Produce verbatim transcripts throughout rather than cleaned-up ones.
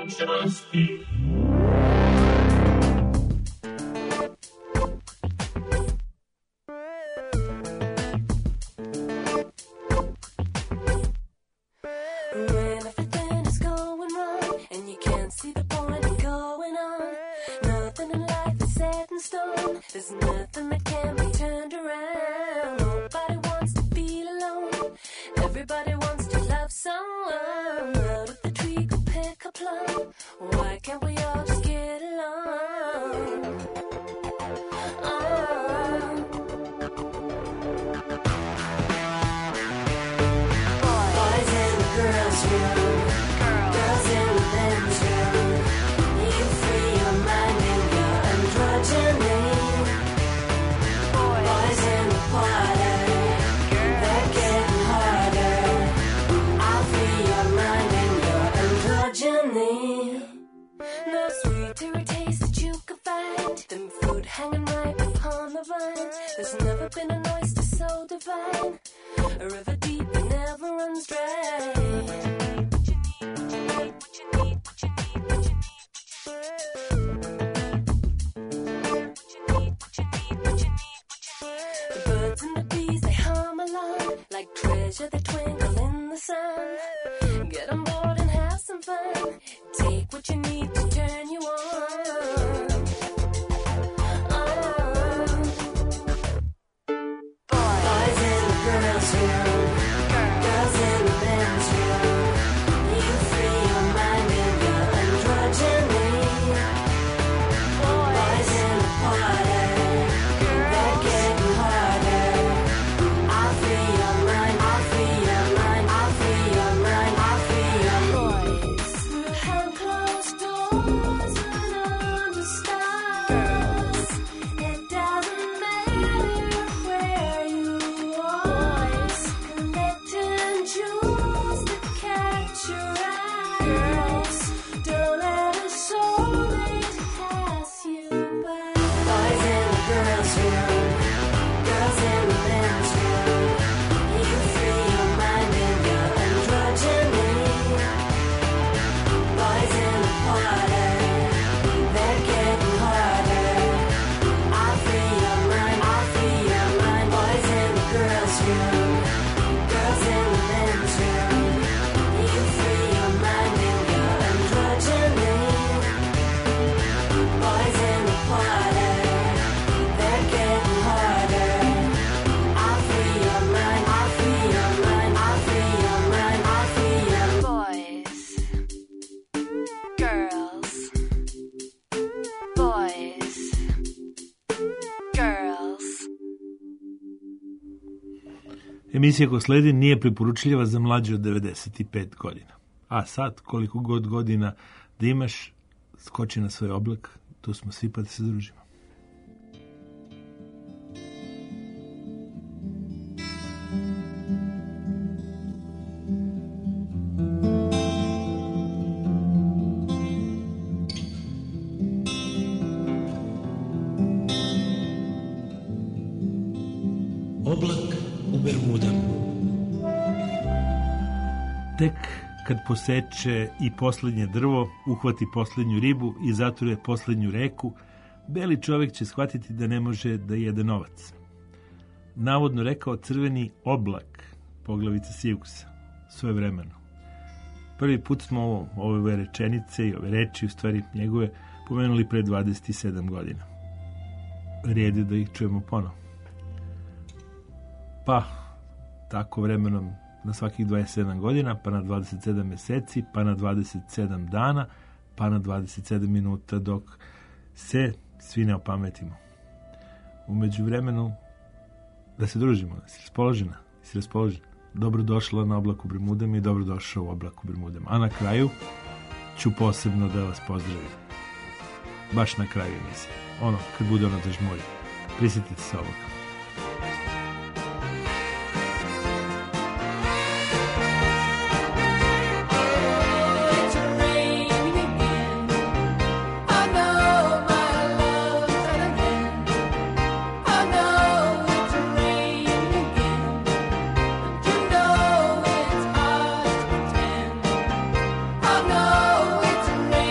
moćnosti. Emisija koja sledi nije preporučljiva za mlađe od devedeset pet godina. A sad, koliko god godina da imaš, skoči na svoj oblak, tu smo svi pa da se družimo. Oblak u Bermudama. Tek kad poseče i poslednje drvo, uhvati poslednju ribu i zatruje poslednju reku, beli čovjek će shvatiti da ne može da jede novac. Navodno rekao crveni oblak, poglavica Sirkusa, svojevremeno. Prvi put smo ovo, ove rečenice i ove reči, u stvari njegove, pomenuli pre dvadeset sedam godina. Red je da ih čujemo ponovo. Pa, tako vremenom na svakih dvadeset sedam godina, pa na dvadeset sedam meseci, pa na dvadeset sedam dana, pa na dvadeset sedam minuta, dok se svi ne opametimo. Umeđu vremenu, da se družimo, da si raspoložena, da si raspoložena. Dobrodošla na Oblak u Bermudama i dobrodošao u Oblak u Bermudama. A na kraju ću posebno da vas pozdravim. Baš na kraju emisije. Ono, kad bude ono da žmuri. Prisjetite se ovoga. It's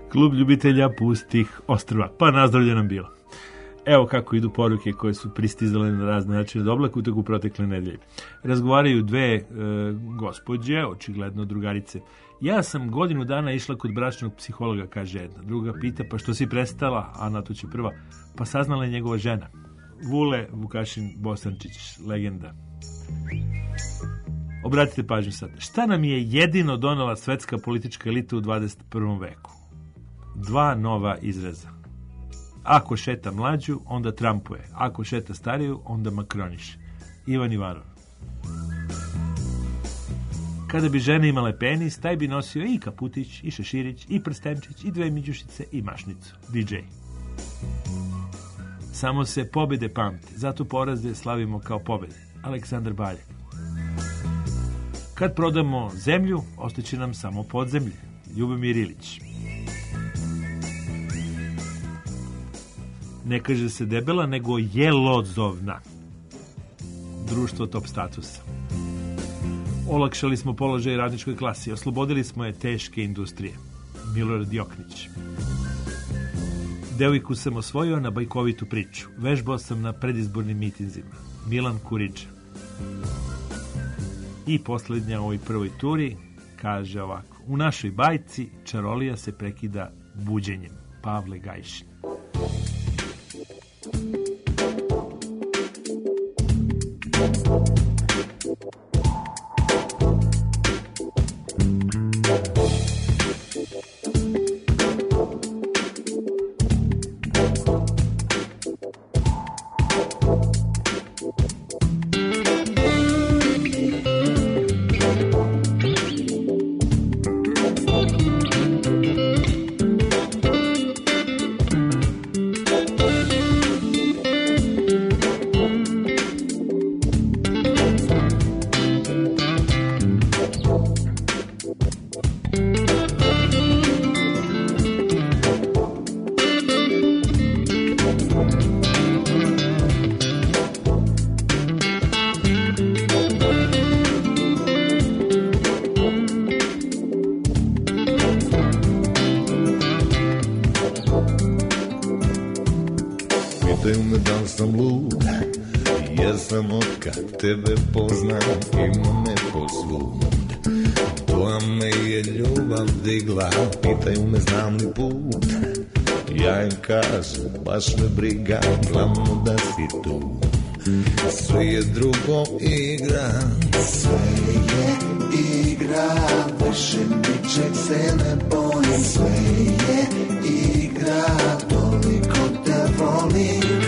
Klub ljubitelja pustih ostrva. Pa nazdravlje nam bilo. Evo kako idu poruke koje su pristizale na razne načine do Oblaka u toku protekle nedelje. Razgovaraju dve e, gospođe, očigledno drugarice. Ja sam godinu dana išla kod bračnog psihologa, kaže jedna. Druga pita, pa što si prestala? A na to će prva. Pa saznala je njegova žena. Vule Vukašin Bosančić, legenda. Obratite pažnju sad. Šta nam je jedino donela svetska politička elita u dvadeset prvom veku? Dva nova izraza. Ako šeta mlađu, onda trampuje. Ako šeta stariju, onda makroniše. Ivan Ivanov. Kada bi žene imale penis, taj bi nosio i kaputić, i šeširić, i prstenčić, i dve miđušice, i mašnicu. D J. Samo se pobjede pamte, zato poraze slavimo kao pobjede. Aleksandar Baljak. Kad prodamo zemlju, ostaće nam samo podzemlje. Ljubomir Ilić. Ne kaže se debela, nego jelozovna. Društvo top statusa. Olakšali smo položaj radničkoj klasi, oslobodili smo je teške industrije. Milorad Joknić. Devojku sam osvojio na bajkovitu priču. Vežbao sam na predizbornim mitinzima. Milan Kuriđa. I posljednja u ovoj prvoj turi kaže ovako. U našoj bajci čarolija se prekida buđenjem. Pavle Gajšin. Tebe poznam, ima me posvud. Tvoja me je ljubav digla, pitaju me znam li put. Ja im kažem, baš me briga, glavno da si tu. Sve je drugo igra, sve je igra, više ničeg se ne bojim. Sve je igra, toliko te volim.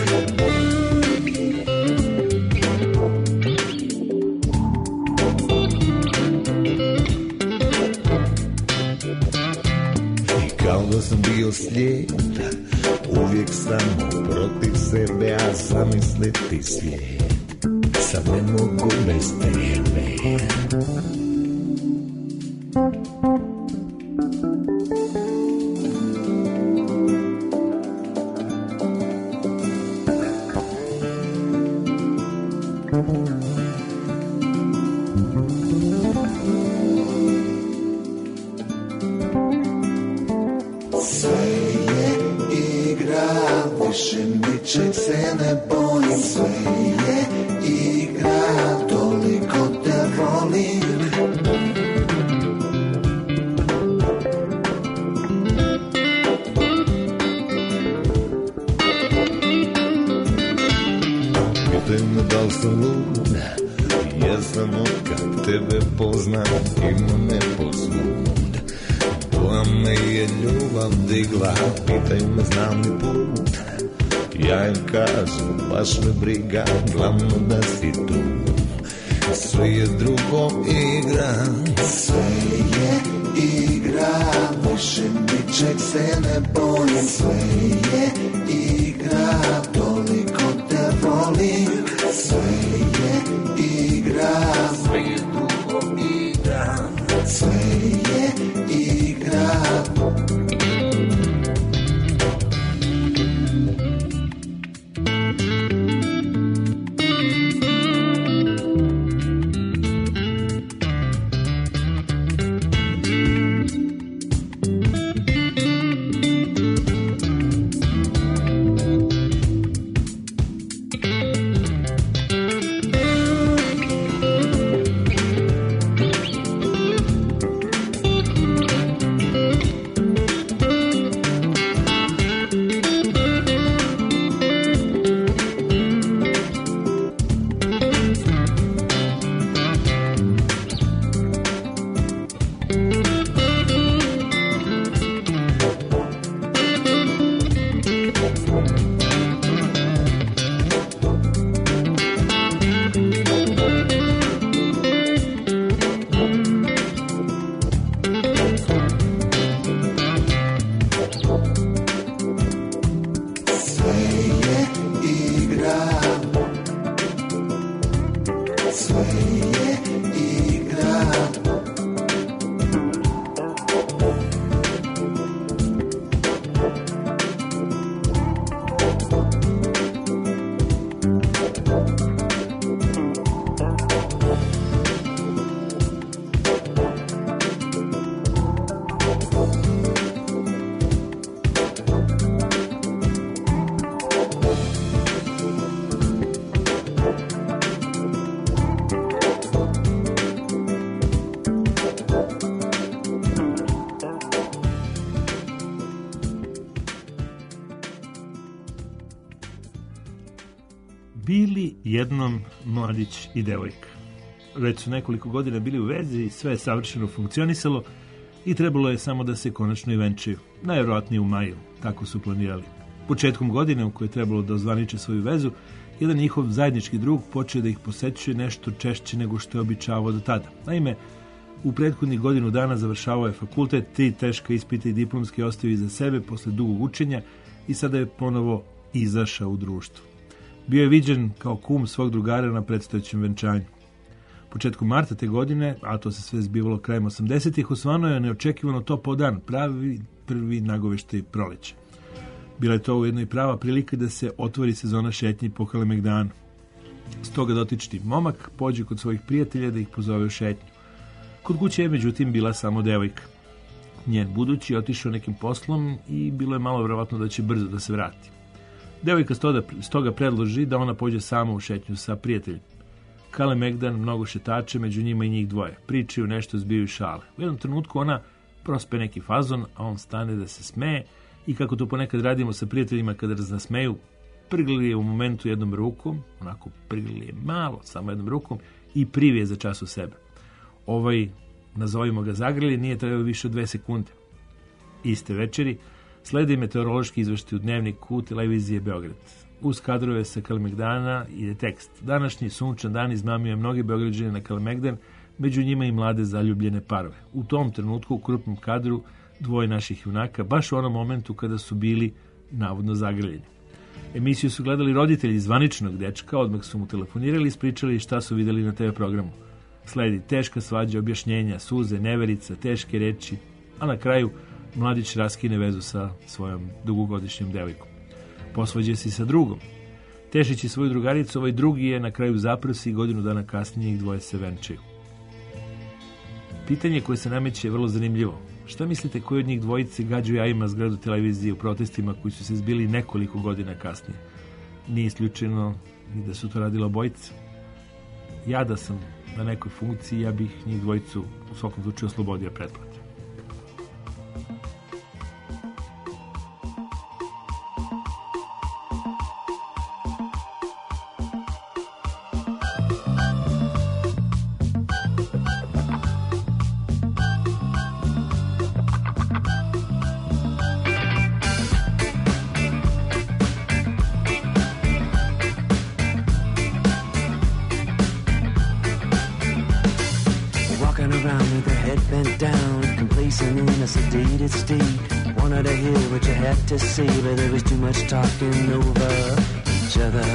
Da sam bio slijed, uvijek samo protiv sebe, a zamisliti svijet. Sad ne mogu bez tebe. Pitaju me znam li put. Ja im kažem, baš me briga, glavno da si tu. Sve je drugo igra, sve je igra, više ničeg se ne bojim. Sve je igra, toliko te volim. Sve je igra, sve je drugo igra, sve je igra. Bili jednom mladić i devojka. Već su nekoliko godina bili u vezi i sve je savršeno funkcionisalo i trebalo je samo da se konačno i venčaju. Najvjerojatnije u maju, tako su planirali. Početkom godine u kojoj je trebalo da ozvaniče svoju vezu, jedan njihov zajednički drug počeo da ih posećuje nešto češće nego što je običavao do tada. Naime, u prethodnih godinu dana završavao je fakultet, tri teška ispita i diplomski ostavio iza sebe posle dugog učenja i sada je ponovo izašao u društvo. Bio je viđen kao kum svog drugara na predstojećem venčanju. Početkom marta te godine, a to se sve zbivalo krajem osamdesetih, osvanuo je neočekivano topao dan, pravi prvi nagoveštaj proleća. Bila je to ujedno i prava prilika da se otvori sezona šetnji po Kalemegdanu. Stoga dotični momak pođe kod svojih prijatelja da ih pozove u šetnju. Kod kuće je međutim bila samo devojka. Njen budući je otišao nekim poslom i bilo je malo vjerovatno da će brzo da se vrati. Devojka stoga predloži da ona pođe sama u šetnju sa prijateljem. Kalemegdan, mnogo šetače, među njima i njih dvoje. Pričaju nešto, zbiju šale. U jednom trenutku ona prospe neki fazon, a on stane da se smeje i kako to ponekad radimo sa prijateljima kada nas nasmeju, prgli je u momentu jednom rukom, onako prgli je malo, samo jednom rukom i privije za čas u sebe. Ovaj, nazovimo ga zagrli, nije trebao više od dve sekunde. Iste večeri slede meteorološki izveštaj u Dnevniku televizije Beograd. Uz kadrove sa Kalemegdana ide tekst. Današnji sunčan dan izmamio je mnoge Beograđane na Kalemegdan, među njima i mlade zaljubljene parove. U tom trenutku u krupnom kadru dvoje naših junaka, baš u onom momentu kada su bili navodno zagrljeni. Emisiju su gledali roditelji zvaničnog dečka, odmah su mu telefonirali i ispričali šta su videli na te ve programu. Sledi teška svađa, objašnjenja, suze, neverica, teške reči, a na kraju mladić raskine vezu sa svojom dugogodišnjom devojkom. Posvađa se sa drugom. Tešići svoju drugaricu, ovaj drugi je na kraju zaprosi i godinu dana kasnije ih dvoje se venčaju. Pitanje koje se nameće je vrlo zanimljivo. Šta mislite koji od njih dvojice gađaju jajima zgradu televizije u protestima koji su se zbili nekoliko godina kasnije? Nije isključeno ni da su to radila obojica. Ja da sam na nekoj funkciji, ja bih njih dvojicu u svakom slučaju oslobodio pretplate. To see, but there was too much talking over each other.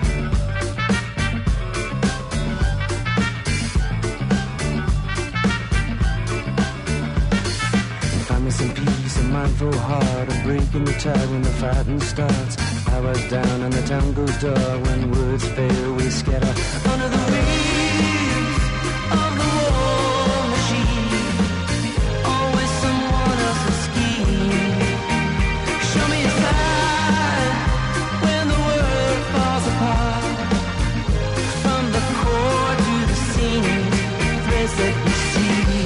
Find me some peace, a mindful heart, a break in the tide when the fighting starts. Powers down and the town goes dark. When words fail, we scatter under the wheels of the war machine. Always someone else's scheme. Show me a sign when the world falls apart. From the core to the scene, threads that we see.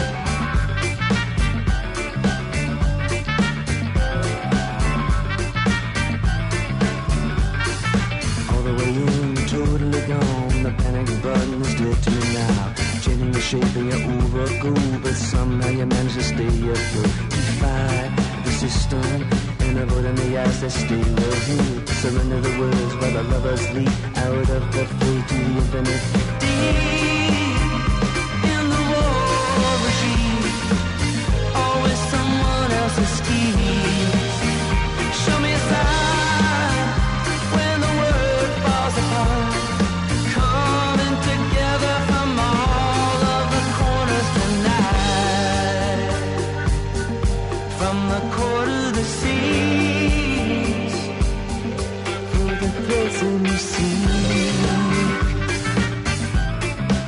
All the way in, totally gone. The panic button is dead to me now. Changing the shape of your overcoat, but somehow you manage to stay afloat. Defy the system. And avoiding the eyes that stay with. Surrender the words while the lovers leap out of the fate to the infinite. Deep in the war regime, always someone else's schemes. Show me a sign when the world falls apart. Coming together from all of the corners tonight. From the core to the sea. In the sea.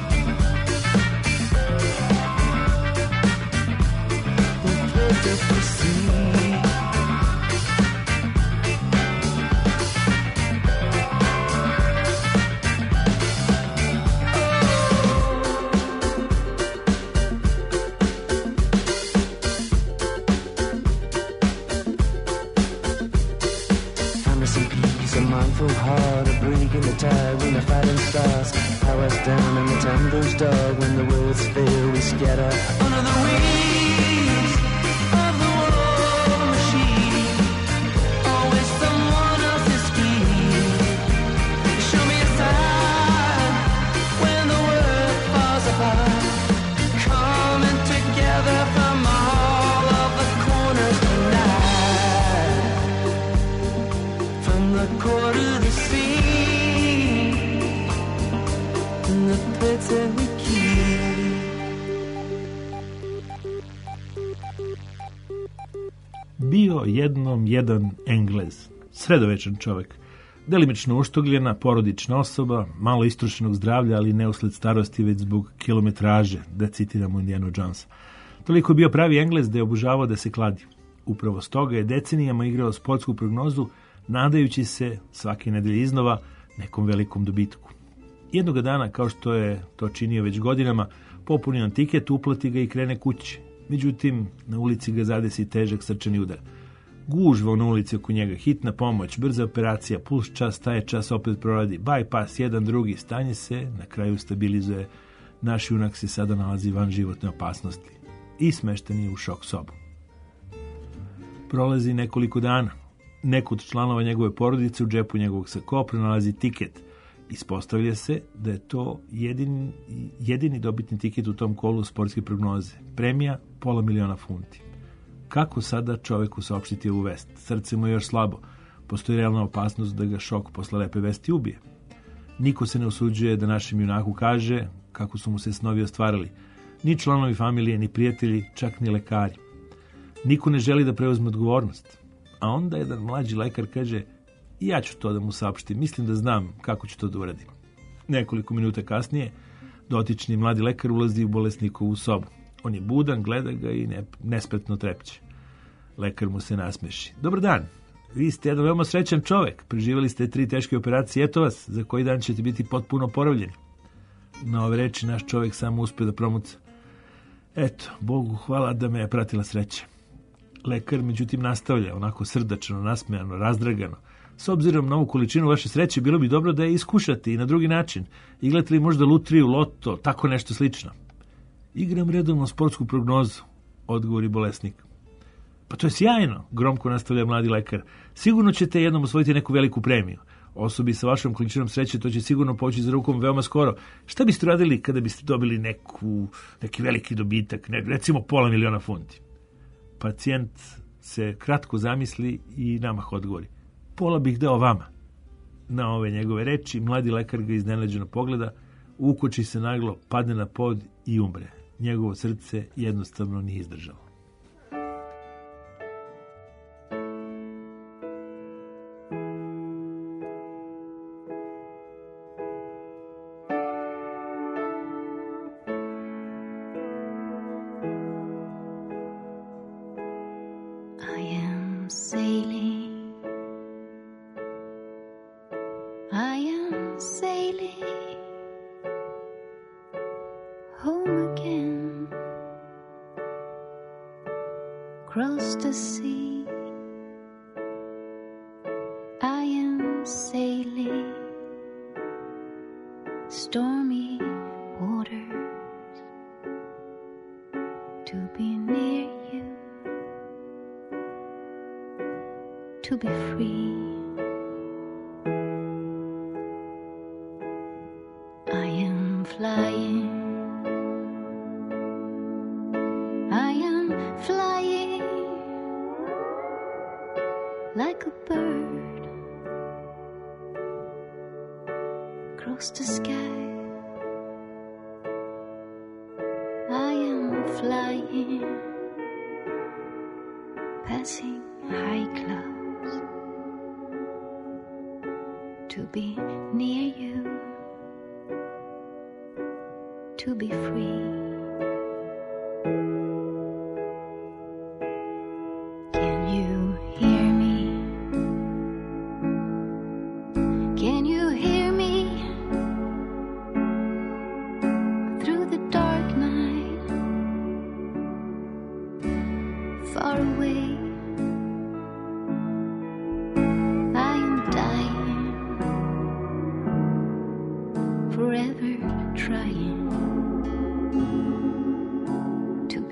faithful heart, a break in the tide when the fighting starts. Powers down and the time goes dark. When the words fail, we scatter under the wings of the war machine. Always someone else's scheme. Show me a sign when the world falls apart. Coming together from all of the corners tonight. From the quarter to the sea, and the pits that we keep. Bio jednom jedan Englez, sredovečan čovek, delimično uštogljena, porodična osoba, malo istrošenog zdravlja, ali ne usled starosti, već zbog kilometraže, da citiramo Indiana Jonesa. Toliko je bio pravi Englez da je obožavao da se kladi. Upravo stoga je decenijama igrao sportsku prognozu, nadajući se svake nedelje iznova nekom velikom dobitku. Jednoga dana, kao što je to činio već godinama, popuni on tiket, uplati ga i krene kući. Međutim, na ulici ga zadesi težak srčani udar. Gužva na ulici oko njega, hitna pomoć, brza operacija, puls čas, staje čas, opet proradi, bypass, jedan, drugi, stanje se na kraju stabilizuje. Naš junak se sada nalazi van životne opasnosti i smešten je u šok sobu. Prolazi nekoliko dana. Neko od članova njegove porodice u džepu njegovog sakoa pronalazi tiket. Ispostavlja se da je to jedini, jedini dobitni tiket u tom kolu sportske prognoze. Premija pola miliona funti. Kako sada čoveku saopštiti ovu vest? Srce mu je još slabo. Postoji realna opasnost da ga šok posle lepe vesti ubije. Niko se ne usuđuje da našem junaku kaže kako su mu se snovi ostvarili. Ni članovi familije, ni prijatelji, čak ni lekari. Niko ne želi da preuzme odgovornost. A onda jedan mlađi lekar kaže: ja ću to da mu saopštim, mislim da znam kako ću to da uradim. Nekoliko minuta kasnije, dotični mladi lekar ulazi u bolesnikovu sobu. On je budan, gleda ga i ne, nespretno trepće. Lekar mu se nasmeši. Dobar dan, vi ste jedan veoma srećan čovek, preživjeli ste tri teške operacije, eto vas, za koji dan ćete biti potpuno oporavljeni. Na ove reči naš čovek samo uspe da promuca: eto, Bogu hvala da me je pratila sreća. Lekar međutim nastavlja, onako srdačno, nasmejano, razdragano: s obzirom na ovu količinu vaše sreće, bilo bi dobro da je iskušate i na drugi način. Igrate li možda lutriju, loto, tako nešto slično? Igram redovno sportsku prognozu, odgovori bolesnik. Pa to je sjajno, gromko nastavlja mladi lekar. Sigurno ćete jednom osvojiti neku veliku premiju. Osobi sa vašom količinom sreće to će sigurno poći za rukom veoma skoro. Šta biste radili kada biste dobili neku, neki veliki dobitak, ne, recimo pola miliona funti? Pacijent se kratko zamisli i namah odgovori: pola bih dao vama. Na ove njegove reči mladi lekar ga iznenađeno pogleda, ukoči se naglo, padne na pod i umre. Njegovo srce jednostavno nije izdržalo. Across the sea, I am sailing stormy waters to be near you, to be free. I am flying, I am flying like a bird across the sky. I am flying, passing high clouds to be near you, to be free. Far away, I am dying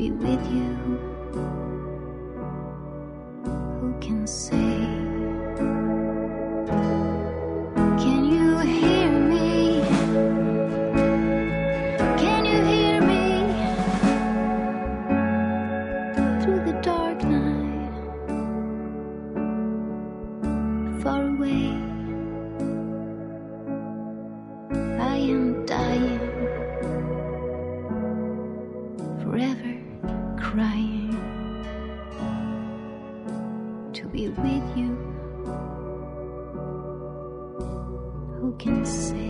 be with you. Who can say? Can you hear me? Can you hear me? Through the dark night, far away, I am dying, forever crying to be with you. Who can say?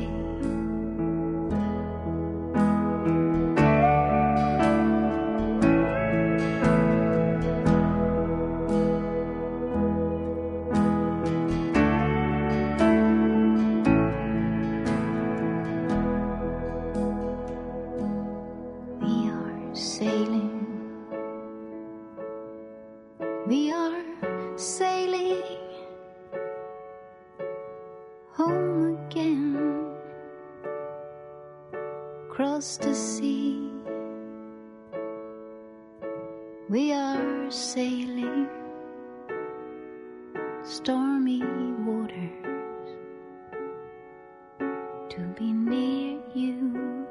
We are sailing. We are sailing home again, across the sea. We are sailing stormy waters to be near you,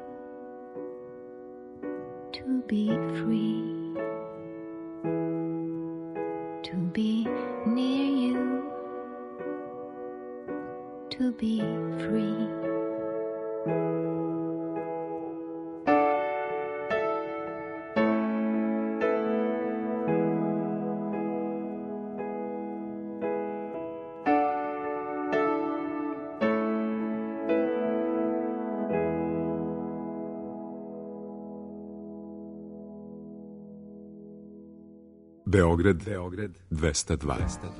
to be free. To be near you, to be free. Beograd, Beograd dvesta dva.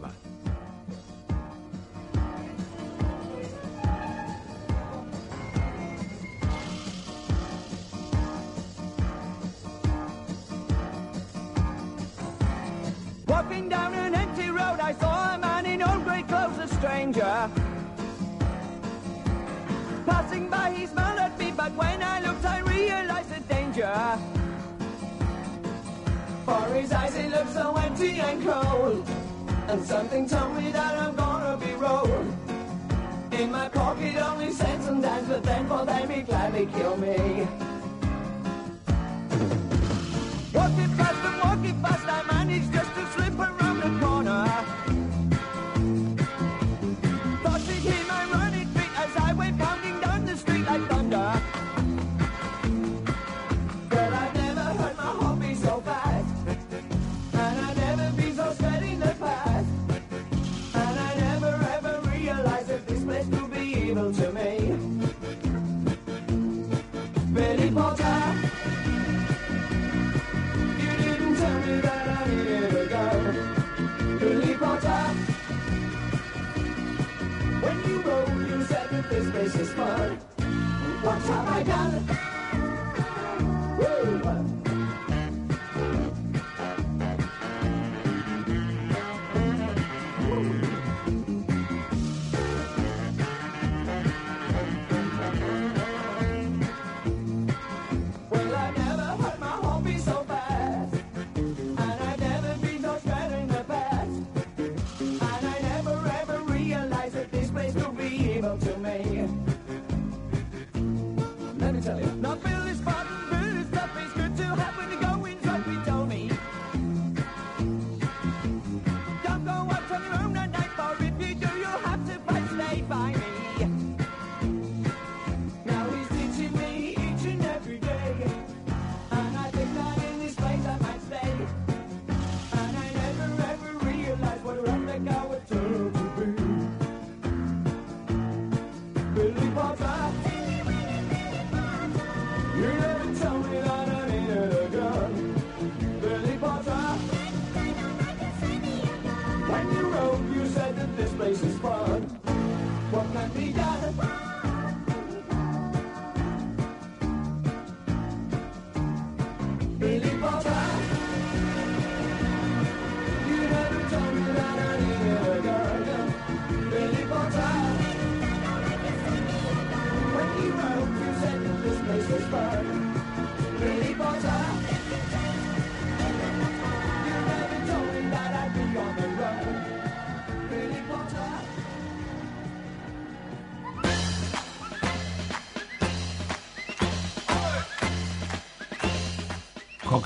Walking down an empty road, I saw a man in old grey clothes, a stranger. Passing by, he smiled at me, but when I looked, I realized the danger. For his eyes, it looked so empty and cold, and something told me that I'm gonna be rolled. In my pocket, only cents and dimes, but then for them he'd gladly kill me. Walking fast and walking fast, I managed just to slip around the corner. Thought she'd hear my running feet as I went pounding down the street like thunder. But I've never heard my heart beat so fast, and I've never been so scared in the past, and I never ever realized that this place could be evil to me. Billy Potter, you didn't tell me that I needed to go. Billy Potter, when you wrote, you said that this place is fun. What have I done? Woo! Well, I never heard my heart beat so fast, and I've never been so scared in the past, and I never ever realized that this place could be evil to me. Let me tell you.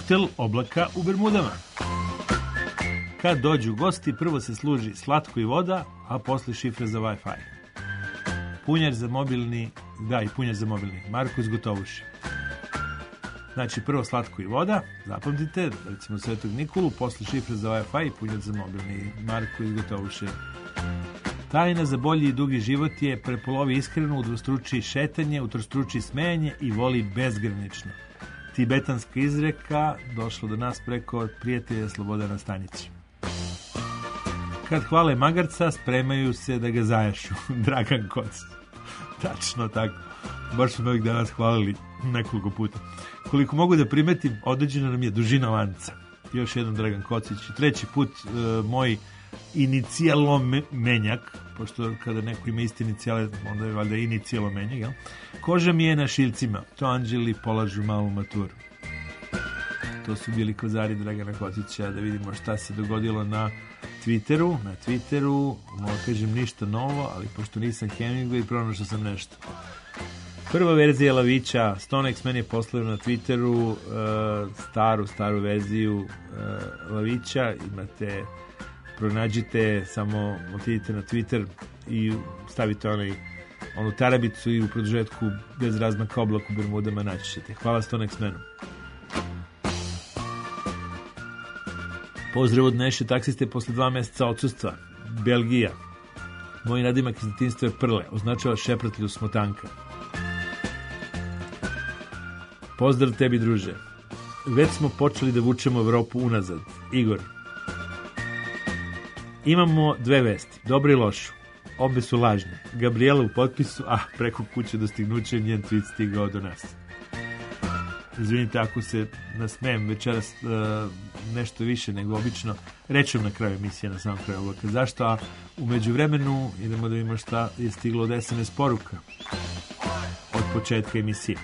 Koktel oblaka u Bermudama. Kad dođu gosti, prvo se služi slatko i voda, a posle šifre za Wi-Fi. Punjar za mobilni, da i punjar za mobilni, Marko iz Gotovuše. Znači, prvo slatko i voda, zapamtite, recimo Svetog Nikolu, posle šifre za Wi-Fi i punjar za mobilni, Marko iz Gotovuše. Tajna za bolji i dugi život je prepolovi iskreno, udvostruči šetanje, utrostruči smejanje i voli bezgranično. Tibetanska izreka došla do nas preko prijatelja Slobodana Stanjića. Kad hvale magarca, spremaju se da ga zaješu. Dragan Kocić. Tačno tako. Baš smo ovih danas hvalili nekoliko puta. Koliko mogu da primetim, određena nam je dužina lanca. Još jedan Dragan Kocić. Treći put e, moj inicijalomenjak, pošto kada neko ima isti inicijale, onda je valjda inicijalomenjak, jel? Koža mi je na šiljcima. To anđeli polažu malu maturu. To su bili kozari Dragana Kocića. Da vidimo šta se dogodilo na Twitteru. Na Twitteru, mogu kažem ništa novo, ali pošto nisam Hemingway, pronašao sam nešto. Prva verzija Lavića, Stonex meni je poslao na Twitteru uh, staru, staru verziju uh, Lavića. Imate, pronađite, samo otidite na Twitter i stavite onaj, onu tarabicu i u produžetku bez razmaka oblak u Bermudama naći ćete. Hvala Stonex menu. Pozdrav od Neše taksiste posle dva meseca odsustva. Belgija. Moj nadimak iz detinjstva je Prle. Označava šeprtlju smotanka. Pozdrav tebi, druže. Već smo počeli da vučemo Evropu unazad. Igor. Imamo dve vesti. Dobru i lošu. Obe su lažne. Gabriela u potpisu, a preko kuće dostignuće njen tweet stigao do nas. Izvinite ako se nasmejem večeras uh, nešto više nego obično. Rečem na kraju emisije, na samom kraju oblaka. Zašto? A u međuvremenu idemo da vidimo šta je stiglo od es em es poruka od početka emisije.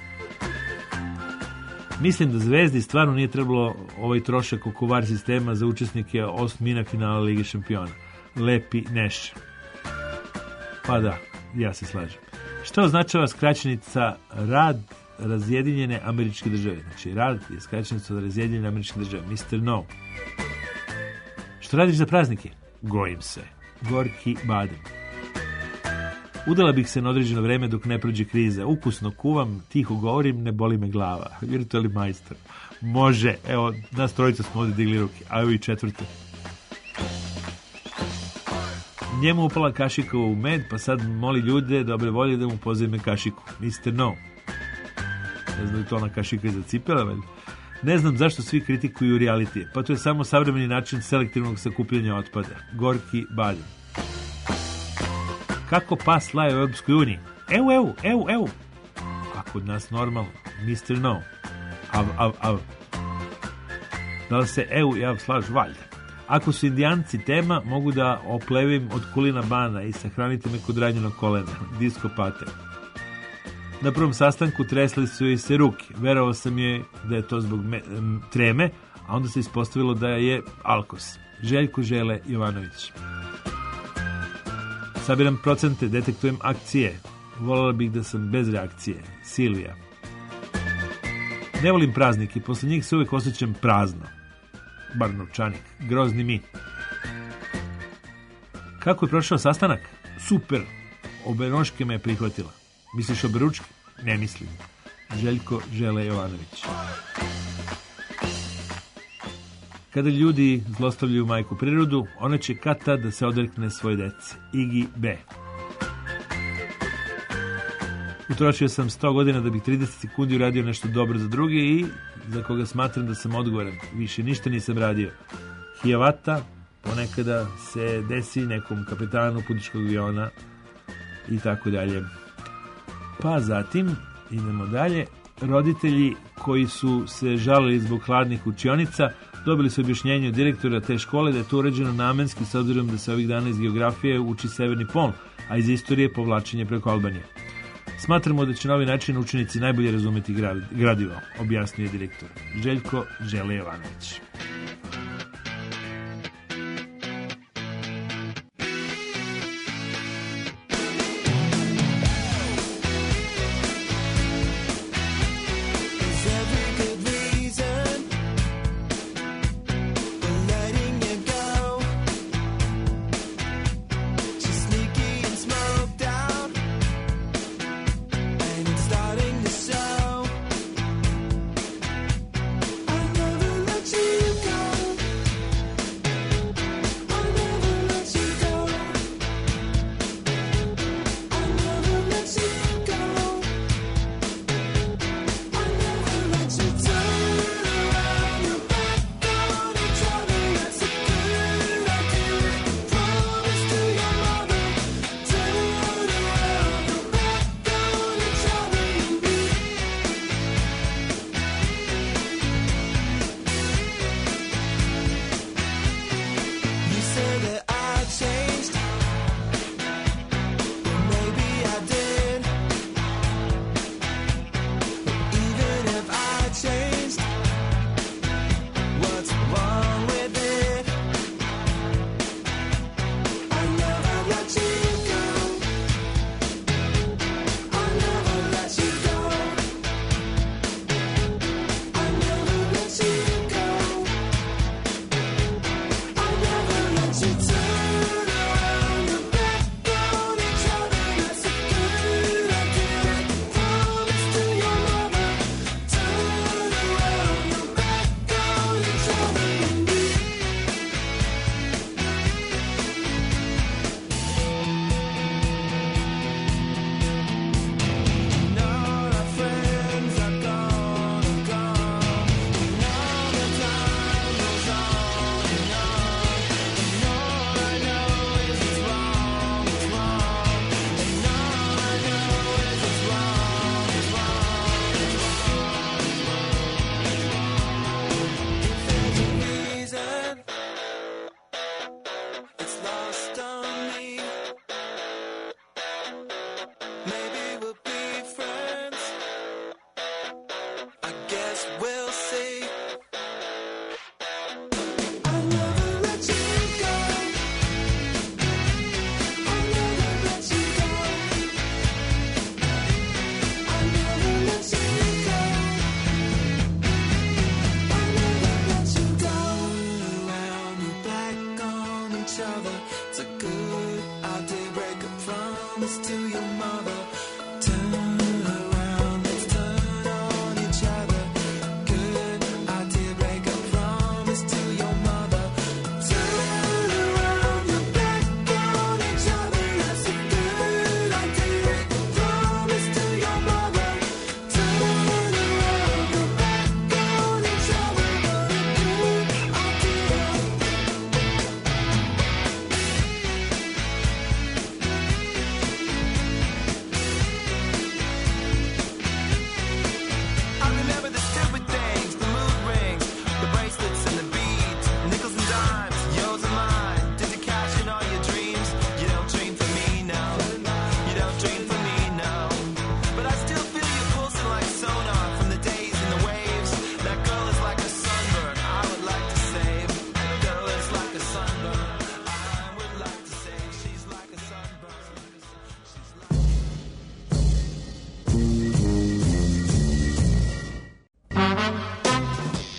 Mislim da Zvezdi stvarno nije trebalo ovaj trošak oko var sistema za učesnike osmina finala Lige šampiona. Lepi Neše. Pa da, ja se slažem. Šta označava skraćenica rad razjedinjene američke države? Znači, rad je skraćenica od razjedinjene američke države. mister No. Što radiš za praznike? Gojim se. Gorki badem. Udala bih se na određeno vreme dok ne prođe kriza. Ukusno kuvam, tiho govorim, ne boli me glava. Virtualni majstor. Može. Evo, nas trojica smo ovdje digli ruke. A evo i četvrte. Njemu upala kašika u med, pa sad moli ljude dobre volje da mu pozajme kašiku. mister No. Ne znam li to ona kašika iza cipela, velj? Ne znam zašto svi kritikuju reality. Pa to je samo savremeni način selektivnog sakupljanja otpada. Gorki badem. Kako pas laje u Europskoj uniji? Evo, evo, evo, evo. A kod nas normalno. mister No. Av, av, av. Da li se evo i av slažu? Valjda. Ako su indijanci tema, mogu da oplevim od kulina bana i sahranite me kod ranjenog kolena. Disko pater. Na prvom sastanku tresli su joj se ruke. Verovao sam je da je to zbog me, m, treme, a onda se ispostavilo da je alkos. Željko Žele Jovanović. Sabiram procente, detektujem akcije. Voljela bih da sam bez reakcije. Silvija. Ne volim praznike, posle njih se uvijek osjećam prazno. Bar novčanik. Grozni mi. Kako je prošao sastanak? Super. Obe noške me je prihvatila. Misliš oberučke? Ne mislim. Željko Žele Jovanović. Kada ljudi zlostavljaju majku prirodu, ona će kad tad da se odrekne svoje dece. Igi B. Utrošio sam sto godina da bih trideset sekundi uradio nešto dobro za druge i za koga smatram da sam odgovoran. Više ništa nisam radio. Hijavata, ponekada se desi nekom kapetanu putničkog aviona i tako dalje. Pa zatim, idemo dalje, roditelji koji su se žalili zbog hladnih učionica dobili su objašnjenje od direktora te škole da je to uređeno namenski s obzirom da se ovih dana iz geografije uči severni pol, a iz istorije povlačenje preko Albanije. Smatramo da će na ovaj način učenici najbolje razumeti gradivo, objasnio je direktor. Željko Žele Jovanović.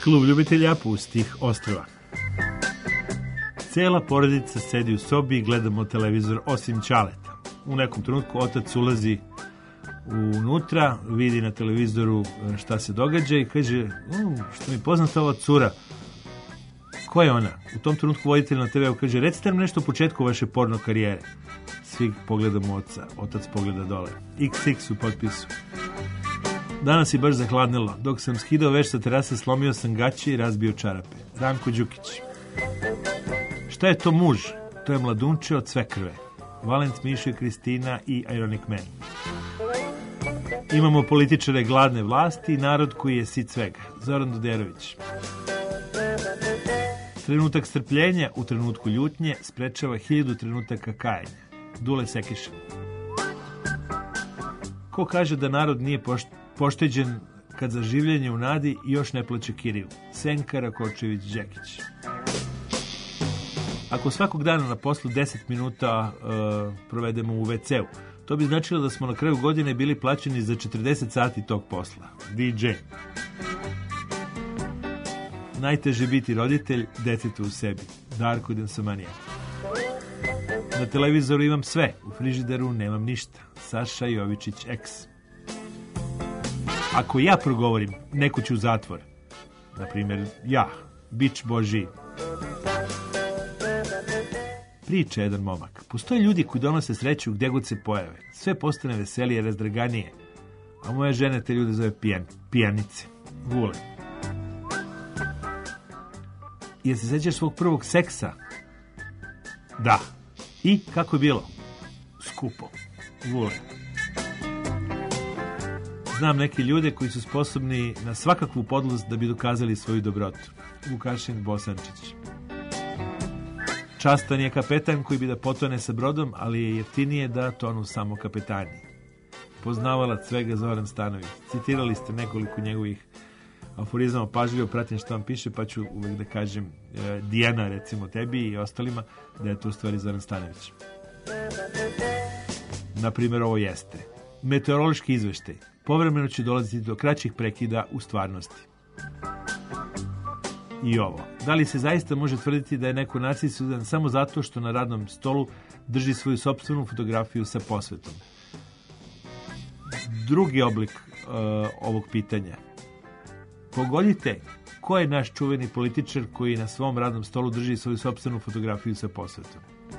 Klub ljubitelja pustih ostrva. Cijela porodica sedi u sobi i gledamo televizor osim Ćaleta. U nekom trenutku otac ulazi unutra, vidi na televizoru šta se događa i kaže, um, što mi je poznata ova cura. Ko je ona? U tom trenutku voditelj na te veu kaže, recite nam nešto o početku vaše porno karijere. Svi pogledamo oca, otac pogleda dole. iks iks u potpisu. Danas je baš zahladnilo. Dok sam skidao veš sa terase, slomio sam gaće i razbio čarape. Ranko Đukić. Šta je to muž? To je mladunče od sve krve. Valent, Mišo i Kristina i Ironic Man. Imamo političare gladne vlasti i narod koji je sit svega. Zoran Duderović. Trenutak strpljenja u trenutku ljutnje sprečava hiljadu trenutaka kajanja. Dule Sekiša. Ko kaže da narod nije pošt, pošteđen kad za življenje u nadi još ne plaće kiriju? Senka Rakočević-Đekić. Ako svakog dana na poslu deset minuta uh, provedemo u ve ce u, to bi značilo da smo na kraju godine bili plaćeni za četrdeset sati tog posla. di džej. Najteže biti roditelj, detetu u sebi. Darko Densomanija. Na televizoru imam sve, u frižideru nemam ništa. Saša Jovičić X. Ako ja progovorim, neko ću u zatvor. Naprimjer, ja, bić Božiji. Priča jedan momak. Postoje ljudi koji donose sreću gdje god se pojave. Sve postane veselije, razdraganije. A moja žena te ljude zove pijan, pijanice. Vule. Jel se sećaš svog prvog seksa? Da. I kako je bilo? Skupo. Vule. Znam neke ljude koji su sposobni na svakakvu podlost da bi dokazali svoju dobrotu. Vukašin Bosančić. Častan je kapetan koji bi da potone sa brodom, ali je jeftinije da tonu samo kapetani. Poznavalac svega Zoran Stanović. Citirali ste nekoliko njegovih aforizama, pažljivo pratim što vam piše, pa ću uvek da kažem e, Dijana, recimo tebi i ostalima, da je to u stvari Zoran Stanović. Naprimjer, ovo jeste. Meteorološki izveštaj. Povremeno će dolaziti do kraćih prekida u stvarnosti. I ovo. Da li se zaista može tvrditi da je neko narcisudan samo zato što na radnom stolu drži svoju sopstvenu fotografiju sa posvetom? Drugi oblik uh, ovog pitanja. Pogodite ko je naš čuveni političar koji na svom radnom stolu drži svoju sopstvenu fotografiju sa posvetom?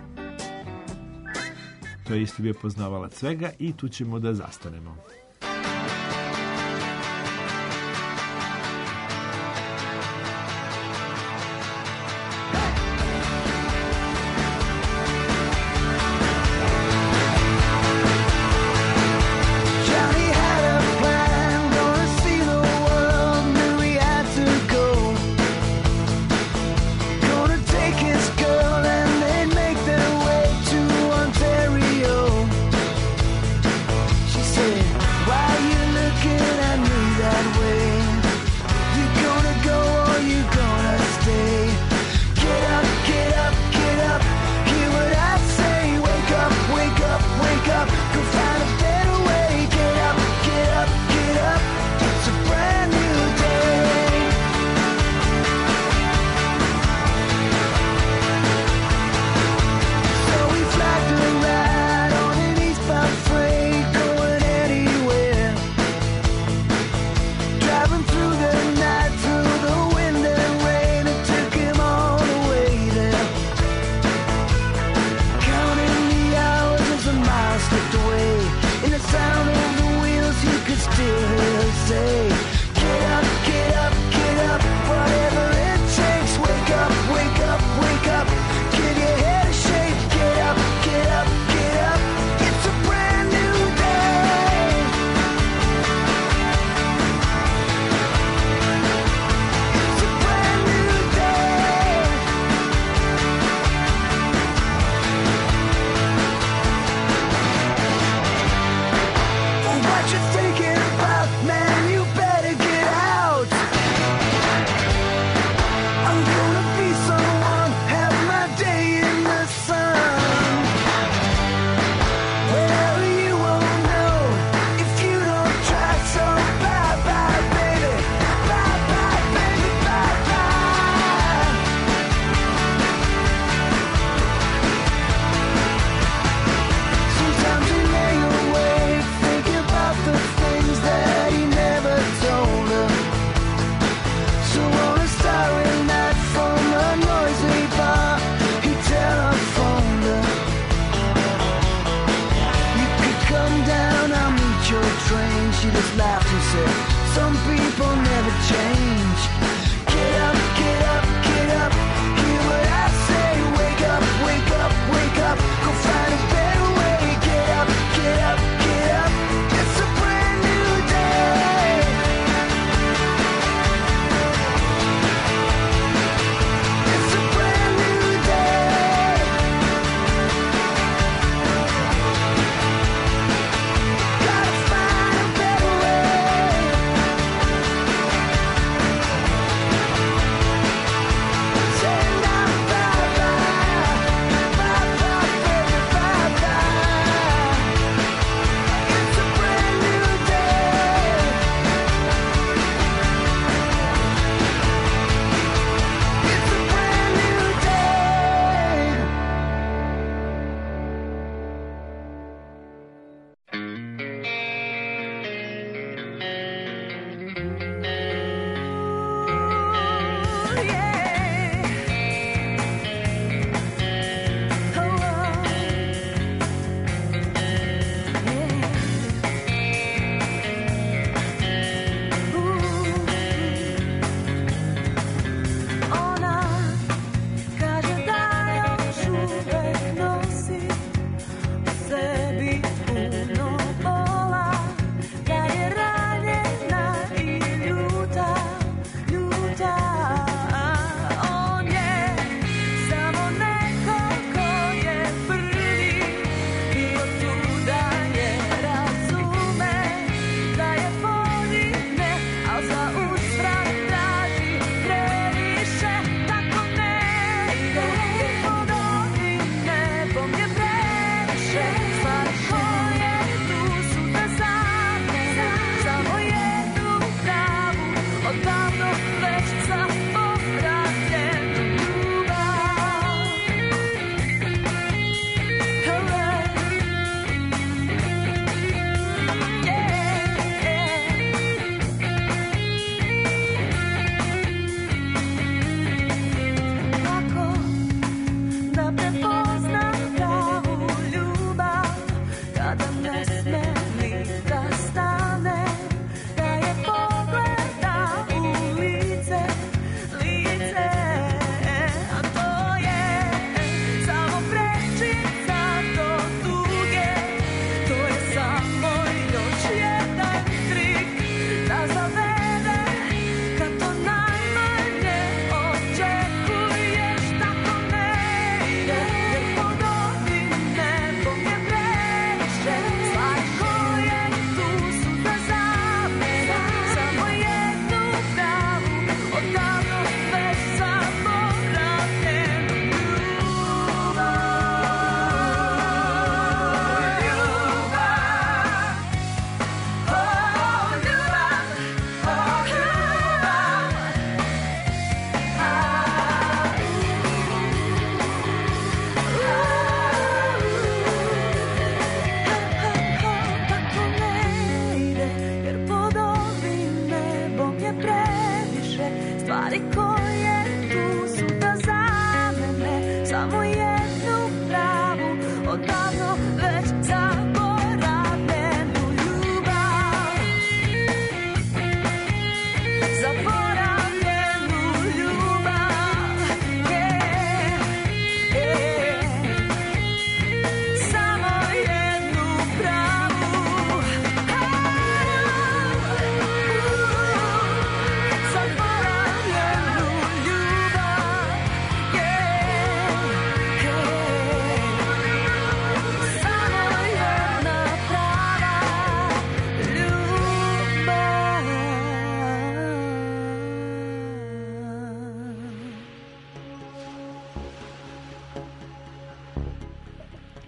To je isto bio poznavalac svega i tu ćemo da zastanemo. She said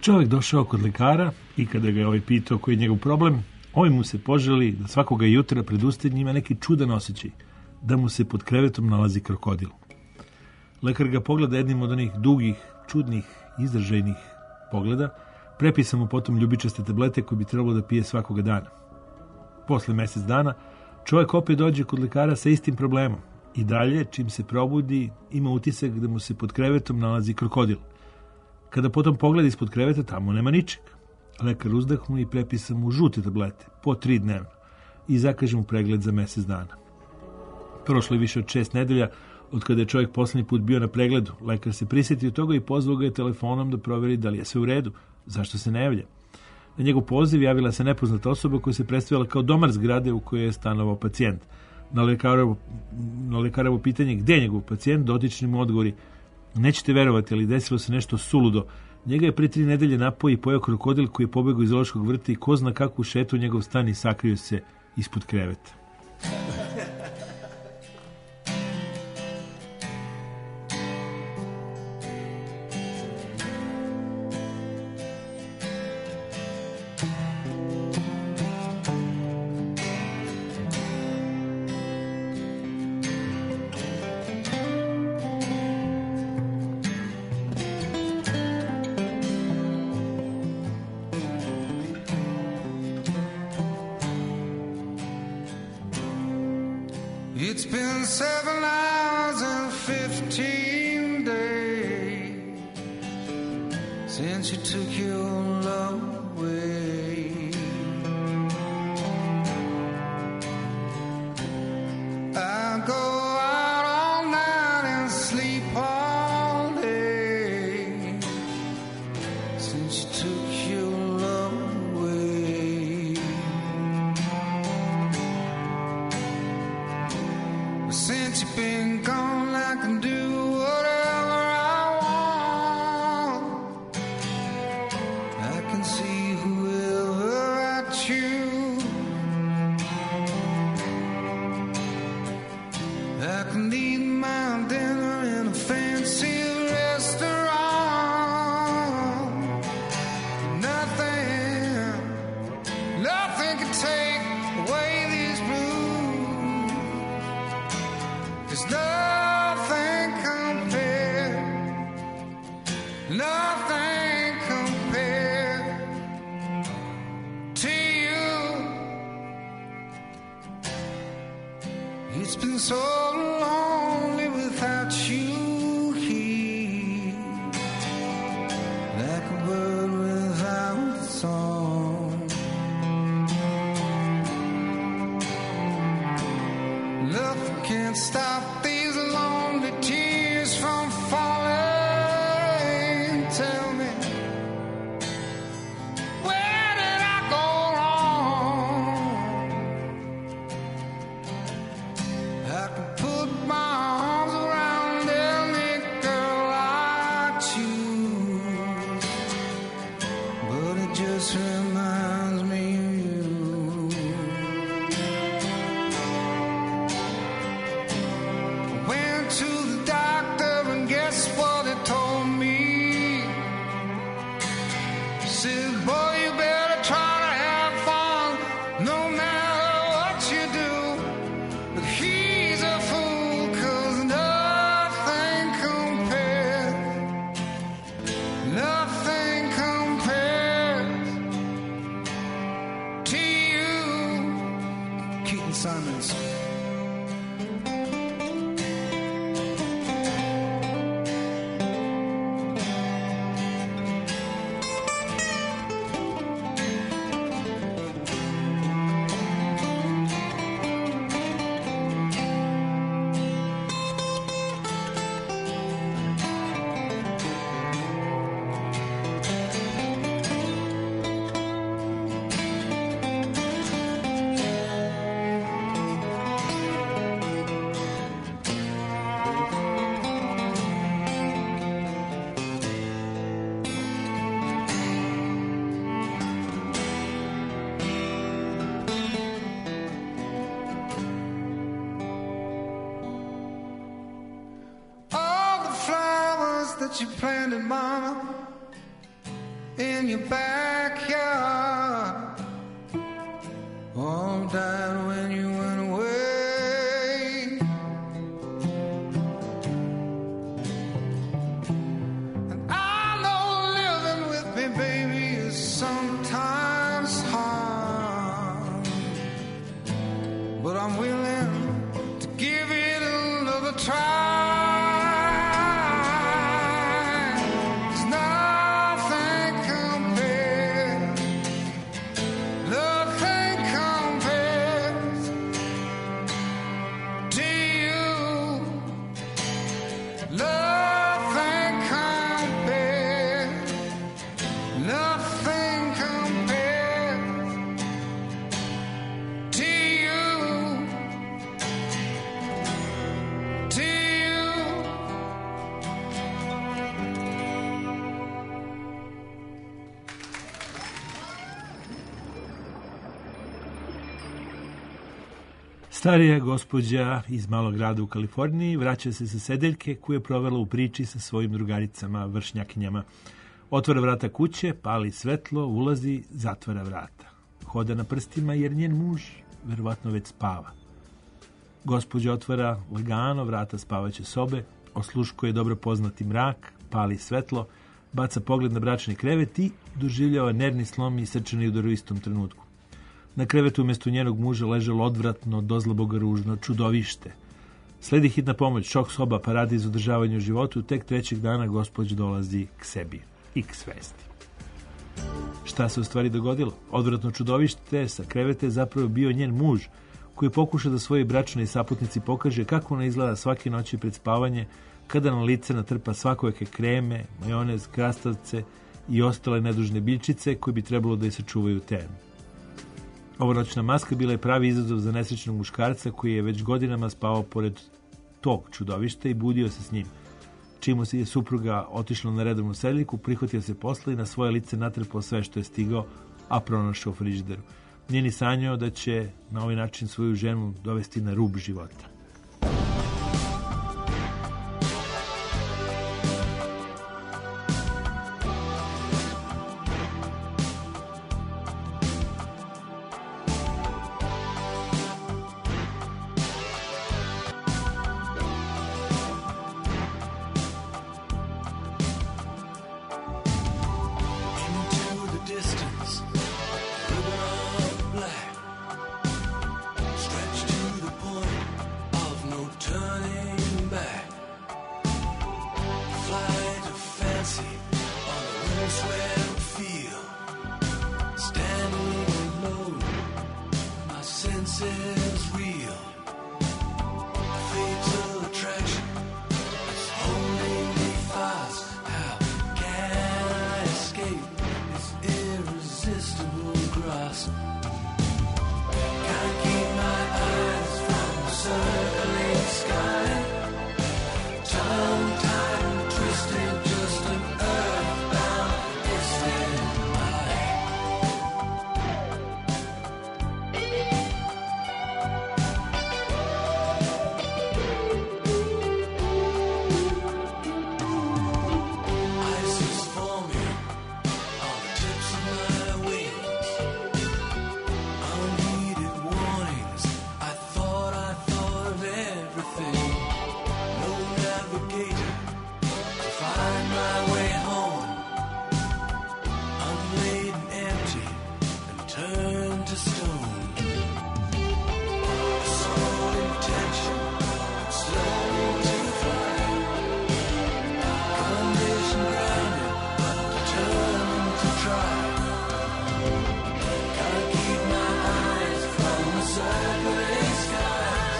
Čovjek došao kod lekara i kada ga je ovaj pitao koji je njegov problem, ovaj mu se poželi da svakoga jutra pred ustajnjim ima neki čudan osjećaj, da mu se pod krevetom nalazi krokodil. Lekar ga pogleda jednim od onih dugih, čudnih, izražajnih pogleda, prepisa mu potom ljubičaste tablete koje bi trebalo da pije svakoga dana. Posle mjesec dana, čovjek opet dođe kod lekara sa istim problemom i dalje, čim se probudi, ima utisak da mu se pod krevetom nalazi krokodil. Kada potom pogleda ispod kreveta, tamo nema ničeg. Lekar uzdahnu i prepisa mu žute tablete, po tri dnevno, i zakaže mu pregled za mjesec dana. Prošlo je više od šest nedelja od kada je čovjek posljednji put bio na pregledu. Lekar se prisjetio toga i pozvao ga je telefonom da provjeri da li je sve u redu, zašto se ne javlja. Na njegov poziv javila se nepoznata osoba koja se predstavila kao domar zgrade u kojoj je stanovao pacijent. Na lekarovo, na lekarovo pitanje gdje je njegov pacijent, dotični mu odgovori: nećete verovati, ali desilo se nešto suludo. Njega je pre tri nedelje napao i pojeo krokodil koji je pobegao iz zoološkog vrta i ko zna kakvu šetu u njegov stan i sakrio se ispod kreveta. It's been seven hours and fifteen days since you took your love away. I go out all night and sleep all day since you took your love away. Since you've been gone, I can do whatever I want. I can see whoever I choose. I can eat my dinner in a fancy restaurant. Nothing, nothing can take away these blues. There's nothing compared, nothing compared to you. It's been so lonely without you here, like a bird without a song. Nothing can stop these lonely tears from falling. Tell me, where did I go wrong? I can put my arms around any girl I choose, but it just reminds me of you. Went to the doctor and guess what he told me? He said, boy, you better try to have fun no matter what you do. But he's a fool, 'cause nothing compares, nothing compares to you. Keaton Simons. All the flowers that you planted, Mama, in your backyard. All died when you went away. And I know living with me, baby, is sometimes hard, but I'm willing to give it another try. Starija gospođa iz malog grada u Kaliforniji vraća se sa sedeljke koju je provela u priči sa svojim drugaricama, vršnjakinjama. Otvara vrata kuće, pali svetlo, ulazi, zatvara vrata. Hoda na prstima jer njen muž verovatno već spava. Gospođa otvara lagano vrata spavaće sobe, osluškuje dobro poznati mrak, pali svetlo, baca pogled na bračni krevet i doživljava nervni slom i srčani udar u istom trenutku. Na krevetu umjesto njenog muža ležalo odvratno, dozlaboga ružno čudovište. Sledi hitna pomoć, šok soba, paradiz u održavanju životu, tek trećeg dana gospođa dolazi k sebi i k svesti. Šta se u stvari dogodilo? Odvratno čudovište sa krevete je zapravo bio njen muž, koji pokuša da svojoj bračnoj saputnici pokaže kako ona izgleda svake noći pred spavanje, kada na lice natrpa svakojake kreme, majonez, krastavce i ostale nedužne biljčice koje bi trebalo da je sačuvaju temu. Ova noćna maska bila je pravi izazov za nesrećnog muškarca koji je već godinama spavao pored tog čudovišta i budio se s njim. Čim se je supruga otišla na redovnu sedeljku, prihvatio se posla i na svoje lice natrpao sve što je stigao, a pronašao u frižideru. Nije ni sanjao da će na ovaj način svoju ženu dovesti na rub života.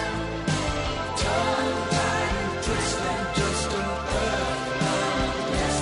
Just an earthbound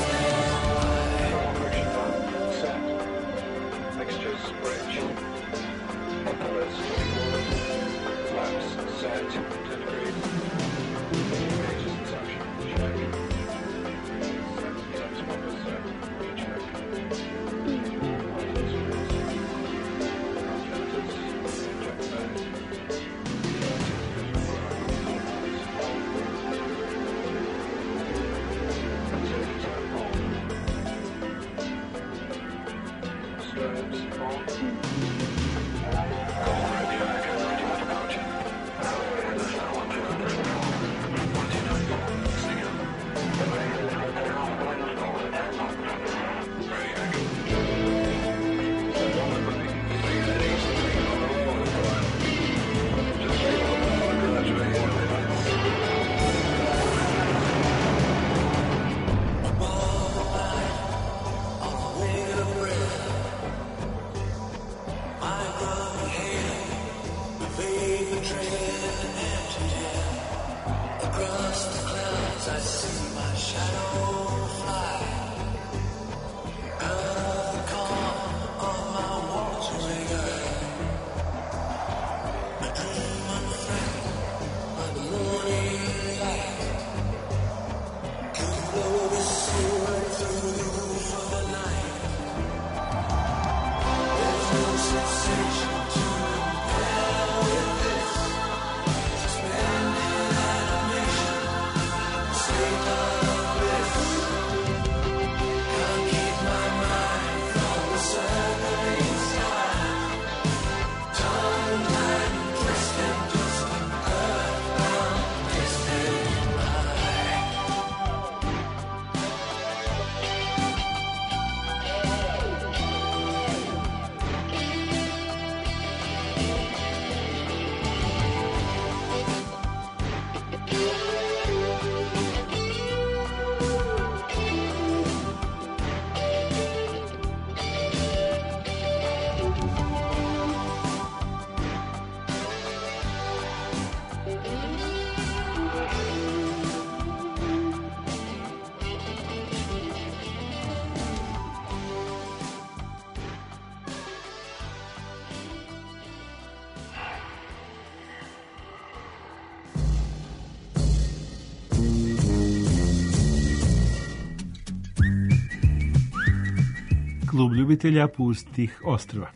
Klub ljubitelja pustih ostrva.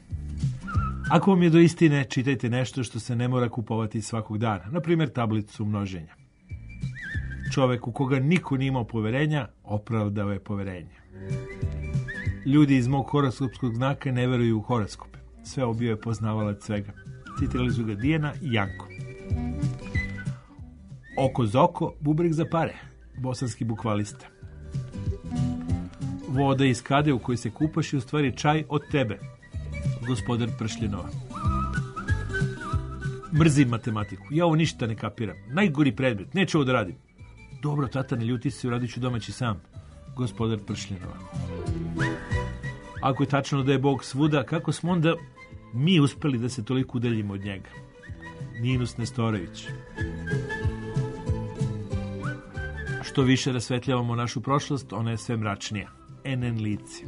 Ako vam je do istine, čitajte nešto što se ne mora kupovati svakog dana, na primjer tablicu množenja. Čovek u koga niko nije imao poverenja, opravdao je poverenje. Ljudi iz mog horoskopskog znaka ne veruju u horoskope. Sve ovo bio je poznavalac svega. Citirali su ga Dijana i Janko. Oko za oko, bubreg za pare. Bosanski bukvalista. Voda iz kade u kojoj se kupaš je u stvari čaj od tebe. Gospodar Pršljenova. Mrzim matematiku. Ja ovo ništa ne kapiram. Najgori predmet. Neću ovo da radim. Dobro, tata, ne ljuti se, uradit ću domaći sam. Gospodar Pršljenova. Ako je tačno da je Bog svuda, kako smo onda mi uspeli da se toliko udaljimo od njega? Ninus Nestorović. Što više rasvetljavamo našu prošlost, ona je sve mračnija. en en lice.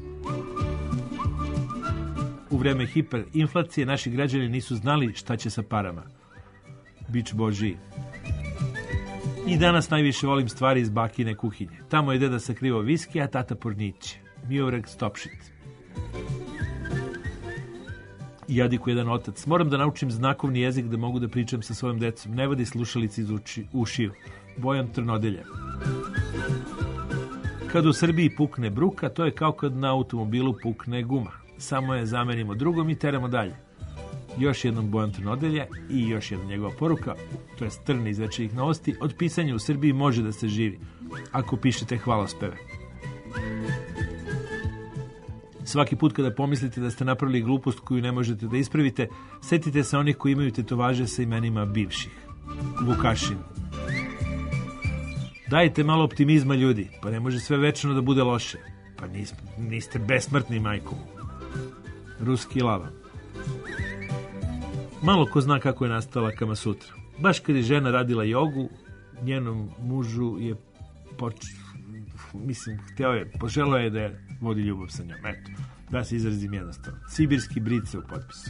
U vreme hiperinflacije naši građani nisu znali šta će sa parama. Bič Božiji. I danas najviše volim stvari iz bakine kuhinje. Tamo je deda sakrivao viski, a tata porniće. Miovrag Stopšit. Jadiku jedan otac. Moram da naučim znakovni jezik da mogu da pričam sa svojom decom. Ne vadi slušalici iz uči, ušiju. Bojan Trnodelja. Kad u Srbiji pukne bruka, to je kao kad na automobilu pukne guma. Samo je zamenimo drugom i teramo dalje. Još jednom Bojan Trnodelja i još jedna njegova poruka, to je Trn iz Večernjih novosti, od pisanja u Srbiji može da se živi, ako pišete hvalospeve. Svaki put kada pomislite da ste napravili glupost koju ne možete da ispravite, setite se onih koji imaju tetovaže sa imenima bivših. Vukašin. Dajte malo optimizma, ljudi, pa ne može sve večno da bude loše. Pa nis, niste besmrtni, majko. Ruski lava. Malo ko zna kako je nastala Kama Sutra. Baš kad je žena radila jogu, njenom mužu je poč... mislim, hteo je, poželao je da je vodi ljubav sa njom. Eto, da se izrazim jednostavno. Sibirski brice u potpisu.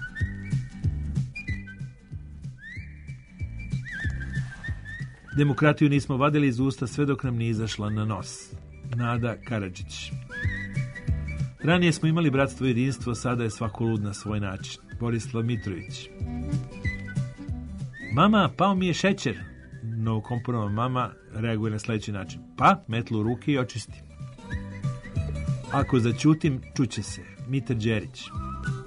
Demokratiju nismo vadili iz usta sve dok nam nije izašla na nos. Nada Karadžić. Ranije smo imali bratstvo i jedinstvo, sada je svako lud na svoj način. Borislav Mitrović. Mama, pao mi je šećer. Novokomponovana mama reaguje na sljedeći način. Pa, metlu u ruke i očisti. Ako začutim, čuće se. Mitar Đerić.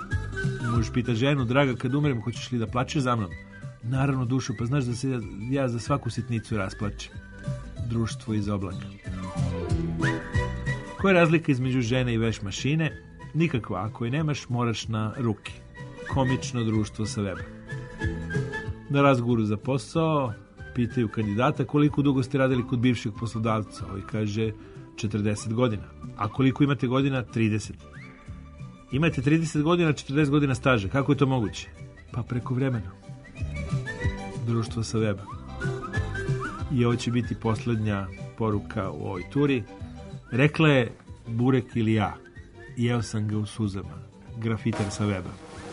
Muž pita ženu, draga, kad umrem, hoćeš li da plačeš za mnom? Naravno, dušo, pa znaš da se ja, ja za svaku sitnicu rasplačem. Društvo iz oblaka. Koja je razlika između žene i veš mašine? Nikakva, ako je nemaš, moraš na ruke. Komično društvo sa weba. Na razgovoru za posao pitaju kandidata koliko dugo ste radili kod bivšeg poslodavca. Ovaj kaže četrdeset godina. A koliko imate godina? trideset. Imate trideset godina, četrdeset godina staža. Kako je to moguće? Pa preko vremena. Društvo sa weba. I ovo će biti posljednja poruka u ovoj turi. Rekla je Burek ili ja. Jeo sam ga u suzama. Grafiter sa weba.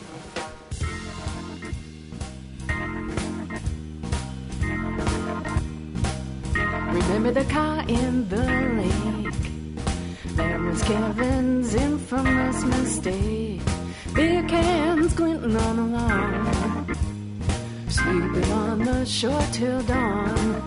Remember the car in the lake? There was Kevin's infamous mistake. Beer cans glinting on the lawn, sleeping on the shore till dawn.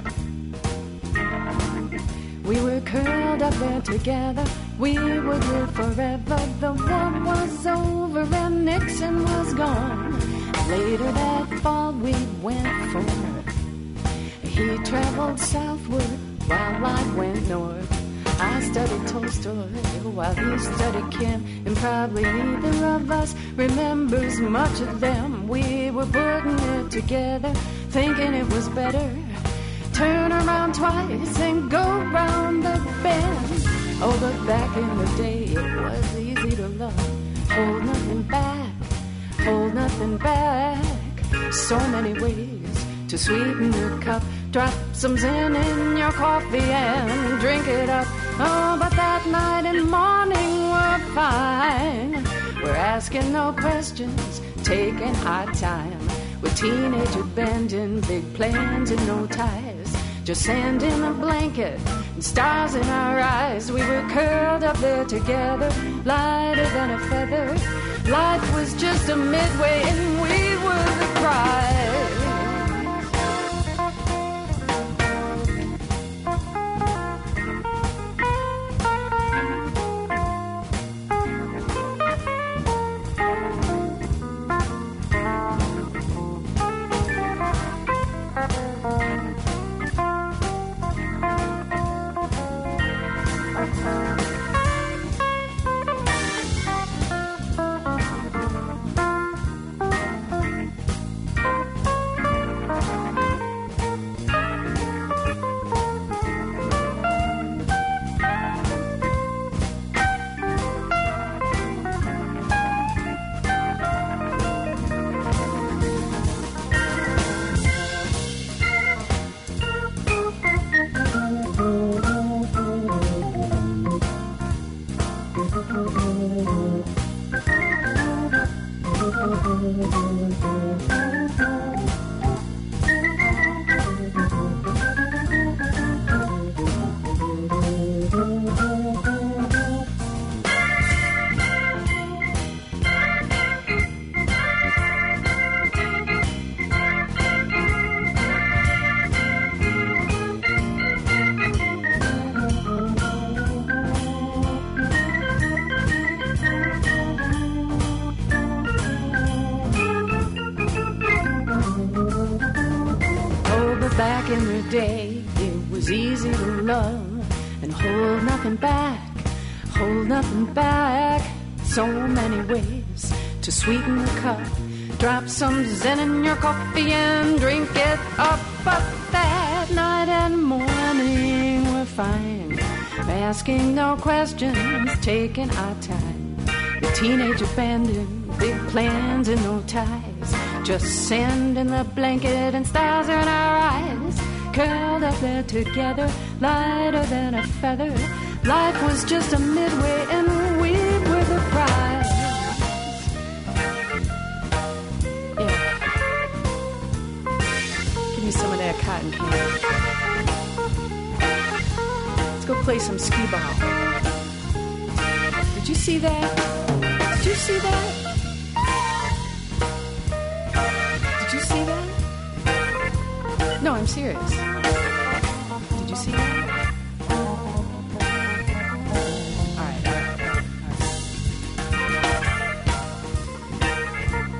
We were curled up there together. We would live forever. The war was over and Nixon was gone. Later that fall we went forth. He traveled southward while I went north. I studied Tolstoy while he studied Kim, and probably neither of us remembers much of them. We were putting it together, thinking it was better. Turn around twice and go round the bend. Oh, but back in the day it was easy to love. Hold nothing back, hold nothing back. So many ways to sweeten the cup. Drop some Zen in your coffee and drink it up. Oh, but that night and morning were fine. We're asking no questions, taking our time. With teenage abandon, big plans and no ties. Just sand in a blanket and stars in our eyes. We were curled up there together, lighter than a feather. Life was just a midway and we were the prize. Back in the day, it was easy to love and hold nothing back, hold nothing back. So many ways to sweeten the cup. Drop some Zen in your coffee and drink it up. But that night and morning were fine. Asking no questions, taking our time. The teenage abandon, big plans and no ties. Just sand in the blanket and stars in our eyes. Curled up there together, lighter than a feather. Life was just a midway and we were the prize. Yeah. Give me some of that cotton candy. Let's go play some skee ball. Did you see that? Did you see that? Did you see that? No, I'm serious. Did you see that? All right, all right, all right.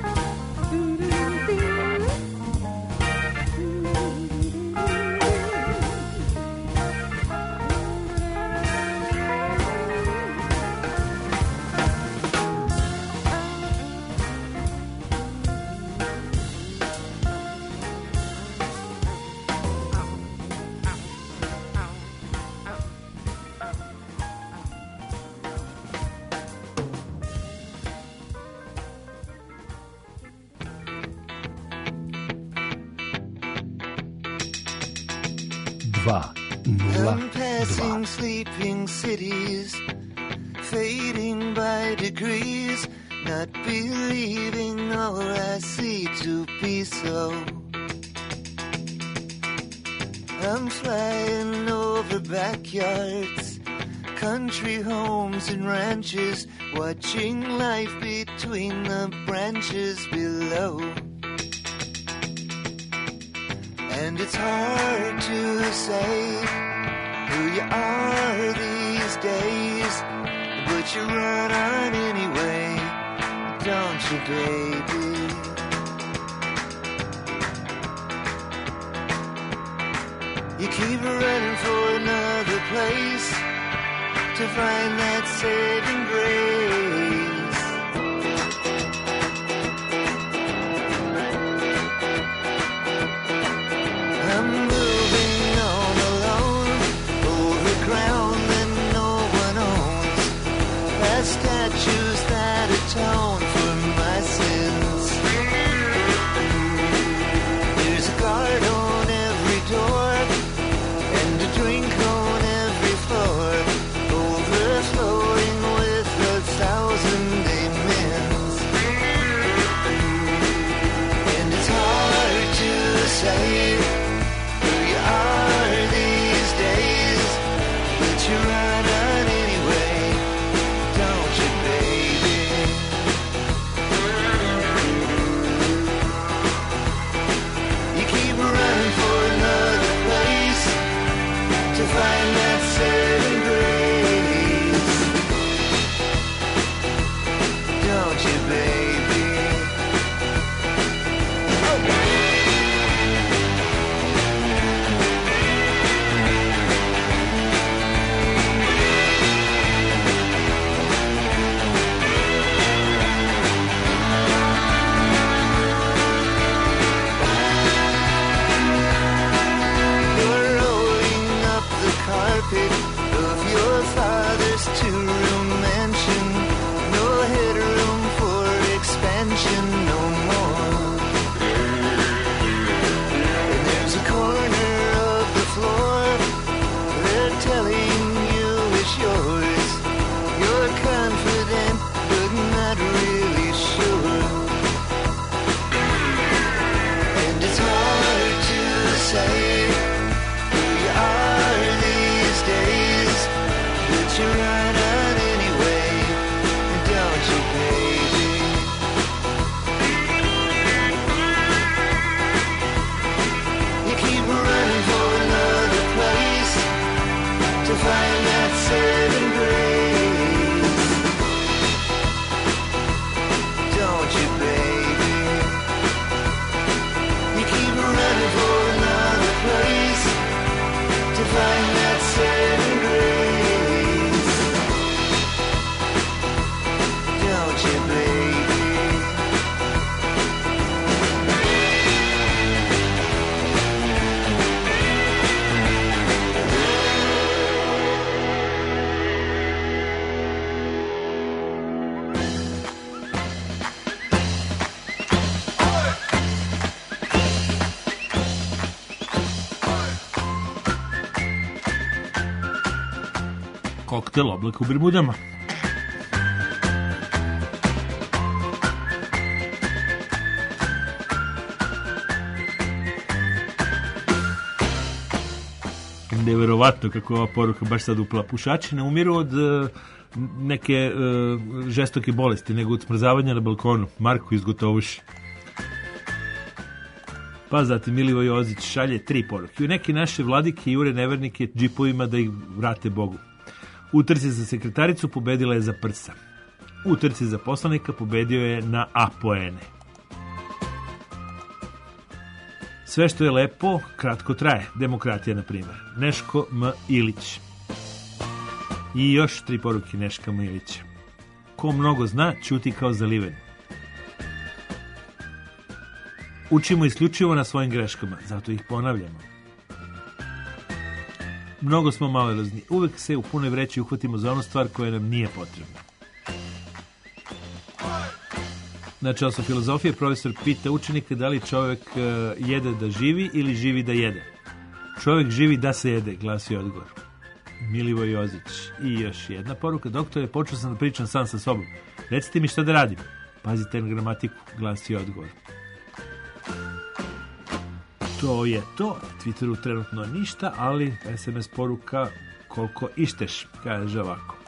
dva nula I'm passing dva. sleeping cities, fading by degrees, not believing all I see to be so. I'm flying over backyards, country homes and ranches, watching life between the branches below. And it's hard to say who you are these days, but you run on anyway, don't you, baby? You keep running for another place to find that saving grace. I'm moving on alone over ground that no one owns, past statues that atone for my sins. There's a guard on every door and a drink on every floor, overflowing with a thousand amens. And it's hard to say who you are these days, but you run on anyway, don't you, baby? You keep running for another place to find that saving grace, don't you, baby? You're rolling up the carpet of your father's two-room mansion. No headroom for expansion no more. And there's a corner of the floor they're telling you is yours. You're confident but not really sure. And it's hard to say who you are these days, but you run on anyway, don't you, baby? You keep running for another place to find that saving grace, don't you, baby? You keep running for another place to find that saving grace, don't you, baby? Koktel oblak u Bermudama. Neverovatno kako ova poruka baš sad upala. Pušači ne umiru od uh, neke uh, žestoke bolesti, nego od smrzavanja na balkonu. Marko iz Gotovuši. Pa zatim Milivoje Jozić šalje tri poruke. U neki naše vladike jure nevernike džipovima da ih vrate Bogu. U trci za sekretaricu pobedila je za prsa. U trci za poslanika pobedio je na A poene. Sve što je lepo, kratko traje. Demokratija, na primjer. Neško M. Ilić. I još tri poruke Neška M. Ilića. Ko mnogo zna, ćuti kao zaliven. Učimo isključivo na svojim greškama, zato ih ponavljamo. Mnogo smo malolezni. Uvek se u punoj vreći uhvatimo za onu stvar koja nam nije potrebna. Na času filozofije profesor pita učenika da li čovjek jede da živi ili živi da jede. Čovjek živi da se jede, glasi odgovor. Milivoj Jozić. I još jedna poruka. Doktore, počeo sam da pričam sam sa sobom. Recite mi šta da radim. Pazite na gramatiku, glasi odgovor. To je to. Twitteru trenutno ništa, ali es em es poruka koliko išteš, kaže ovako.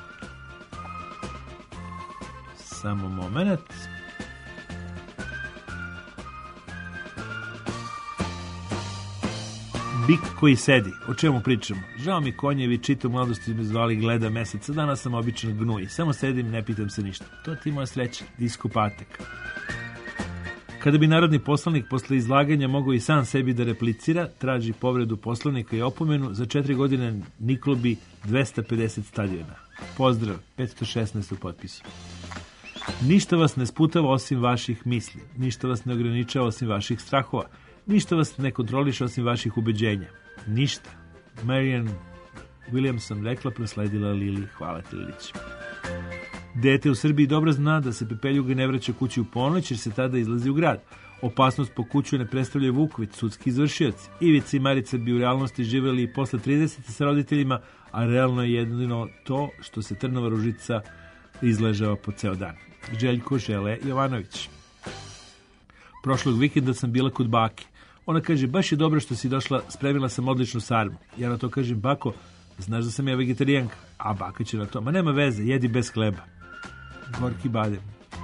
Samo moment. Bik koji sedi. O čemu pričamo? Žao mi konjevi, čito mladosti me zvali gleda meseca. Danas sam običan gnuj. Samo sedim, ne pitam se ništa. To ti moja sreća. Disko Patek. Kada bi narodni poslanik posle izlaganja mogao i sam sebi da replicira, traži povredu poslovnika i opomenu, za četiri godine niklo bi dvesta pedeset stadiona. Pozdrav, petsto šesnaest u potpisu. Ništa vas ne sputava osim vaših misli. Ništa vas ne ograničava osim vaših strahova. Ništa vas ne kontroliše osim vaših ubeđenja. Ništa. Marianne Williamson rekla, prosledila Lili. Hvala ti, Lilić. Dete u Srbiji dobro zna da se pepeljuga ne vraća kući u ponoć, jer se tada izlazi u grad. Opasnost po kuću ne predstavljaju Vuković, sudski izvršioci. Ivica i Marica bi u realnosti živjeli i posle trideset sa roditeljima, a realno je jedino to što se Trnova ružica izležava po ceo dan. Željko Žele Jovanović. Prošlog vikenda sam bila kod bake. Ona kaže, baš je dobro što si došla, spremila sam odličnu sarmu. Ja na to kažem, bako, znaš da sam ja vegetarijanka. A baka će na to, ma nema veze, jedi bez hleba. Gorki badem.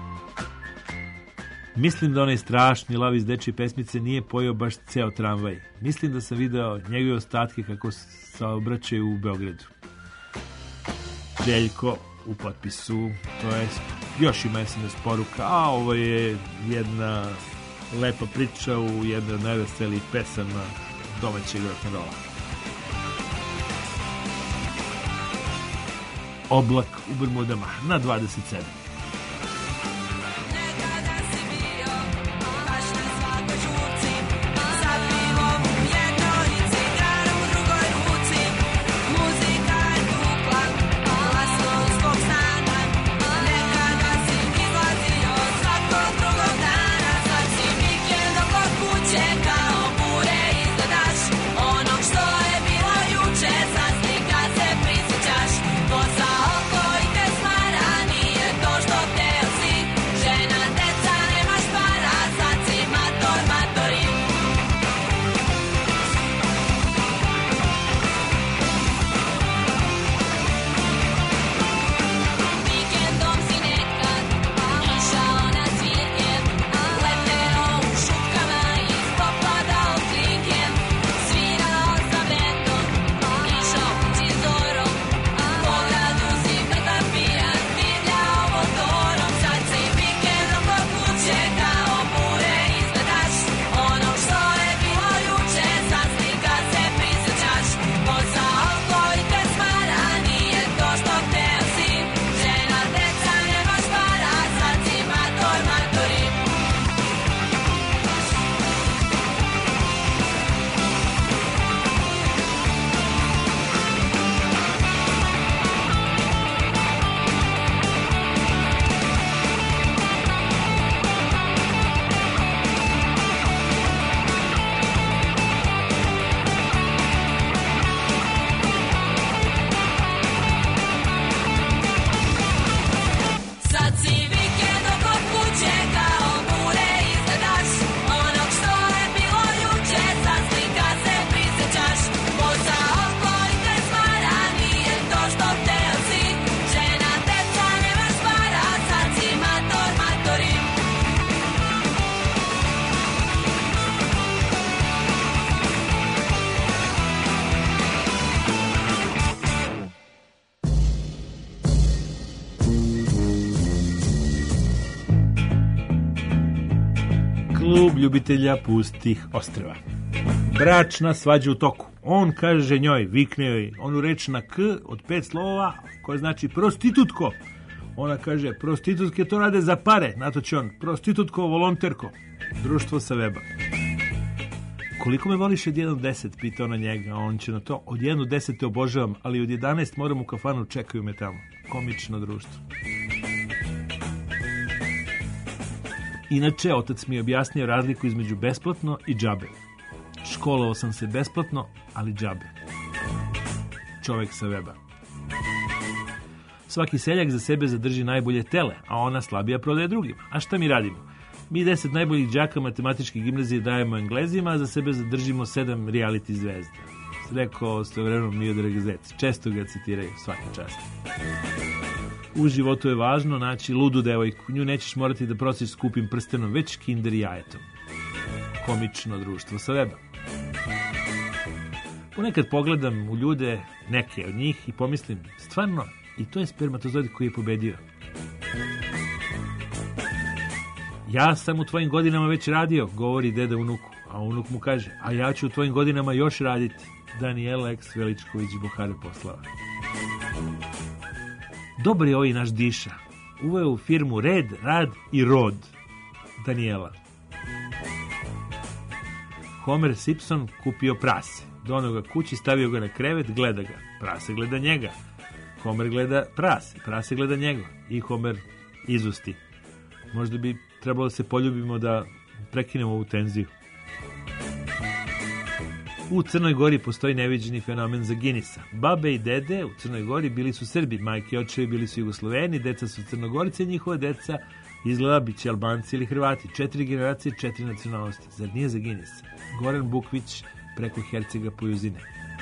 Mislim da onaj strašni lav iz dečje pesmice nije pojeo baš ceo tramvaj. Mislim da sam video njegove ostatke kako saobraćaju u Beogradu. Željko u potpisu, to je još ima es em es poruka, a ovo je jedna lepa priča u jednoj od najveselijih pesama domaćeg rock'n'rolla. Oblak u Bermudama na dvadeset sedam. Klub ljubitelja pustih ostrva. Bračna svađa u toku. On kaže njoj, vikne joj onu reč na K od pet slova, koja znači prostitutko. Ona kaže, prostitutke to rade za pare. Na to će on, prostitutko, volonterko. Društvo sa weba. Koliko me voliš od jedan do deset, pita ona njega, a on će na to, od jedan do deset te obožavam, ali od jedanaest moram u kafanu, čekaju me tamo. Komično društvo. Inače, otac mi je objasnio razliku između besplatno i džabe. Školovao sam se besplatno, ali džabe. Čovek sa weba. Svaki seljak za sebe zadrži najbolje tele, a ona slabija prodaje drugima. A šta mi radimo? Mi deset najboljih đaka matematičke gimnazije dajemo Englezima, a za sebe zadržimo sedam reality zvezda. Rekao svojevremeno Miodrag Gazet. Često ga citiraju, svaka čast. U životu je važno naći ludu devojku. Nju nećeš morati da prosiš skupim prstenom, već kinder jajetom. Komično društvo sa weba. Ponekad pogledam u ljude, neke od njih, i pomislim, stvarno, i to je spermatozoid koji je pobedio. Ja sam u tvojim godinama već radio, govori deda unuku, a unuk mu kaže, a ja ću u tvojim godinama još raditi. Danijela Eks Veličković Buhare poslava. Dobar je ovaj naš Diša. Uveo u firmu red, rad i rod. Danijela. Homer Simpson kupio prase. Doneo ga kući, stavio ga na krevet, gleda ga. Prase gleda njega. Homer gleda prase, prase gleda njega. I Homer izusti. Možda bi trebalo da se poljubimo da prekinemo ovu tenziju. U Crnoj Gori postoji neviđeni fenomen za Guinnessa. Babe i dede u Crnoj Gori bili su Srbi, majke i očevi bili su Jugosloveni, deca su Crnogorice, njihova deca izgleda biće Albanci ili Hrvati. Četiri generacije, četiri nacionalnosti. Zar nije za Guinness? Goran Bukvić preko Hercega Pojuzine.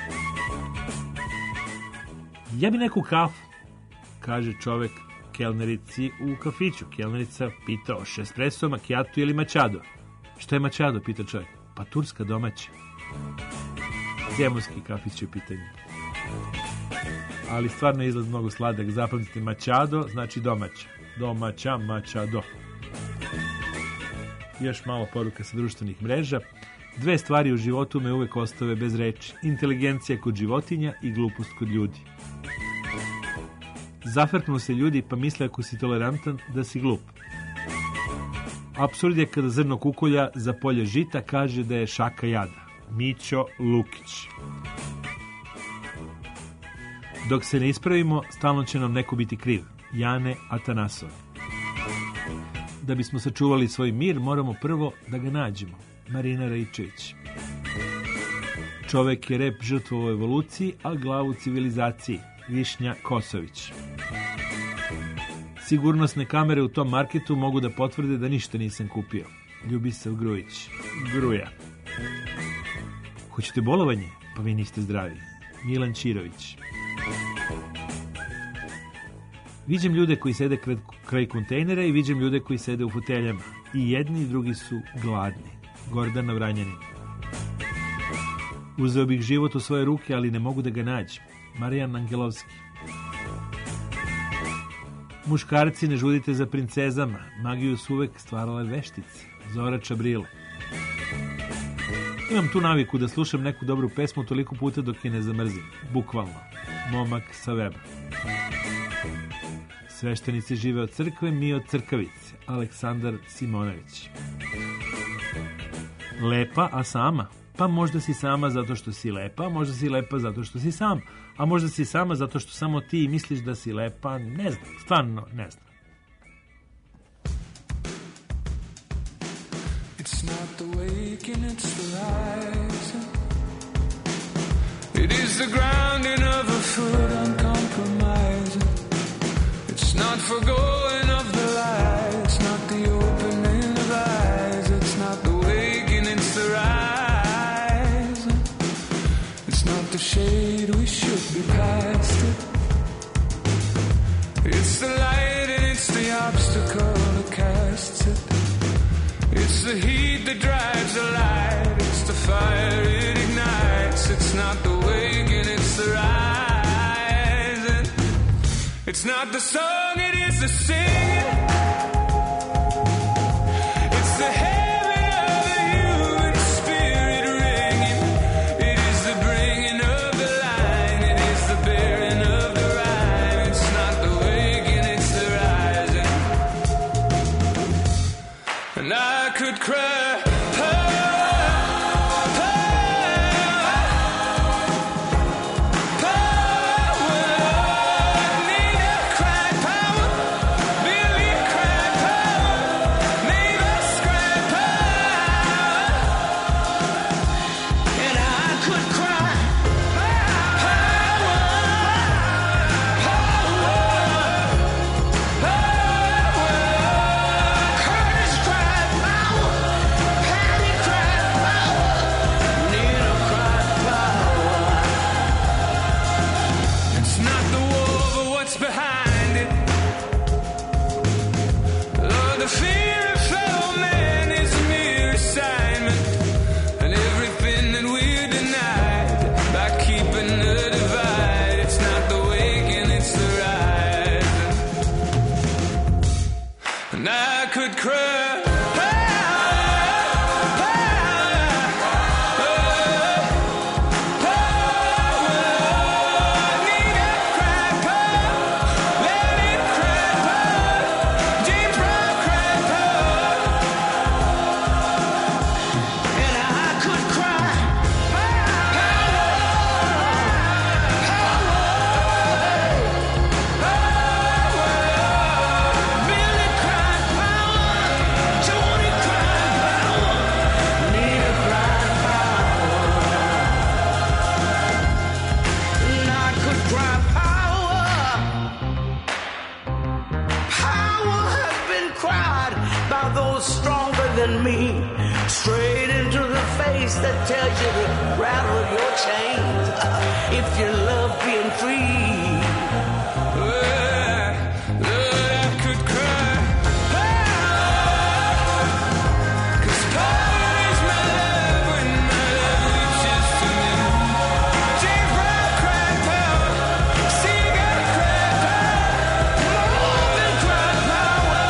Ja bi neku kafu, kaže čovek kelnerici u kafiću. Kelnerica pita o espresso, macchiato ili machado. Šta je machado, pita čovjek. Pa turska domaća. Zemunski kafić je u pitanju. Ali stvarno izgled mnogo sladak. Zapamtite, machado znači domaća. Domaća, machado. Još malo poruka sa društvenih mreža. Dve stvari u životu me uvek ostave bez reči. Inteligencija kod životinja i glupost kod ljudi. Zafrknu se ljudi pa misle ako si tolerantan da si glup. Apsurd je kada zrno kukolja za polje žita kaže da je šaka jada. Mićo Lukić. Dok se ne ispravimo, stalno će nam neko biti kriv. Jane Atanasov. Da bismo sačuvali svoj mir, moramo prvo da ga nađemo. Marina Raičević. Čovek je rep žrtvo u evoluciji, a glavu civilizaciji. Višnja Kosović. Sigurnosne kamere u tom marketu mogu da potvrde da ništa nisam kupio. Ljubisav Grujić. Gruja. Hoćete bolovanje? Pa vi niste zdravi. Milan Čirović. Viđem ljude koji sede kraj, kraj kontejnera i viđem ljude koji sede u foteljama. I jedni i drugi su gladni. Gordana Vranjanin. Uzeo bih život u svoje ruke, ali ne mogu da ga nađem. Marijan Angelovski. Muškarci, ne žudite za princezama. Magiju su uvek stvarale veštice. Zora Čabrile. Imam tu naviku da slušam neku dobru pesmu toliko puta dok je ne zamrzim. Bukvalno. Momak sa weba. Sveštenici žive od crkve, mi od crkavice. Aleksandar Simonović. Lepa, a sama? Pa možda si sama zato što si lepa, možda si lepa zato što si sam, a možda si sama zato što samo ti misliš da si lepa, ne znam, stvarno ne znam. It's not the waking, it's the rising. It is the grounding of a foot uncompromising. It's not forgoing of the lies, not the opening of eyes. It's not the waking, it's the rising. It's not the shade, we should be past it. It's the light and it's the obstacle that casts it. It's the heat that drives the light. It's the fire it ignites. It's not the waking, it's the rising. It's not the song, it is the singing. It's the heaven of the human spirit ringing. It is the bringing of the line. It is the bearing of the rhyme. It's not the waking, it's the rising. And I could cry. Believe what's behind it. Lord, the fear of fellow man is a mere assignment, and everything that we're denied by keeping the divide. It's not the waking, it's the rising. And I could cry. Straight into the face that tells you to rattle your chains if you love being free. Well, Lord, I could cry. Cause power is my love when my love reaches to me. James Brown cried power. Seagull cried power. Morgan cried power.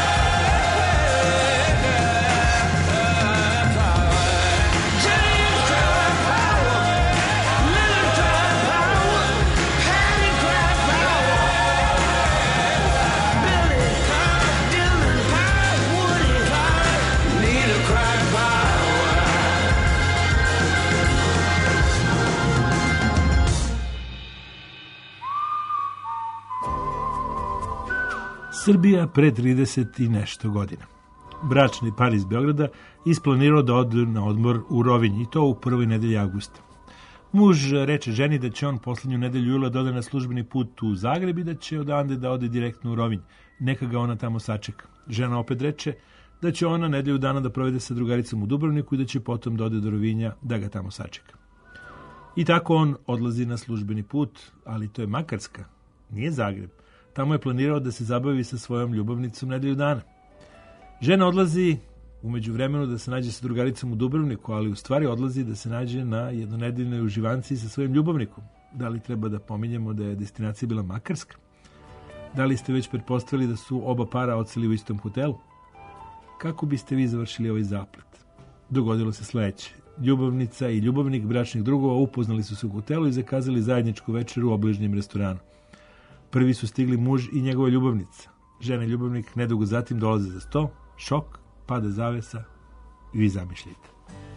Srbija pre trideset i nešto godina. Bračni par iz Beograda isplanirao da ode na odmor u Rovinj, i to u prvoj nedelji avgusta. Muž reče ženi da će on poslednju nedelju jula da ode na službeni put u Zagreb i da će odande da ode direktno u Rovinj. Neka ga ona tamo sačeka. Žena opet reče da će ona nedelju dana da provede sa drugaricom u Dubrovniku i da će potom da ode do Rovinja da ga tamo sačeka. I tako on odlazi na službeni put, ali to je Makarska, nije Zagreb. Tamo je planirao da se zabavi sa svojom ljubavnicom nedelju dana. Žena odlazi umeđu vremenu da se nađe sa drugaricom u Dubrovniku, ali u stvari odlazi da se nađe na jednonedeljnoj uživanci sa svojim ljubavnikom. Da li treba da pominjemo da je destinacija bila Makarska? Da li ste već pretpostavili da su oba para odseli u istom hotelu? Kako biste vi završili ovaj zaplet? Dogodilo se sledeće. Ljubavnica i ljubavnik bračnih drugova upoznali su se u hotelu i zakazali zajedničku večeru u obližnjem restoranu. Prvi su stigli muž i njegova ljubavnica. Žena i ljubavnik nedugo zatim dolaze za sto, šok, pada zavesa i vi zamišljite.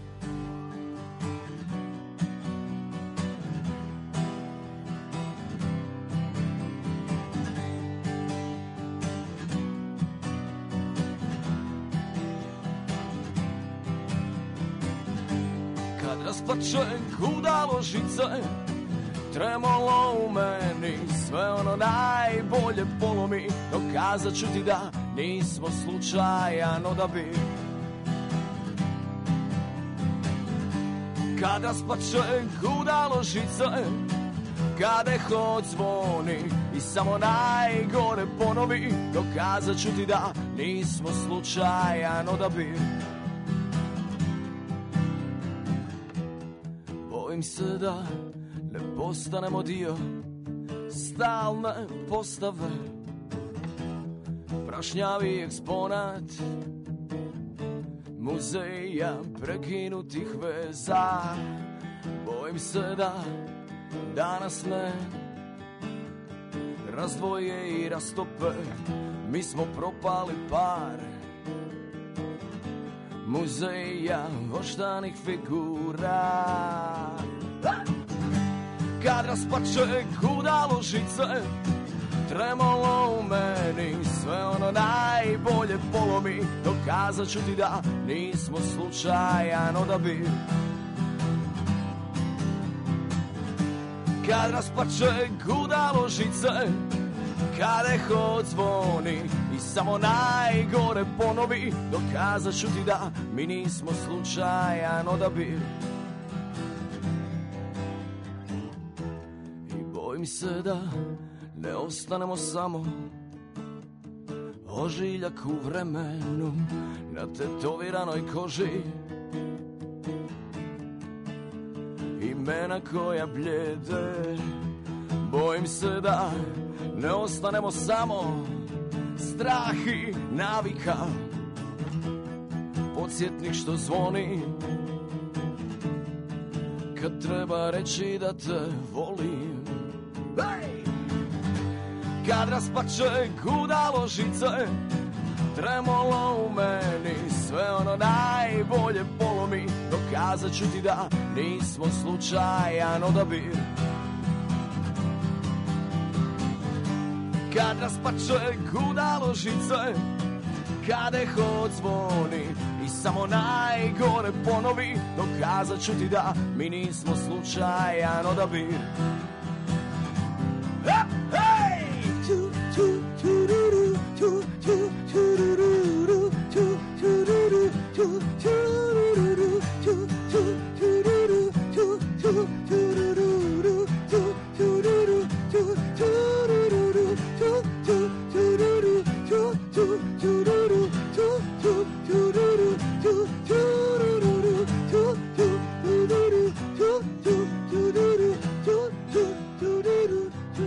Kad rasplače gudalo žice, tremolo u meni, sve ono najbolje polomi, dokazat ću ti da nismo slučajan odabir. Kad rasplače gudalo žice, kada eho zvoni i samo najgore ponovi, dokazat ću ti da nismo slučajan odabir. Bojim se da ne postanemo dio stalne postave, prašnjavi eksponat muzeja prekinutih veza. Bojim se da danas me razdvoje i rastope, mi smo propali par muzeja voštanih figura. Kad raspače gudalo žice, tremolo u meni, sve ono najbolje polomi, dokazat ću ti da nismo slučajan odabir. Kad raspače gudalo žice, kad eho zvoni i samo najgore ponovi, dokazat ću ti da mi nismo slučajan odabir. I bojim se da ne ostanemo samo ožiljak u vremenu na tetoviranoj koži, imena koja bljede. Bojim se da ne ostanemo samo strah i navika, podsjetnik što zvoni kad treba reći da te volim. Hey! Kad raspače gudalo žice, tremolo u meni, sve ono najbolje polomi, dokazat ću ti da nismo slučajan odabir. Kad raspače gudalo žice, kad eho zvoni i samo najgore ponovi, dokazat ću ti da mi nismo slučajan odabir. Ha, hej! Tu, tu, tururu, tu, tu, tururu, tu, tururu, tu, tururu, tu, tu, tururu, tu, tu, tururu, tu, tururu, tu, tururu, tu, tu, tururu, tu, tu, tururu, tu, tu, tururu, tu, tururu, tu, tu, tururu, tu, tu, tururu, tu, tu, tururu, tu,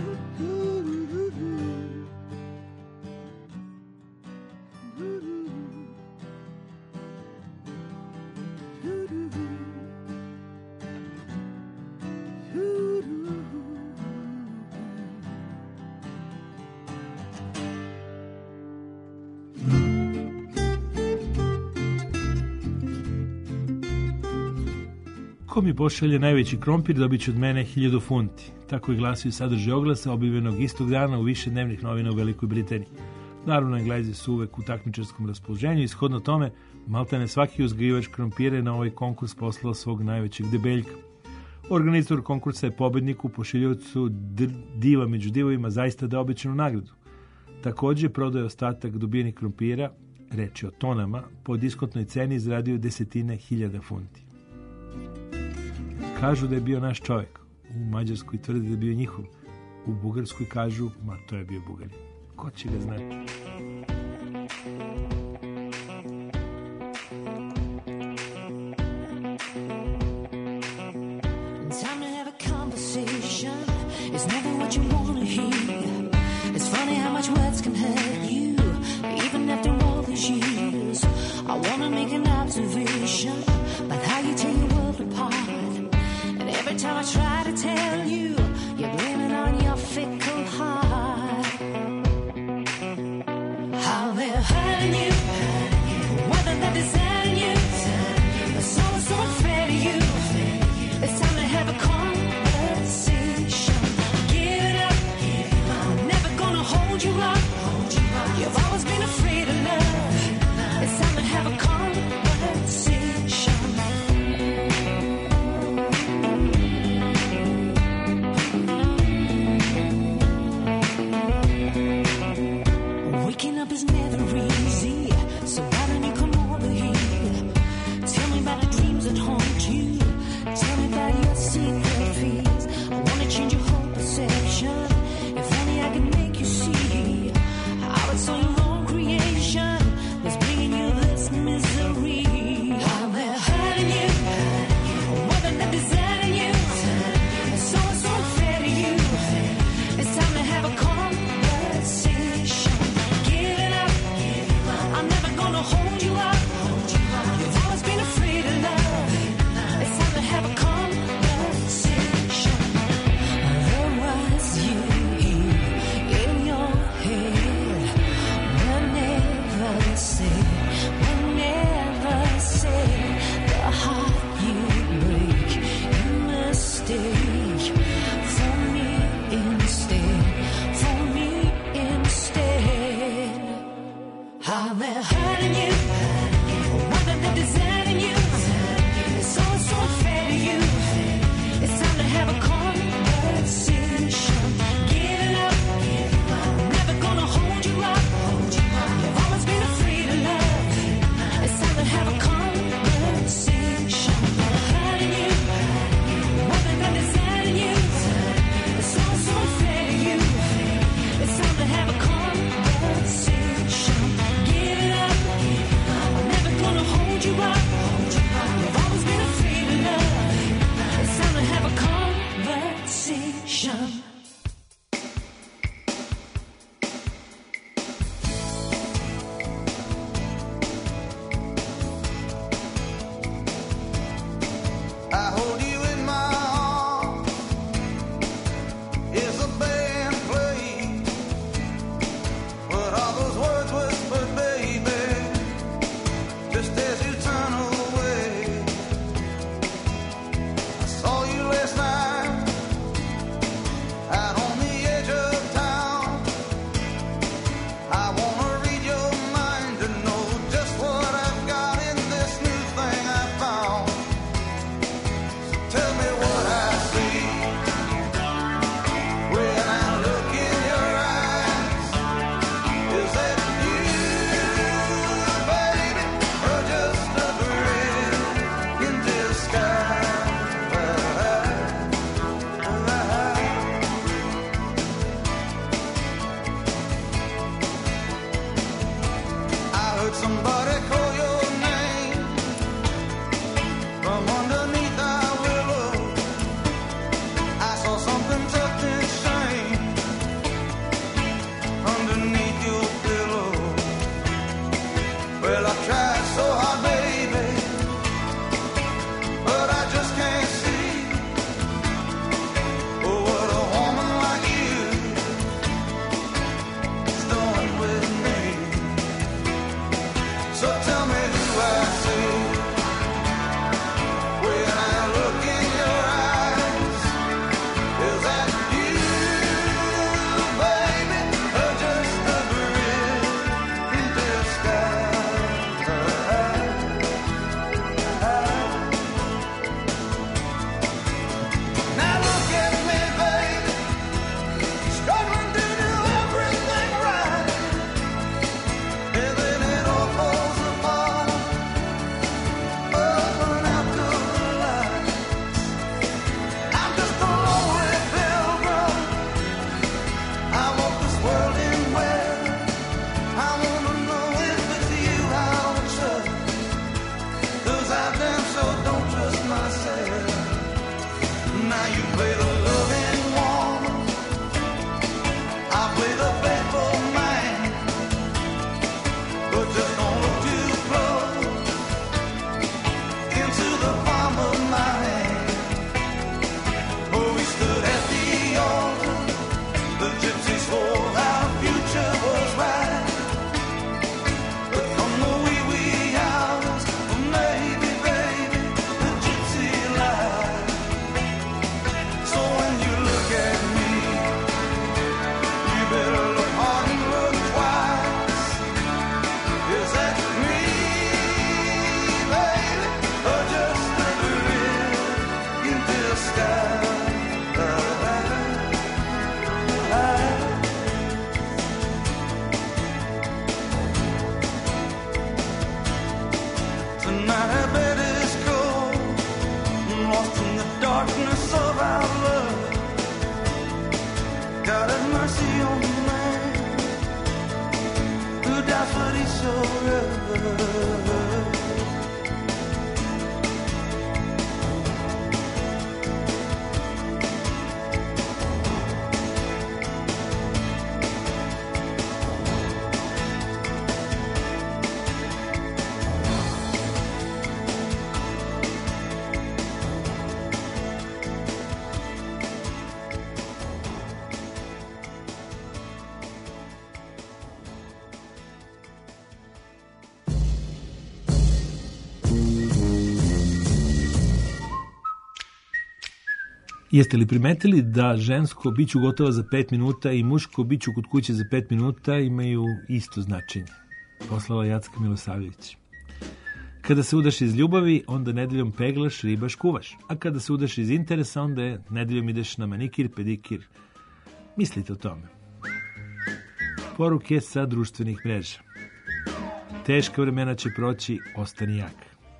Ko mi pošalje najveći krompir dobit će od mene hiljadu funti. Tako je glasio sadržaj oglasa objavljenog istog dana u više dnevnih novina u Velikoj Britaniji. Naravno, Englezi su uvek u takmičarskom raspoloženju i shodno tome maltene svaki uzgajivač krompire na ovaj konkurs poslao svog najvećeg debeljka. Organizator konkursa je pobedniku pošiljavcu diva među divovima zaista da obećanu nagradu. Takođe, prodaje ostatak dobijenih krompira, reč je o tonama, po diskontnoj ceni izradio desetine hiljada funti. Kažu da je bio naš čovjek. U Mađarskoj tvrdi da je bio njihov. U Bugarskoj kažu, ma to je bio Bugarin. Ko će ga znati? Time to have a conversation. It's never what you want to hear. It's funny how much words can hurt you, even after all these years. I want to make an observation about how you tear your world apart. And every time I try to tell you, you're blaming on your fickle heart. How they're hurting you. so rough. Jeste li primetili da žensko biću gotovo za pet minuta i muško biću kod kuće za pet minuta imaju isto značenje? Poslala Jacka Milosavljević. Kada se udaš iz ljubavi, onda nedeljom peglaš, ribaš, kuvaš. A kada se udaš iz interesa, onda je nedeljom ideš na manikir, pedikir. Mislite o tome. Poruke sa društvenih mreža. Teška vremena će proći, ostani jak.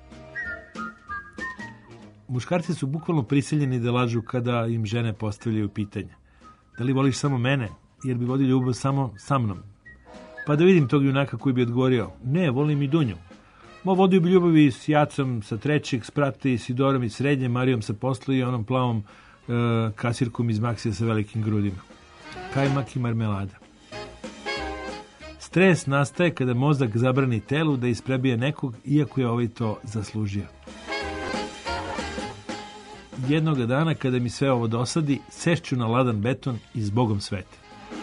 Muškarci su bukvalno prisiljeni da lažu kada im žene postavljaju pitanja. Da li voliš samo mene, jer bi vodio ljubav samo sa mnom? Pa da vidim tog junaka koji bi odgovorio, ne, volim i Dunju. Mo vodio bi ljubavi s Jacom sa trećeg, s Prate i Sidorom iz srednje, Marijom sa posla i onom plavom e, kasirkom iz Maksija sa velikim grudima. Kajmak i marmelada. Stres nastaje kada mozak zabrani telu da isprebije nekog, iako je ovaj to zaslužio. Jednoga dana, kada mi sve ovo dosadi, sešću na ladan beton i zbogom sveta.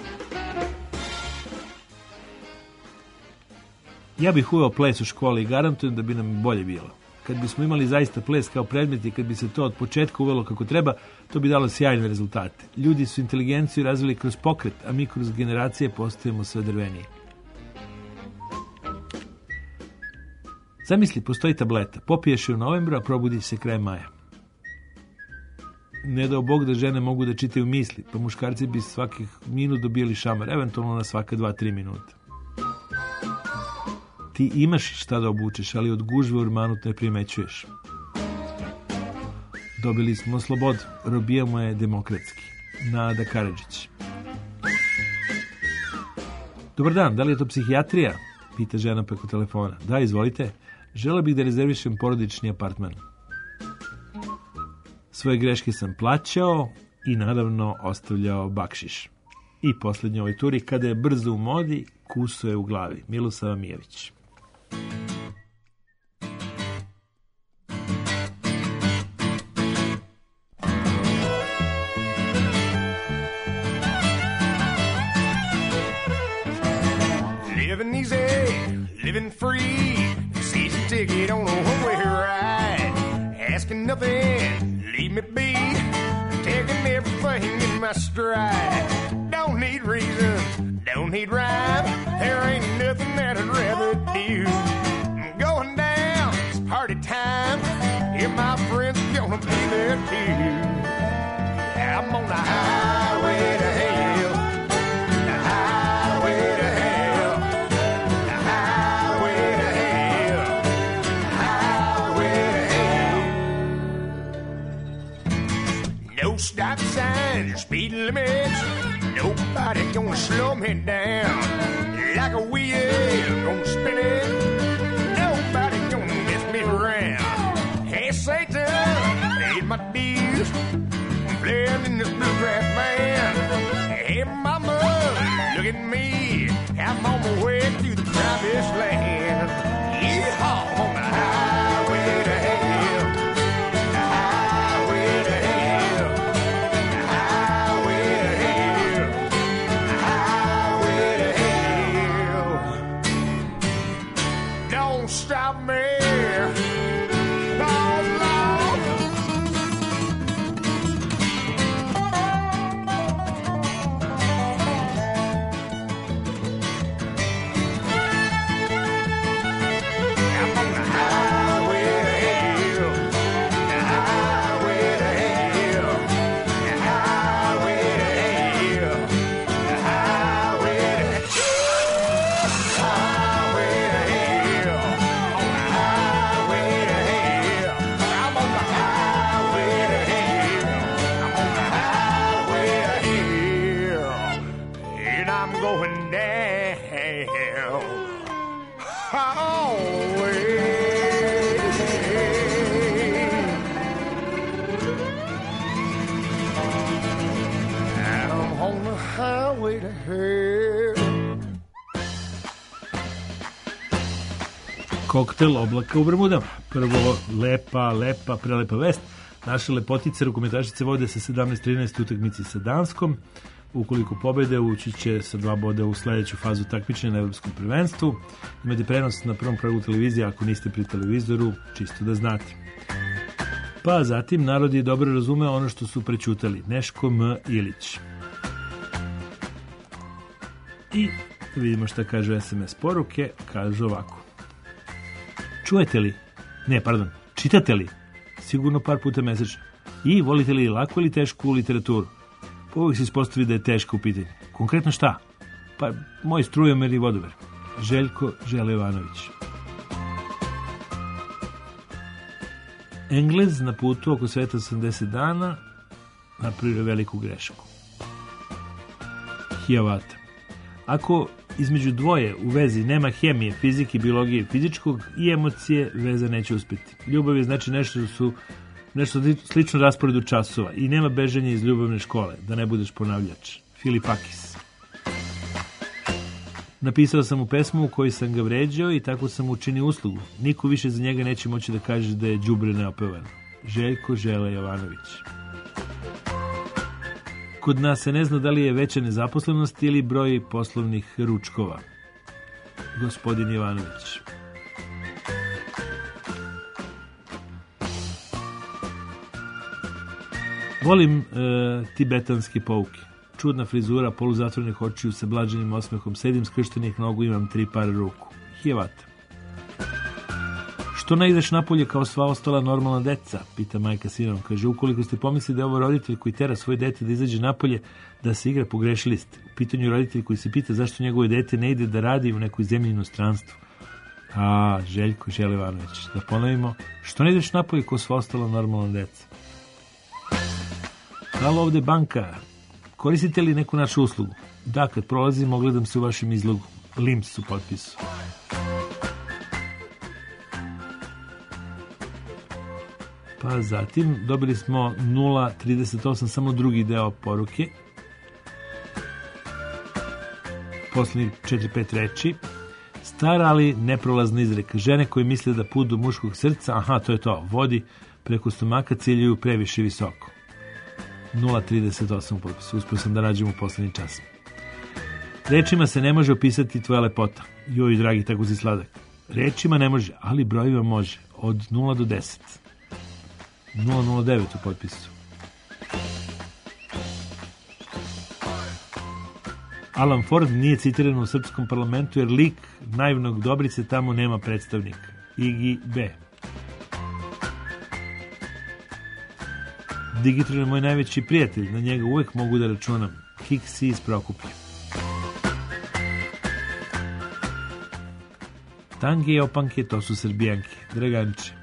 Ja bih uveo ples u školi i garantujem da bi nam bolje bilo. Kad bismo imali zaista ples kao predmet i kad bi se to od početka uvelo kako treba, to bi dalo sjajne rezultate. Ljudi su inteligenciju razvili kroz pokret, a mi kroz generacije postajemo sve drveniji. Zamisli, postoji tableta. Popiješ je u novembru, a probudiš se krajem maja. Ne dao Bog da žene mogu da čitaju misli, pa muškarci bi svakih minut dobijali šamar, eventualno na svaka dva, tri minuta. Ti imaš šta da obučeš, ali od gužve u ormanu te primećuješ. Dobili smo slobodu, robijamo je demokratski. Nada Karadžić. Dobar dan, da li je to psihijatrija? Pita žena preko telefona. Da, izvolite. Žela bih da rezervišem porodični apartman. Svoje greške sam plaćao i naravno ostavljao bakšiš. I posljednje ovoj turi, kada je brzo u modi, kuso je u glavi. Milosava Mijević. Living easy, living free, season ticket on a one-way ride, asking nothing. Leave me be, taking everything in my stride. Don't need reason, don't need rhyme. There ain't nothing that I'd rather do. I'm going down, it's party time. Yeah, my friends are gonna be there too. I'm on the highway to hell, the highway to hell, the highway to hell, the highway to hell. No stop signs or speed limits. Nobody gonna slow me down. Like a wheel gonna spin it. Nobody gonna mess me around. Hey Satan, paid my dues. I'm playing in this bluegrass band. Hey mama, look at me. I'm on my way to the promised land. Yeehaw, I'm on the highway to hell. The highway to hell. The highway to hell. The highway to hell. Don't stop me. Lord, Lord. I'm on the highway to hell. The highway to hell. The highway to hell. The highway to highway to hell. On the highway to hell. I'm on the highway to hell. I'm on the highway to hell. And I'm going down. hallway. And I'm on the highway to hell. Koktel oblaka u Bermudama. Prvo, lepa, lepa, prelepa vest. Naše lepotice rukometašice vode sa sedamnaest trinaest utakmici sa Danskom. Ukoliko pobede, ući će sa dva boda u sledeću fazu takmičenja na Evropskom prvenstvu. Imate prenos na prvom pragu televizije, ako niste pri televizoru, čisto da znate. Pa zatim, narod je dobro razumeo ono što su prećutali. Neško M. Ilić. I vidimo šta kaže es em es poruke. Kaže ovako. Čujete li? Ne, pardon. Čitate li? Sigurno par puta mesečno. I volite li laku ili tešku literaturu? Pa uvijek se ispostavi da je teško u pitanju. Konkretno šta? Pa moj strujomer i vodomer. Željko Želevanović. Englez na putu oko sveta osamdeset dana napravio veliku grešku. Hijavata. Ako između dvoje u vezi nema hemije, fizike, biologije i fizičkog i emocije, veza neće uspjeti. Ljubav je znači nešto su nešto slično rasporedu časova i nema bežanja iz ljubavne škole, da ne budeš ponavljač. Filipakis. Napisao sam mu pesmu u kojoj sam ga vređao i tako sam mu učinio uslugu. Niko više za njega neće moći da kaže da je đubre neopevano. Željko Žele Jovanović. Kod nas se ne zna da li je veća nezaposlenost ili broj poslovnih ručkova. Gospodin Jovanović. Volim e, tibetanske pouke. Čudna frizura, poluzatvornih očiju sa blaženim osmehom, sedim skrštenih nogu, imam tri pare ruku. Hijevata. Što ne ideš napolje kao sva ostala normalna deca? Pita majka sinom. Kaže, ukoliko ste pomislili da je ovo roditelj koji tera svoje dete da izađe napolje da se igra, pogrešili ste. U pitanju roditelj koji se pita zašto njegovo dete ne ide da radi u nekoj zemlji inostranstvu. A, Željko Želevanović. Da ponovimo, što ne ideš napolje kao sva ostala normalna deca? Halo, ovde banka. Koristite li neku našu uslugu? Da, kad prolazim, ogledam se u vašem izlogu. Limps u potpisu. Pa zatim dobili smo nula trideset osam, samo drugi deo poruke. Poslednji četiri pet reči. Stara, ali neprolazna izreka. Žene koje misle da put do muškog srca, aha, to je to, vodi preko stomaka, ciljaju previše visoko. nula trideset osam u potpisu. Uspio sam da nađem u poslednji čas. Rečima se ne može opisati tvoja lepota. Joj, dragi, tako si sladak. Rečima ne može, ali brojima može. Od nula do deset. nula nula devet u potpisu. Alan Ford nije citiran u srpskom parlamentu jer lik naivnog Dobrice tamo nema predstavnika. Igi B. Digitron je moj najveći prijatelj, na njega uvek mogu da računam. Kik si iz Prokuplja. Tange i opanke, to su Srbijanke. Draganče.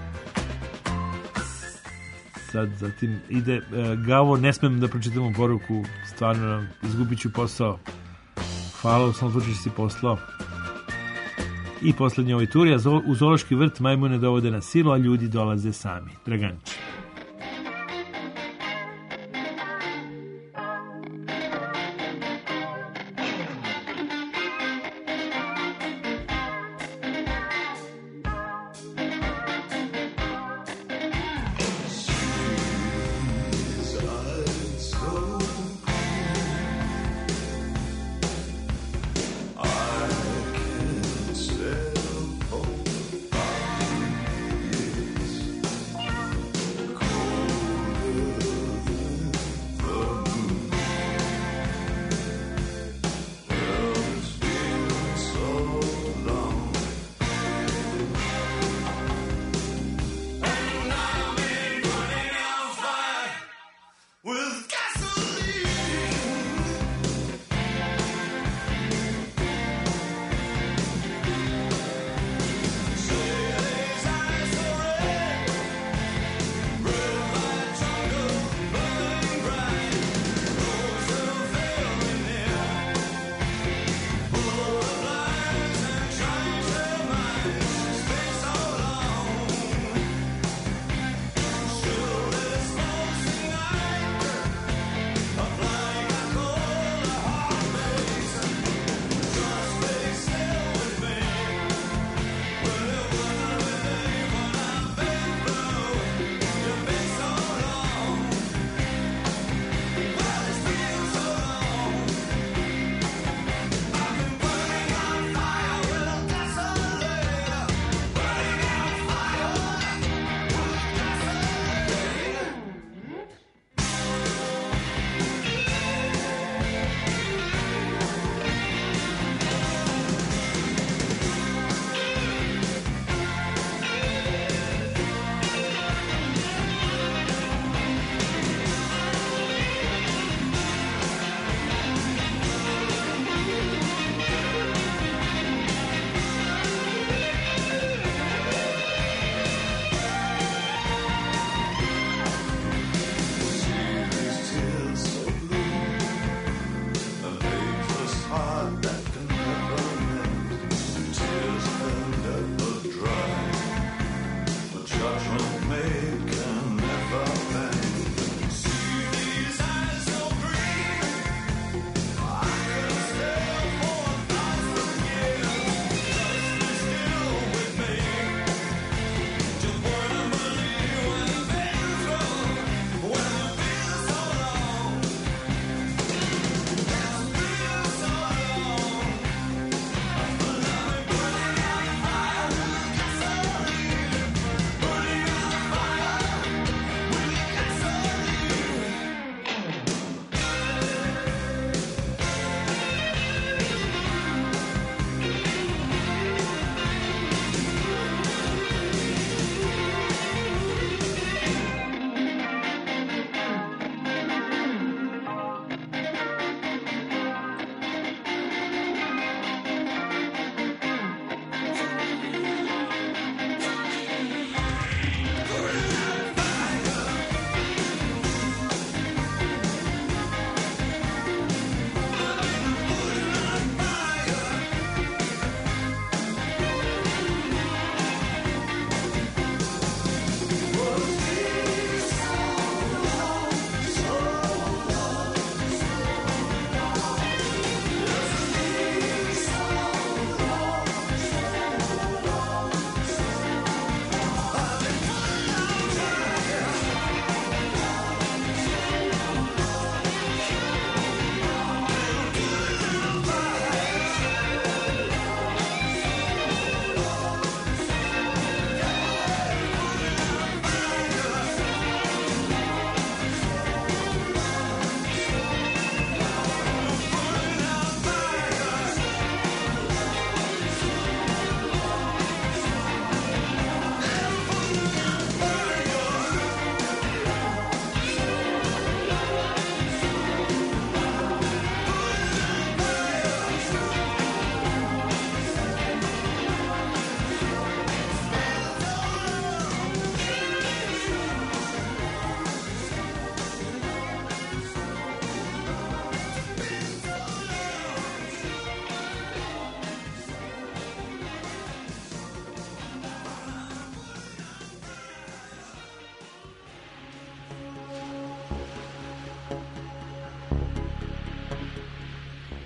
Sad, zatim ide e, Gavo, ne smem da pročitamo poruku, stvarno izgubit ću posao. Hvala, u svom slučaju si poslao. I poslednji ovoj turi, u zoološki vrt majmune dovode na silu, a ljudi dolaze sami. Draganče.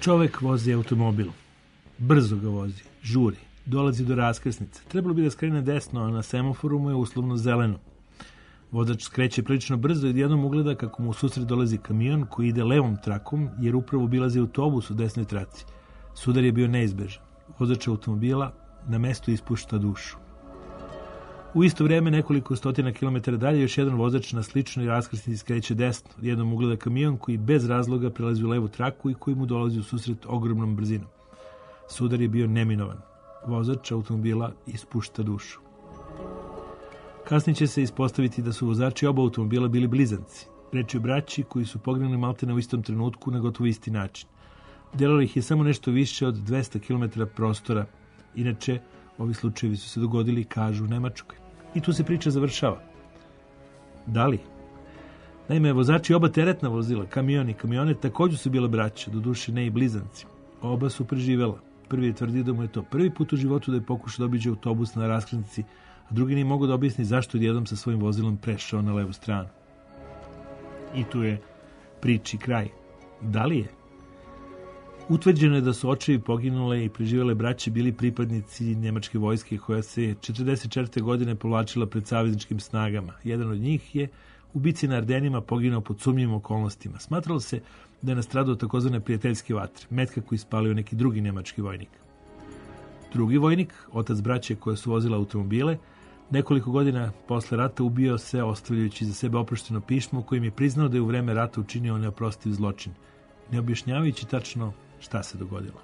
Čovek vozi automobil. Brzo ga vozi, žuri, dolazi do raskrsnice. Trebalo bi da skrene desno, a na semaforu mu je uslovno zeleno. Vozač skreće prilično brzo i odjednom ugleda kako mu u susret dolazi kamion koji ide levom trakom jer upravo obilazi autobus u desnoj traci. Sudar je bio neizbežan. Vozač automobila na mestu ispušta dušu. U isto vreme, nekoliko stotina kilometara dalje, još jedan vozač na sličnoj raskrsnici skreće desno. Jednom ugleda kamion koji bez razloga prelazi u levu traku i koji mu dolazi u susret ogromnom brzinom. Sudar je bio neminovan. Vozač automobila ispušta dušu. Kasnije će se ispostaviti da su vozači oba automobila bili blizanci. Reč je o braći koji su poginuli maltene u istom trenutku na gotovo isti način. Delalo ih je samo nešto više od dvesta kilometara prostora. Inače, ovi slučajevi su se dogodili, kažu, u Nemačkoj. I tu se priča završava. Da li? Naime, vozači oba teretna vozila, kamion i kamionet, također su bile braća, doduše ne i blizanci. Oba su preživela. Prvi je tvrdio da mu je to prvi put u životu da je pokušao da obiđe autobus na raskrsnici, a drugi nije mogao da objasni zašto odjednom sa svojim vozilom prešao na levu stranu. I tu je priči kraj. Da li je? Utvrđeno je da su očevi poginule i preživele braće bili pripadnici njemačke vojske koja se četrdeset četvrte godine povlačila pred savezničkim snagama. Jedan od njih je u bici na Ardenima poginuo pod sumnjivim okolnostima. Smatralo se da je nastradao takozvane prijateljske vatre, metka koji spalio neki drugi nemački vojnik. Drugi vojnik, otac braće koja su vozila automobile, nekoliko godina posle rata ubio se ostavljajući za sebe oprošteno pismo kojim je priznao da je u vreme rata učinio neoprostiv zločin, ne objašnjavajući tačno šta se dogodilo.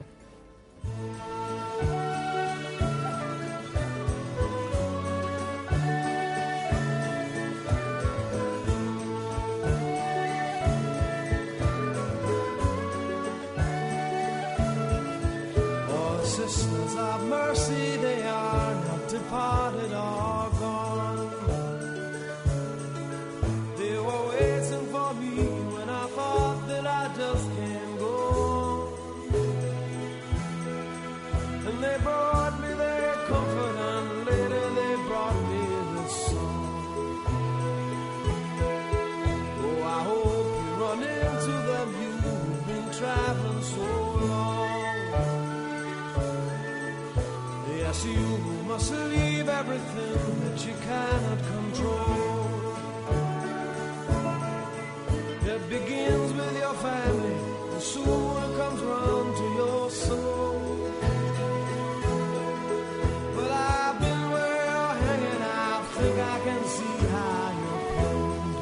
Oh, sisters of mercy, they are not departed or gone. They were waiting for me when I thought that I just can't go. And they brought me their comfort, and later they brought me this song. Oh, I hope you run into them, you've been traveling so long. Yes, you must leave everything that you cannot control. It begins with your family, and soon it comes round to your soul. But I've been where you're hanging, I think I can see how you're pinned.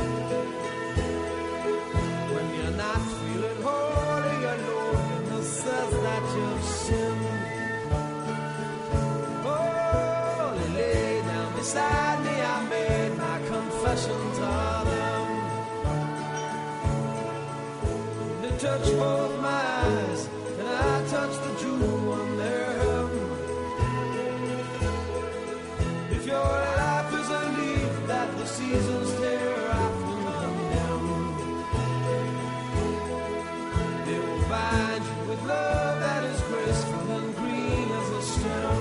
When you're not feeling holy, your loneliness says that you've sinned. Oh, they lay down beside me, I made my confession to them. They touched both my eyes, and I touched the jewel on their hem. If your life is a leaf that the seasons tear off and condemn, they will bind you with love that is graceful and green as a stem.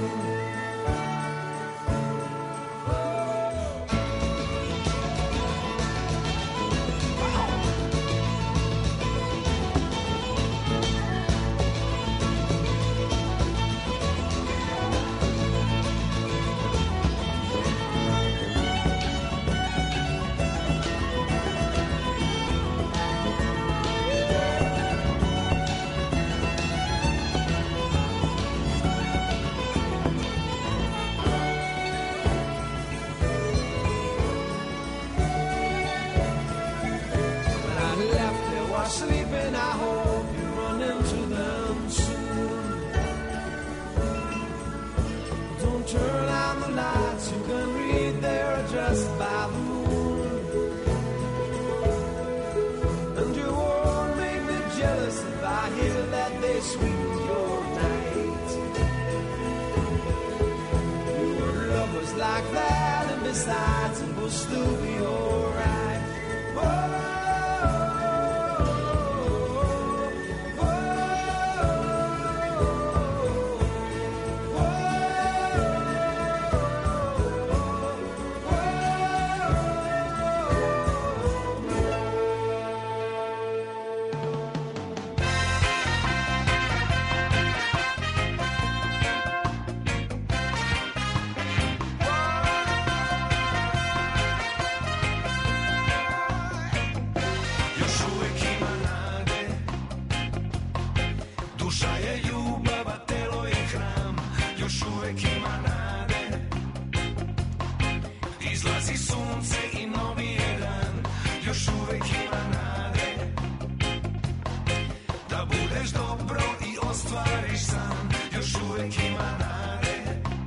Sleeping, I hope you run into them soon. Don't turn on the lights, you can read their address by the moon. And you won't make me jealous if I hear that they sweeten your night. You and lovers like that, and besides, it will still be alright. Oh, Duša je ljubav, a telo je hram, još uvek ima nade. Izlazi sunce i novi je dan, još uvek ima nade. Da budeš dobro i ostvariš san, još uvek ima nade.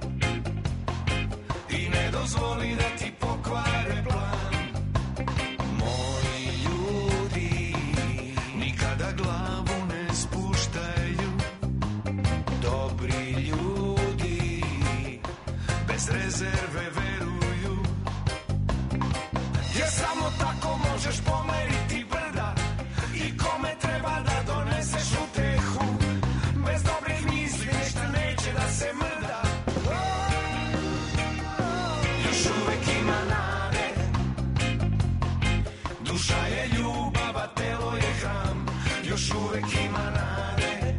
I ne dozvoli da ti pokvare plan. Moji ljudi nikada glavu ne spuštaju, dobri ljudi bez rezerve veruju, jer samo tako možeš pomeriti brda i kome treba da doneseš utehu. Bez dobrih misli ništa neće da se mrda. Još uvek ima nade. Duša je ljubav, a telo je hram, još uvek ima nade.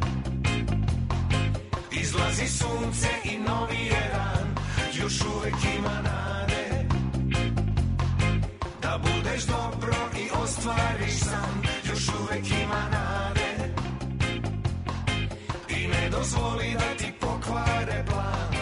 Izlazi sunce i novi je dan, još uvek ima nade. Da budeš dobro i ostvariš san, još uvek ima nade. I ne dozvoli da ti pokvare plan.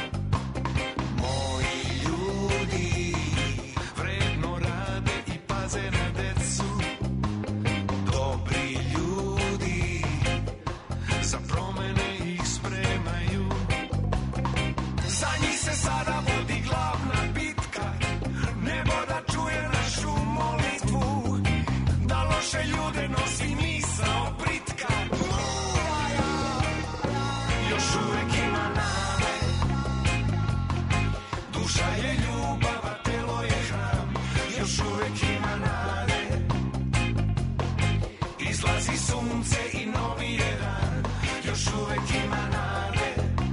Moji ljudi vredno rade i paze na decu, dobri ljudi za promene ih spremaju. Za njih se sada vodi glavna bitka, nebo da čuje našu molitvu, da loše ljude nosi misao britka. Još uvek ima nade. Duša je ljubav, a telo je hram, još uvek ima nade. Izlazi sunce i novi je dan, još uvek ima nade.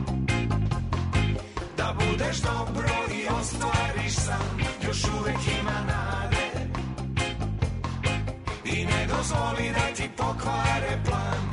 Da budeš dobro i ostvariš san, još uvek ima nade. I ne dozvoli da ti pokvare plan.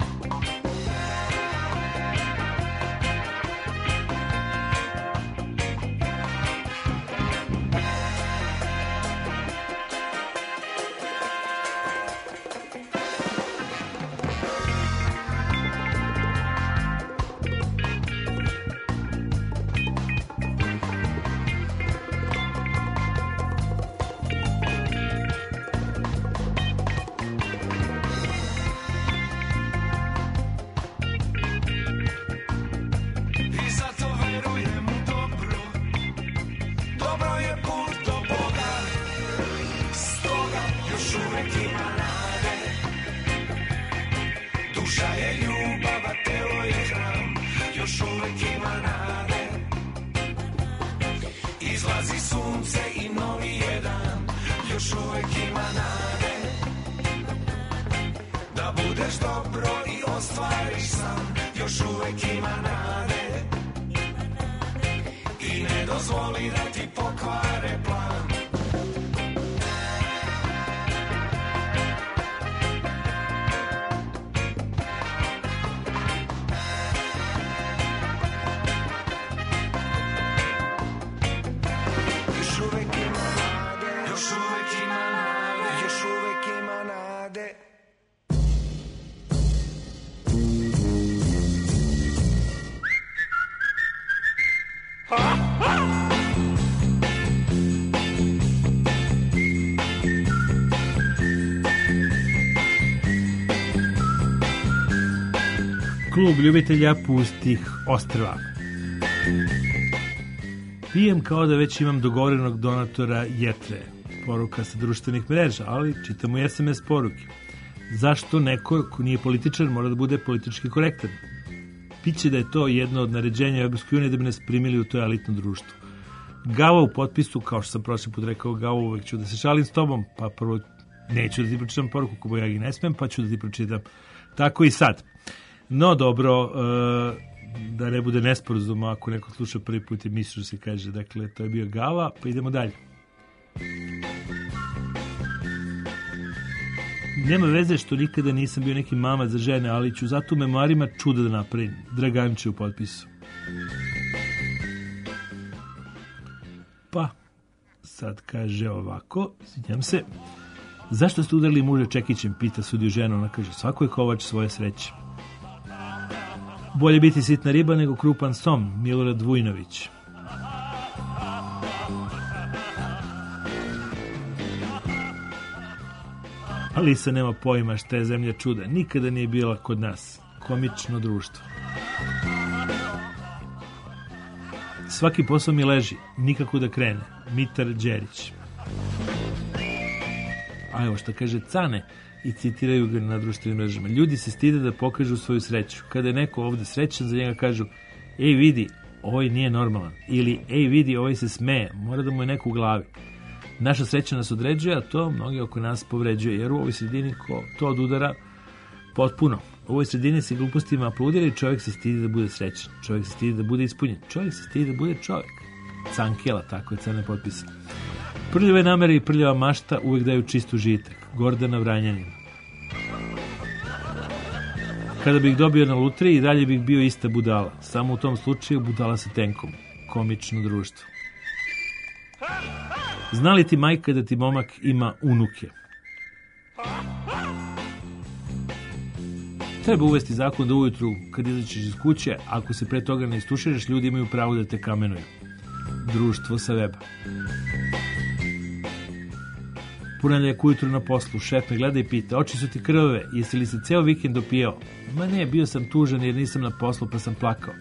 I zato verujem u dobro, dobro je put do Boga, stoga još uvek ima nade. Duša je ljubav, a telo je hram, još uvek ima nade. Izlazi sunce i novi je dan, još uvek ima nade. Da budeš dobro i ostvariš san, još uvek ima nade. I ne dozvoli da ti pokvare plan. Još uvek ima nade, još uvek ima nade, još uvek ima nade. Klub ljubitelja pustih ostrva. Pijem kao da već imam dogovorenog donatora jetre. Poruka sa društvenih mreža, ali čitamo i es em es poruke. Zašto neko ko nije političar mora da bude politički korektan? Piće da je to jedno od naređenja Evropske unije da bi nas primili u to elitno društvo. Gava u potpisu, kao što sam prošli put rekao, Gava, uvek ću da se šalim s tobom, pa prvo neću da ti pročitam poruku ko bojagi ne smem, pa ću da ti pročitam. Tako i sad. No dobro, uh, da ne bude nesporazuma ako neko sluša prvi put i misli da se kaže, dakle, to je bio Gava, pa idemo dalje. Nema veze što nikada nisam bio neki mamac za žene, ali ću zato u memoarima čuda da napravim. Draganče u potpisu. Pa, sad kaže ovako, izvinjam se, zašto ste udarili muža čekićem, pita sudio žena, ona kaže, svako je kovač svoje sreće. Bolje biti sitna riba nego krupan som, Milorad Vujnović. Alisa nema pojma šta je zemlja čuda, nikada nije bila kod nas. Komično društvo. Svaki posao mi leži, nikako da krene. Mitar Đerić. A evo šta kaže Cane i citiraju ga na društvenim mrežama. Ljudi se stide da pokažu svoju sreću. Kada je neko ovde srećan, za njega kažu: ej vidi, ovaj nije normalan. Ili ej vidi, ovaj se smeje, mora da mu je neko u glavi. Naša sreća nas određuje, a to mnogi oko nas povređuje, jer u ovoj sredini ko to odudara potpuno. U ovoj sredini se glupostima aplaudira i čovjek se stidi da bude srećan. Čovjek se stidi da bude ispunjen. Čovjek se stidi da bude čovjek. Cankela, tako je Cane potpisan. Prljave namere i prljava mašta uvijek daju čistu žitak. Gordana Vranjanina. Kada bih dobio na lutriji, i dalje bih bio ista budala. Samo u tom slučaju budala sa tenkom. Komično društvo. Zna li ti majka da ti momak ima unuke? Treba uvesti zakon da ujutru, kad izađeš iz kuće, ako se pre toga ne istuširaš, ljudi imaju pravo da te kamenuju. Društvo sa weba. Ponedjeljak ujutru na poslu, šef me gleda i pita: oči su ti krvave, jesi li se ceo vikend opijao? Ma ne, bio sam tužan jer nisam na poslu pa sam plakao.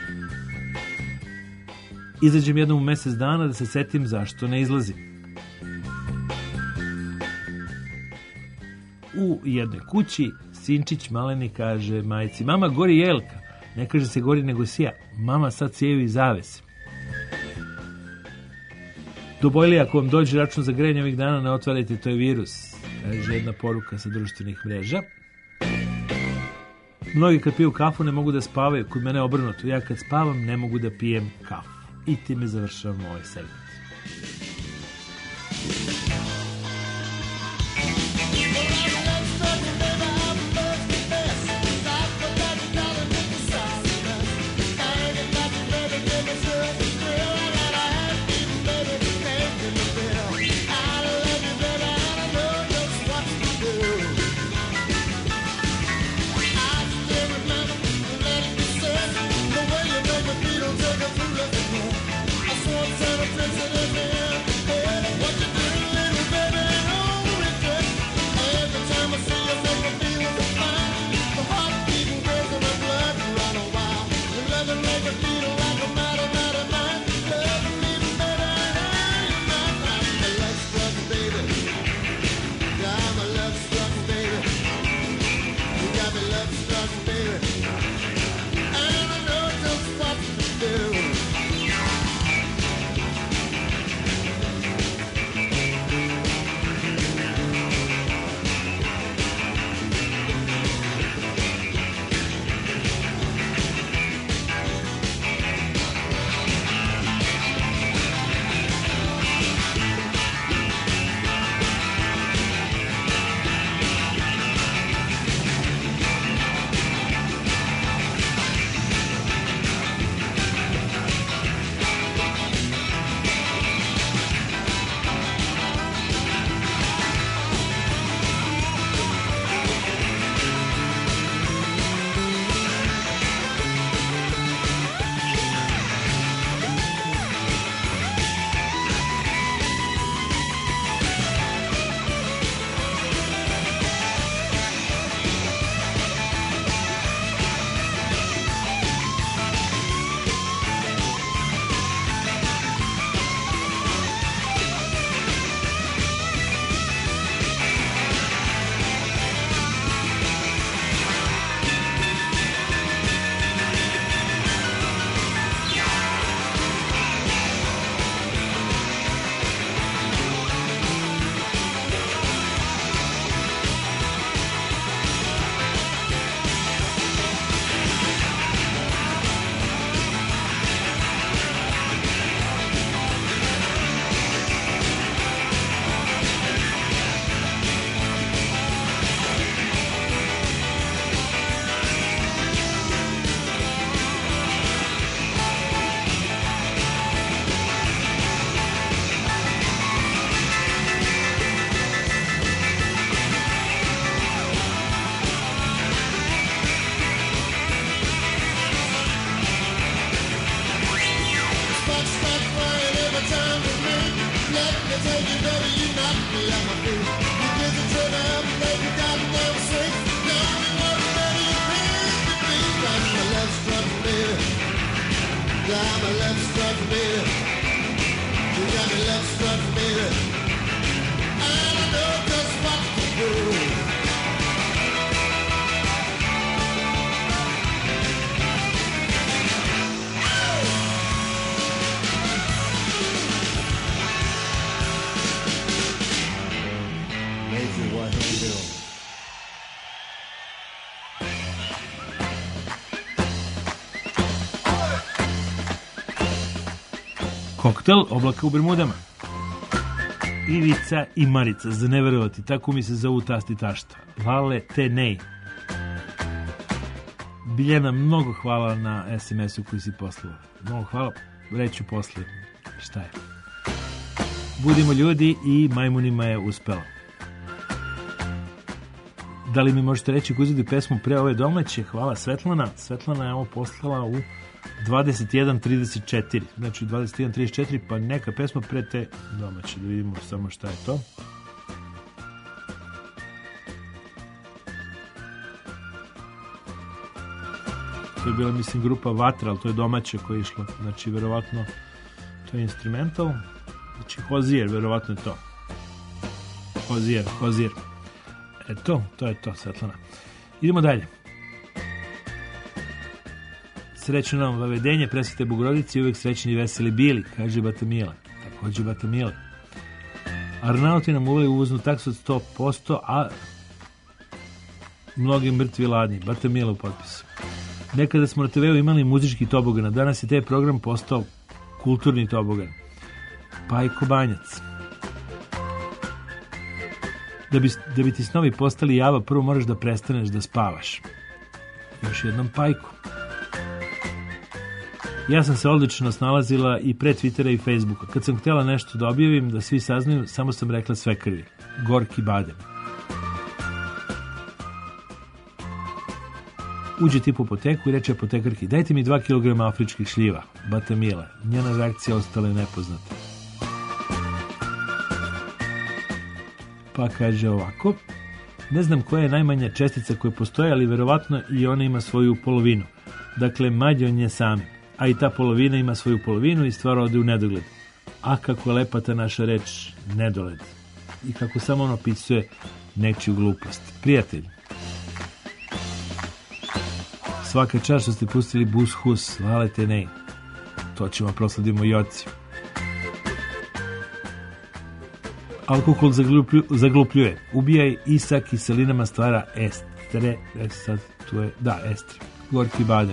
Izađem jednom u mesec dana da se setim zašto ne izlazim. U jednoj kući sinčić maleni kaže majci: mama, gori jelka. Ne kaže se gori nego sija. Mama, sad sijaju i zavese. Do bojli, ako vam dođe račun za grejanje ovih dana, ne otvarajte, to je virus. Kaže jedna poruka sa društvenih mreža. Mnogi kad piju kafu ne mogu da spavaju, kod mene obrnuto. Ja kad spavam ne mogu da pijem kafu. I time završavamo ovaj segment. I saw a set of pictures in let my feet. You get the turn up, baby, goddamn sick. Now you want better, you please to be. Got my left strut, baby. Got my left strut, baby. You got me left strut, baby. And I know just what to do. Koktel Oblaka u Bermudama. Ivica i Marica, za ne verovati, tako mi se zovu tasti tašta. Lale te nej. Biljana, mnogo hvala na es em esu koji si poslala. Mnogo hvala, reću posle šta je. Budimo ljudi i majmunima je uspelo. Da li mi možete reći ko izvodi pesmu pre ove domaće? Hvala, Svetlana. Svetlana je ovo poslala u dvadeset jedan trideset četiri. Znači dvadeset jedan trideset četiri, pa neka pesma pre te domaće. Da vidimo samo šta je to. To je bila, mislim, grupa Vatra, ali to je domaće koja je išla. Znači, verovatno, to je instrumental. Znači, Hozier, verovatno je to. Hozier, Hozier. Eto, to je to, Svetlana. Idemo dalje. Srećno nam vavedenje, presvete Bogorodice i uvek srećni i veseli bili, kaže Bata Mila. Takođe Bata Mila. Arnauti nam uveli uvoznu taksu od sto posto, a mnogi mrtvi ladni. Bata Mila u potpisu. Nekada smo na te veu imali muzički tobogan, a danas je taj program postao kulturni tobogan. Pajko Banjac. Da bi, da bi ti snovi postali java, prvo moraš da prestaneš da spavaš. Još jednom Pajku. Ja sam se odlično snalazila i pre Twittera i Facebooka. Kad sam htjela nešto da objavim, da svi saznaju, samo sam rekla sve krvi. Gorki badem. Uđe tip u apoteku i reče apotekarki, dajte mi dva kilograma afričkih šljiva. Bata Mila. Njena reakcija ostala je nepoznata. Pa kaže ovako, ne znam koja je najmanja čestica koja postoji, ali verovatno i ona ima svoju polovinu. Dakle, manje od nje same. A i ta polovina ima svoju polovinu i stvar ode u nedogled. A kako je lepa ta naša reč nedoled. I kako samo on opisuje nečiju glupost. Prijatelj, svaka čast što ste pustili Bus Hus, valete nej. To ćemo prosladimo i oci. Alkohol zagluplju, zaglupljuje. Ubijaj i sa kiselinama stvara estre. E sad, tu je, da, estre. Gorki badem.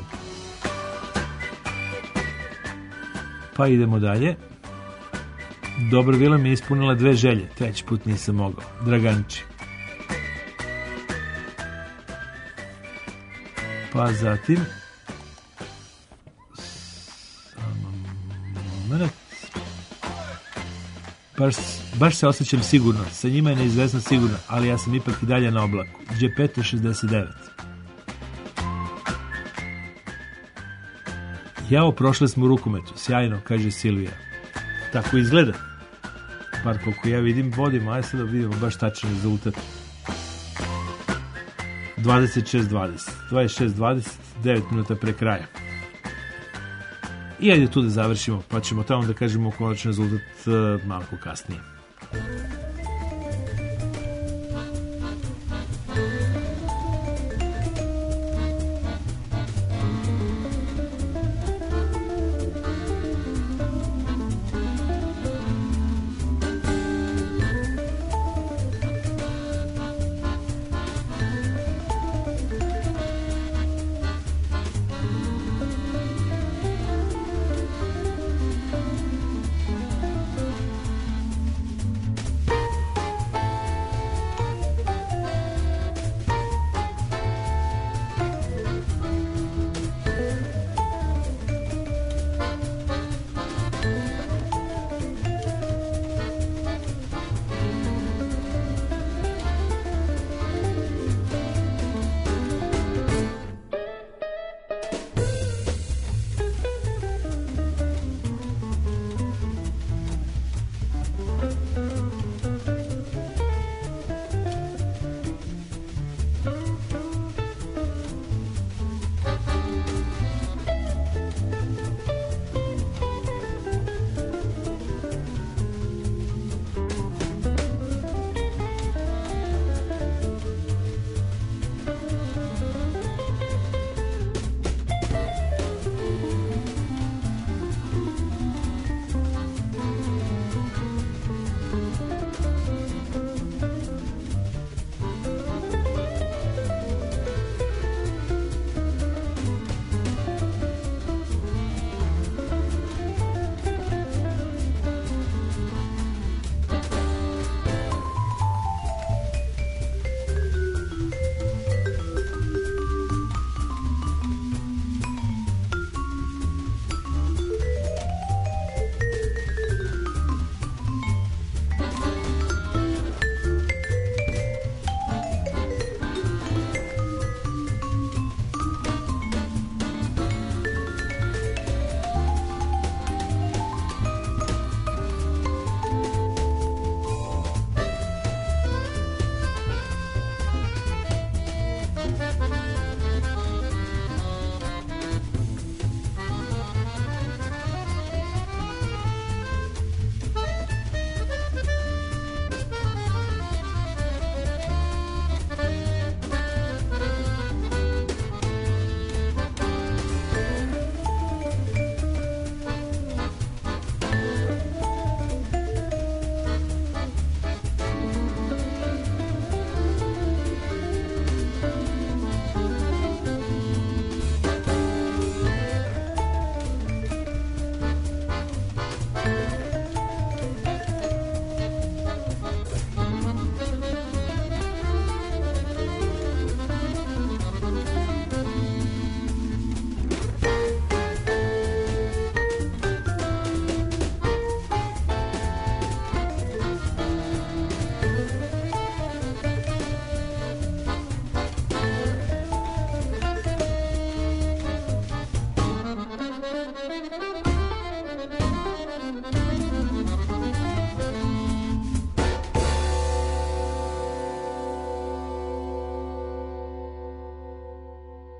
Pa idemo dalje. Dobro vila mi je ispunila dve želje. Treći put nisam mogao. Draganči. Pa zatim samo moment. Baš, baš se osjećam sigurno. Sa njima je neizvesno sigurno, ali ja sam ipak i dalje na oblaku. Džepeto šezdeset devet. Jao, prošle smo u rukometu. Sjajno, kaže Silvija. Tako izgleda. Bar koliko ja vidim, vodimo. Ajde sad da vidimo baš tačan rezultat. dvadeset šest dvadeset. dvadeset šest dvadeset, devet minuta pre kraja. I ajde tu da završimo, pa ćemo tamo da kažemo konačni rezultat uh, malo kasnije.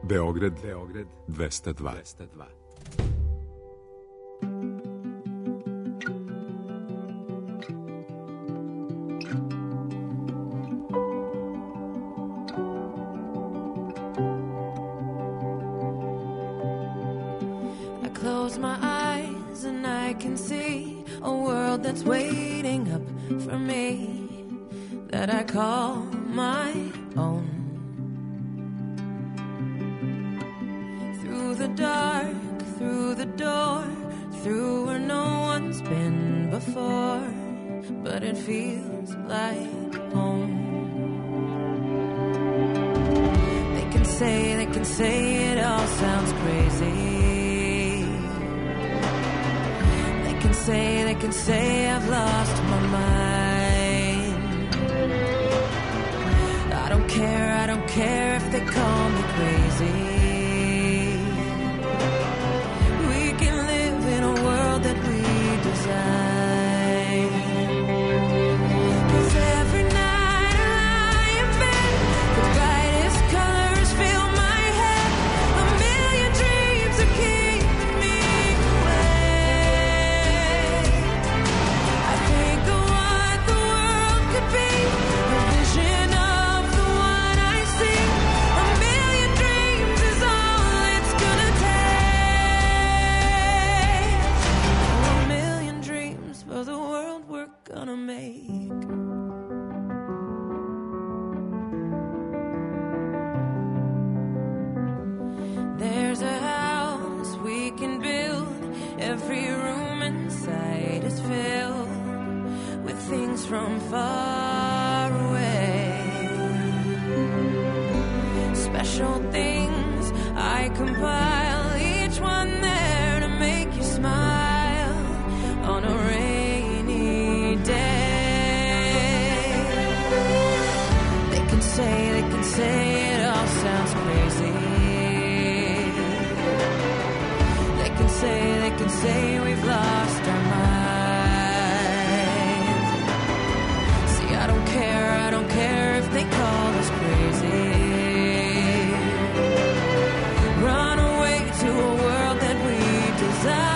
Beograd, Beograd dvesta dva. I close my eyes and I can see a world that's waiting up for me that I call my own. Through the dark, through the door, through where no one's been before, but it feels like home. They can say, they can say it all sounds crazy. They can say, they can say I've lost my mind. I don't care, I don't care if they call me crazy. That we design. 'Cause every night I lie in bed, the brightest colors fill my head. A million dreams are keeping me awake. I think of what the world could be, a vision of the one I see. A million dreams is all it's gonna take. For the world we're gonna make. There's a house we can build. Every room inside is filled with things from far away. Special things I compile, each one there to make you smile on a rainy day. They can say, they can say it all sounds crazy. They can say, they can say we've lost our minds. See, I don't care, I don't care if they call us crazy. Run away to a world that we desire.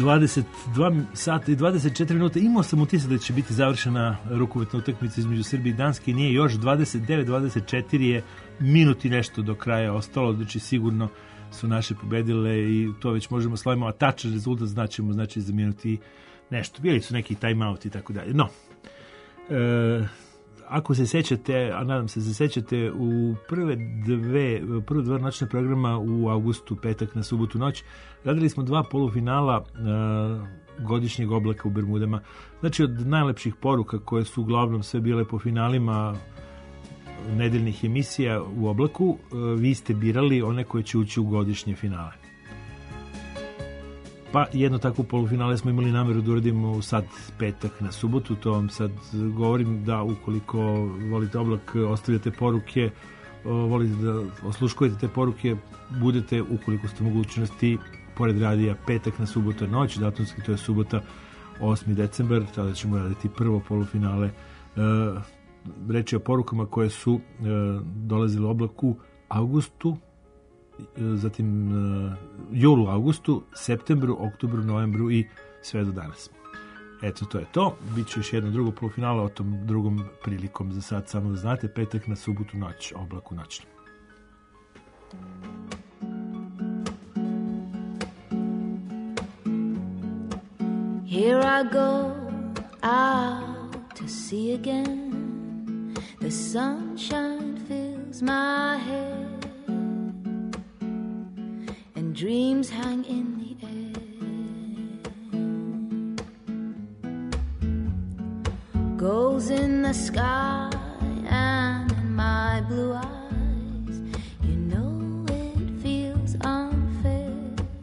dvadeset dva sata i dvadeset četiri minuta. Imao sam utisak da će biti završena rukometna utakmica između Srbije i Danske. Nije još. Dvadeset devet dvadeset četiri je minut i nešto do kraja ostalo. Znači sigurno su naše pobedile i to već možemo slavimo. A tačan rezultat znaćemo znači za minut i nešto. Bili su neki time out i tako dalje. No, e, ako se sećate, a nadam se se sećate, u prve dve, prve dva noćne programa u avgustu, petak na subotu noć, radili smo dva polufinala uh, godišnjeg oblaka u Bermudama. Znači od najlepših poruka koje su uglavnom sve bile po finalima nedeljnih emisija u oblaku, uh, vi ste birali one koje će ući u godišnje finale. Pa jedno takvo polufinale smo imali nameru da uradimo sad petak na subotu, to vam sad govorim da ukoliko volite oblak, ostavljate poruke, volite da osluškujete te poruke, budete, ukoliko ste mogućnosti, pored radija petak na subotu noć, datumski to je subota osmi decembar, tada ćemo raditi prvo polufinale. E, reč je o porukama koje su e, dolazile oblaku u avgustu, zatim uh, julu, augustu, septembru, oktobru, novembru i sve do danas. Eto, to je to. Biće još jedno drugo polufinala, o tom drugom prilikom. Za sad samo da znate, petak na subotu noć, oblaku noćno. Here I go out to sea again. The sunshine fills my head. Dreams hang in the air. Goals in the sky and in my blue eyes. You know it feels unfair.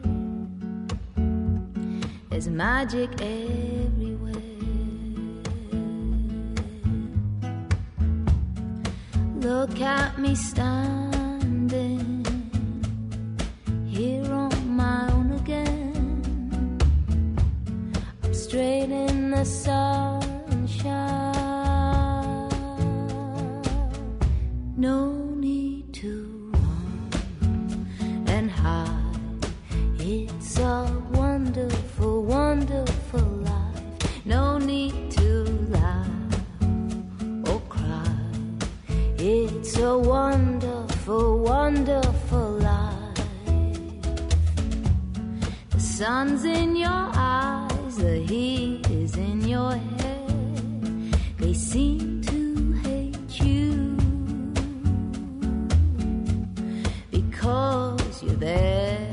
There's magic everywhere. Look at me standing here on my own again. I'm straight in the sunshine. No need to run and hide. It's a wonderful, wonderful life. No need to laugh or cry. It's a wonderful, wonderful life. The sun's in your eyes, the heat is in your head. They seem to hate you because you're there.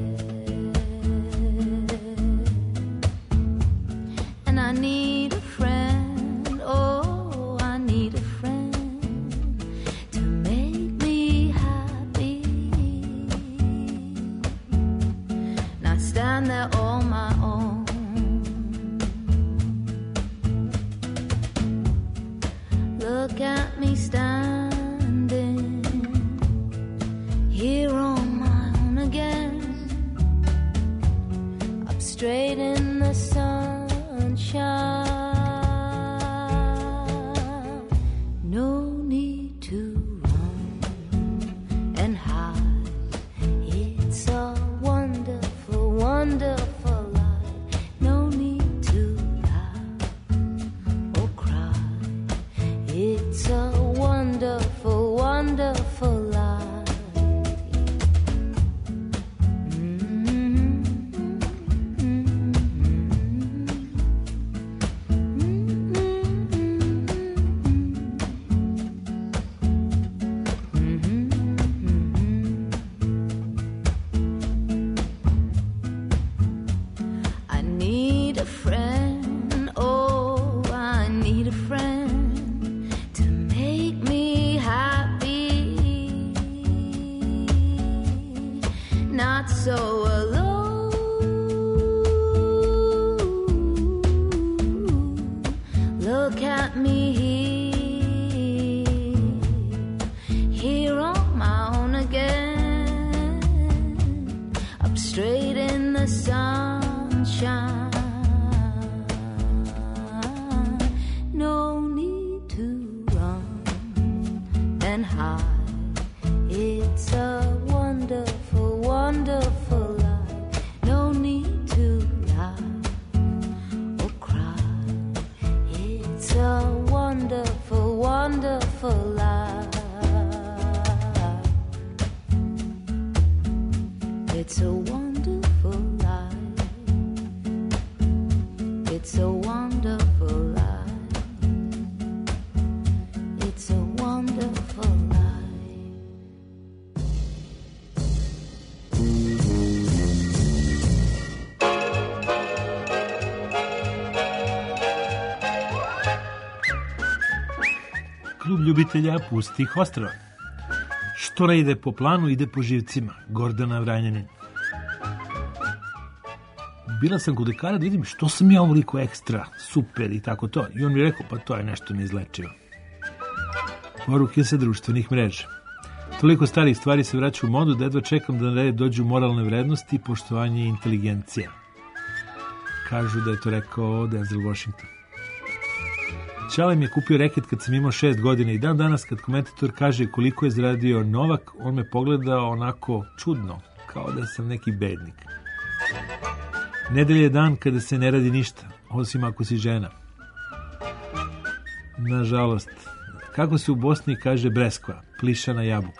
And I need a friend, oh, I need a friend to make me happy. And I stand there on my own. Look at me standing here on my own again. Up straight in the sunshine. No need to run and hide. It's a wonderful, wonderful life. No need to laugh or cry. It's a wonderful, wonderful life. I need a friend, oh, I need a friend to make me happy, not so alone. Look at me here, here on my own again, up straight in the sunshine. No need to run and hide. It's a wonderful, wonderful life. No need to lie It's a wonderful life. It's a wonderful life. It's a wonderful life. Klub ljubitelja pustih ostrava. Što ne ide po planu, ide po živcima. Gordana Vranjanin. Bila sam kod lekara da vidim što sam ja ovoliko ekstra, super i tako to. I on mi rekao, pa to je nešto neizlečivo. Poruke sa društvenih mreža. Toliko starih stvari se vraća u modu da jedva čekam da na red dođu moralne vrednosti, poštovanje i inteligencija. Kažu da je to rekao Denzel Washington. Čale mi je kupio reket kad sam imao šest godina i dan danas kad komentator kaže koliko je zaradio Novak, on me pogleda onako čudno, kao da sam neki bednik. Nedelja je dan kada se ne radi ništa, osim ako si žena. Nažalost, kako se u Bosni kaže breskva, plišana jabuka.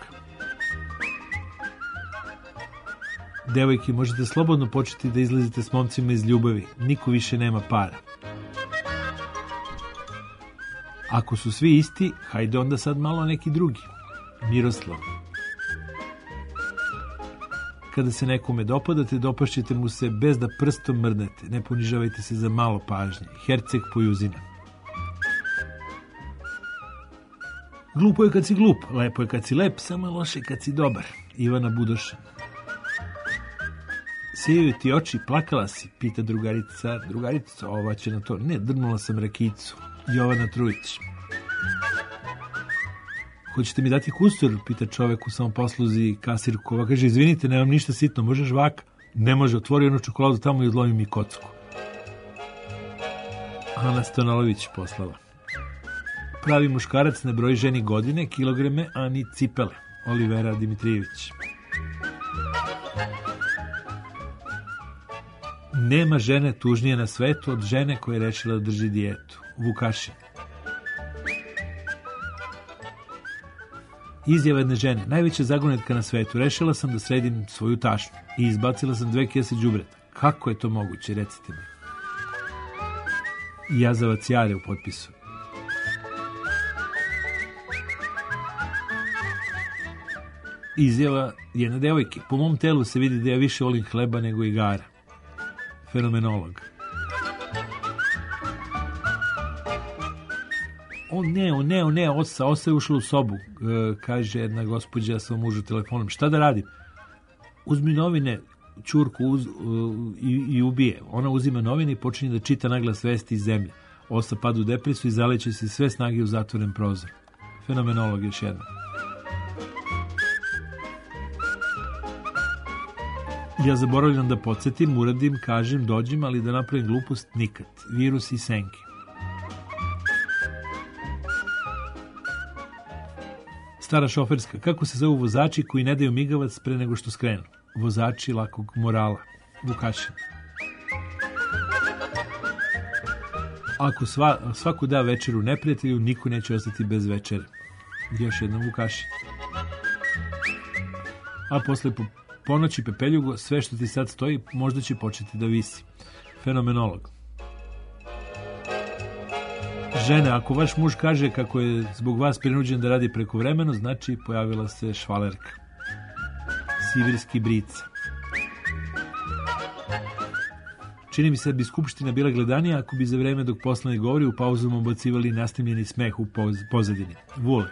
Devojke, možete slobodno početi da izlazite s momcima iz ljubavi, niko više nema para. Ako su svi isti, hajde onda sad malo neki drugi. Miroslav. Kada se nekome dopadate, dopašćete mu se bez da prstom mrdnete. Ne ponižavajte se za malo pažnje. Herceg Pojuzina. Glupo je kad si glup, lepo je kad si lep, samo je loše kad si dobar. Ivana Budoša. Sijaju ti oči, plakala si, pita drugarica. Drugarica, ova će na to. Ne, drnula sam rakicu. Jovana Trujić. Hoćete mi dati kusur, pita čovek u samoposluzi kasirku. Ova kaže, izvinite, nemam ništa sitno, može žvaka? Ne može, otvori onu čokoladu tamo i odlomi mi kocku. Ana Stonolović poslala. Pravi muškarac ne broji ženi godine, kilograme, a ni cipele. Olivera Dimitrijević. Nema žene tužnije na svetu od žene koja je rešila da drži dijetu. Vukašin. Izjava jedne žene. Najveća zagonetka na svetu. Rešila sam da sredim svoju tašnu i izbacila sam dve kese đubreta. Kako je to moguće? Recite mi. Jazavac Jare u potpisu. Izjava jedne devojke. Po mom telu se vidi da ja više volim hleba nego igara. Fenomenolog. O ne, o ne, o ne, osa, osa je ušla u sobu, e, kaže jedna gospođa sa mužu telefonom. Šta da radim? Uzmi novine, ćurku uz, uh, i, i ubije. Ona uzima novine i počinje da čita naglas vesti iz zemlje. Osa pada u depresu i zaleće se sve snage u zatvoren prozor. Fenomenolog još jedno. Ja zaboravljam da podsjetim, uradim, kažem, dođem, ali da napravim glupost nikad. Virus i senke. Stara šoferska. Kako se zovu vozači koji ne daju migavac pre nego što skrenu? Vozači lakog morala. Vukašin. Ako sva, svako da večeru neprijatelju, niko neće ostati bez večere. Još jednom Vukašin. A posle po ponoći pepeljugo, sve što ti sad stoji, možda će početi da visi. Fenomenolog. Žene, ako vaš muž kaže kako je zbog vas prinuđen da radi prekovremeno, znači pojavila se švalerka. Sivirski brica. Čini mi se da bi skupština bila gledanija ako bi za vreme dok poslanik govori u pauzama ubacivali nastimljeni smeh u poz pozadini. Vule.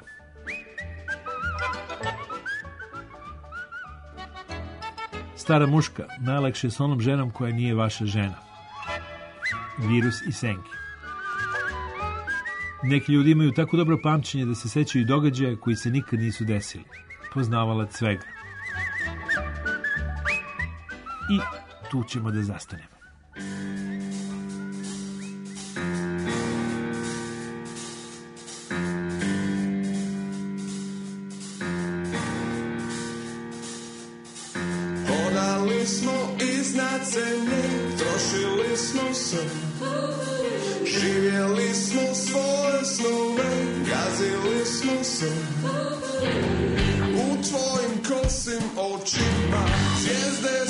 Stara muška, najlakše je s onom ženom koja nije vaša žena. Virus i senke. Neki ljudi imaju tako dobro pamćenje da se sećaju događaja koji se nikad nisu desili. Poznavalac svega. I tu ćemo da zastanemo. Hodali smo iznad zemlje, trošili smo se, živjeli smo svoje snove, gazili smo se. U tvojim kosim očima zvijezde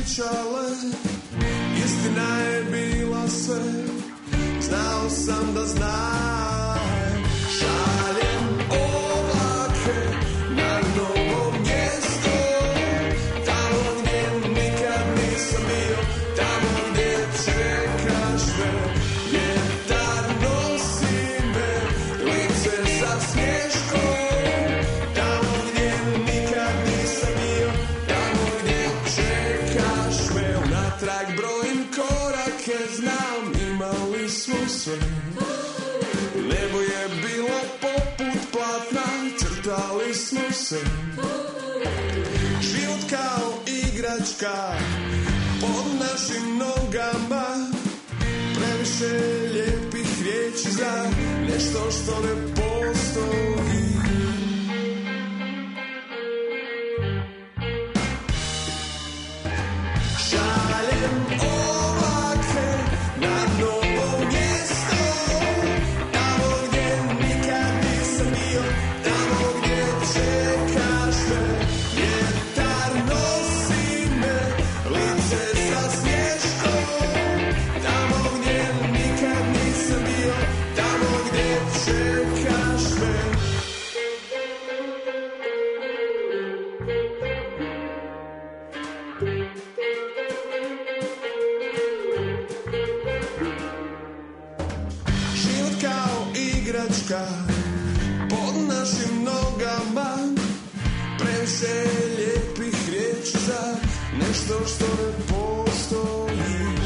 pričale, istina je bila sve, znao sam da znam. Šaljem oblake na novo mjesto, tamo gdje nikad nisam bio, tamo gdje čekaš me. Vjetar nosi me, lice sa smješkom, tamo gdje nikad nisam bio, tamo gdje čekaš me. Unatrag brojim korake, znam imali smo sve. Nebo je bilo poput platna, crtali smo se. Život kao igračka pod našim nogama, previše lijepih riječi za nešto što ne postoji. Šaljem oblake na novo mjesto, tamo gdje nikad nisam bio, tamo gdje čekaš me. Vjetar nosi me, lice sa smješkom, tamo gdje nikad nisam bio, tamo gdje čekaš me. Život kao igračka pod našim nogama, previše lijepih riječi za nešto što ne postoji.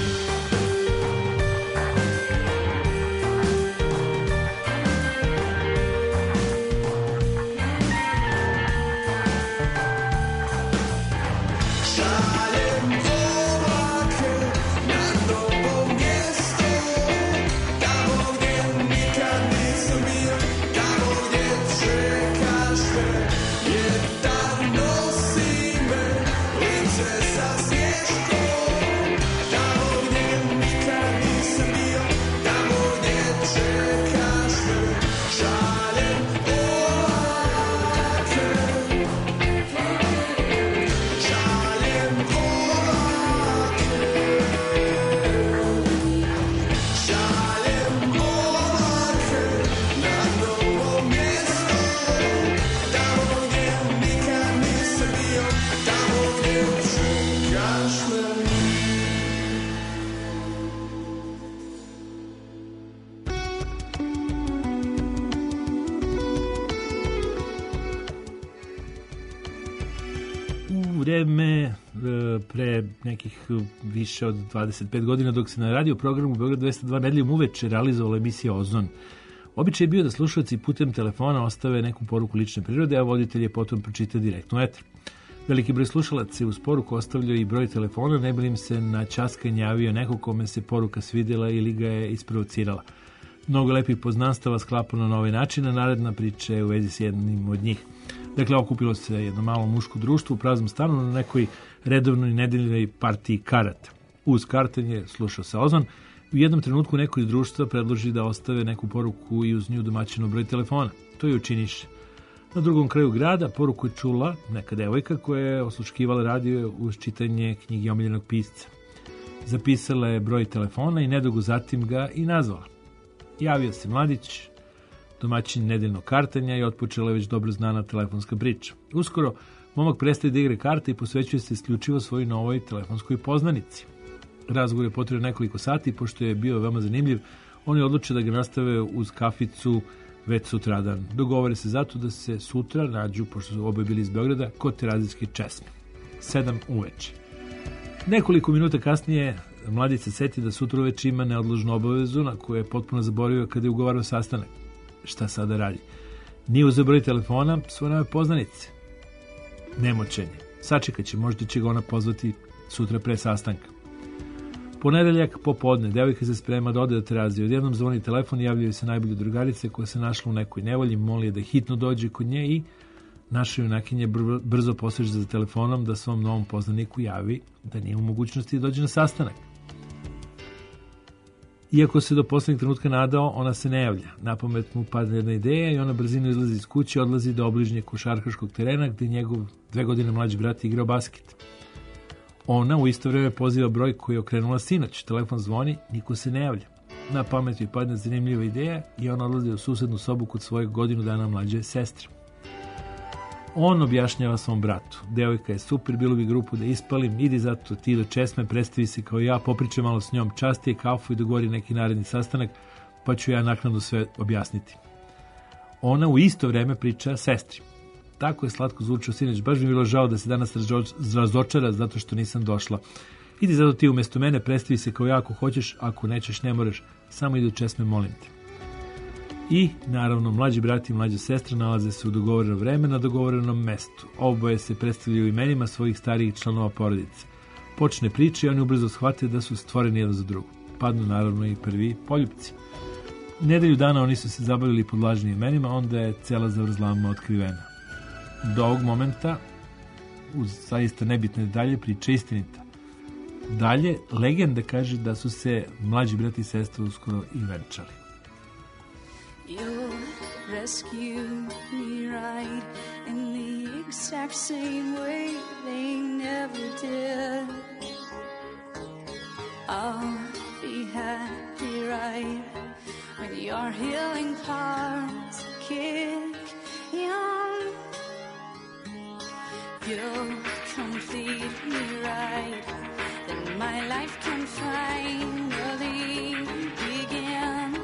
Šaljem oblake na novo mjesto, tamo gdje nikad nisam bio, tamo gdje čekaš me. Vjetar nosi me, lice sa smješkom, tamo gdje nikad nisam bio, tamo gdje čekaš me. Šaljem oblake, šaljem oblake, šaljem oblake na novo mjesto, tamo gdje nikad nisam bio, tamo gdje čekaš me. U vreme e, pre nekih e, više od dvadeset pet godina, dok se na radio programu Beograd dvesta dva nedeljom uveče realizovala emisija Ozon, običaj je bio da slušalci putem telefona ostave neku poruku lične prirode, a voditelj je potom pročita direktno u etar. Veliki broj slušalaca je uz poruku ostavljao i broj telefona, ne bi li im se na ćaskanje javio neko kome se poruka svidjela ili ga je isprovocirala. Mnogo lepih poznanstava sklapano na ovaj način, a naredna priča je u vezi s jednim od njih. Dakle, okupilo se jedno malo muško društvo u praznom stanu na nekoj redovnoj nedeljnoj partiji karata. Uz kartanje slušao se Ozon. U jednom trenutku neko iz društva predloži da ostave neku poruku i uz nju domaćinov broj telefona. To je učiniše. Na drugom kraju grada poruku je čula neka devojka koja je osluškivala radio uz čitanje knjige omiljenog pisca. Zapisala je broj telefona i nedugo zatim ga i nazvala. Javio se mladić, domaćin nedeljnog kartanja, i otpočela je već dobro znana telefonska priča. Uskoro, momak prestaje da igra karte i posvećuje se isključivo svojoj novoj telefonskoj poznanici. Razgovor je potrebno nekoliko sati, pošto je bio veoma zanimljiv, oni odluče da ga nastave uz kaficu već sutradan. Dogovore se zato da se sutra nađu, pošto su oboje bili iz Beograda, kod terazijske česme. Sedam uveče. Nekoliko minuta kasnije mladić se seti da sutra uveče ima neodložnu obavezu na koju je potpuno zaboravio kada je ugovarao sastanak. Šta sada radi? Nije uzeo broj telefona svoje nove poznanice. Nemoćan je. Sačekat će, možda će ga ona pozvati sutra pre sastanka. Ponedeljak popodne, devojka se sprema da ode do terazije. Odjednom zvoni telefon i javljaju se najbolje drugarice koja se našla u nekoj nevolji, moli je da hitno dođe kod nje i naša junakinja brzo poseže za telefonom da svom novom poznaniku javi da nije u mogućnosti da dođe na sastanak. Iako se do poslednjeg trenutka nadao, ona se ne javlja. Napamet mu padne jedna ideja i ona brzino izlazi iz kuće i odlazi do obližnjeg košarkaškog terena gde njegov dve godine mlađi brat igrao basket. Ona u isto vrijeme poziva broj koji je okrenula sinoć. Telefon zvoni, niko se ne javlja. Na pamet joj padne zanimljiva ideja i ona odlazi u susednu sobu kod svojeg godinu dana mlađe sestre. On objašnjava svom bratu. Devojka je super, bilo bi grupu da ispalim, idi zato ti do česme, predstavi se kao ja, popričaj malo s njom, časti je kafu i dogovori neki naredni sastanak, pa ću ja naknadno sve objasniti. Ona u isto vrijeme priča sestri. Tako je slatko zvučao sinoć, baš mi bilo žao da se danas razočara zato što nisam došla. Idi zato ti umjesto mene, predstavi se kao ja ako hoćeš, ako nećeš ne moraš, samo idi do česme, molim te. I, naravno, mlađi brat i mlađa sestra nalaze se u dogovoreno vreme na dogovorenom mestu. Oboje se predstavljaju imenima svojih starijih članova porodice. Počne priča i oni ubrzo shvate da su stvoreni jedan za drugu. Padnu, naravno, i prvi poljupci. Nedelju dana oni su se zabavili pod lažnim imenima, onda je cela zavrzlama otkrivena. Do ovog momenta, uz zaista nebitne detalje, priča istinita. Dalje, legenda kaže da su se mlađi brat i sestra uskoro i venčali. You'll rescue me right in the exact same way they never did. I'll be happy right when your healing parts kick in. You'll complete me right, then my life can finally begin.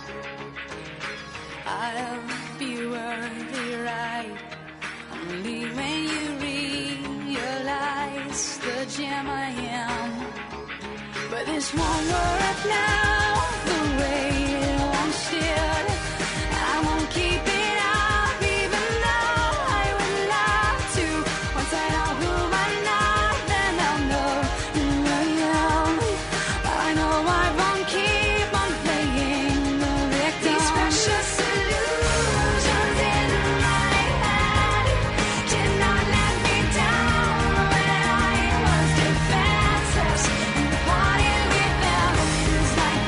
I'll be worthy right only when you realize the gem I am. But this won't work now the way it once did. I won't keep it up even though I would love to. Once I know who I'm not, then I'll know who I am. I know I won't keep on playing the victim. These precious illusions in my head did not let me down when I was defenseless and parted with them. It's like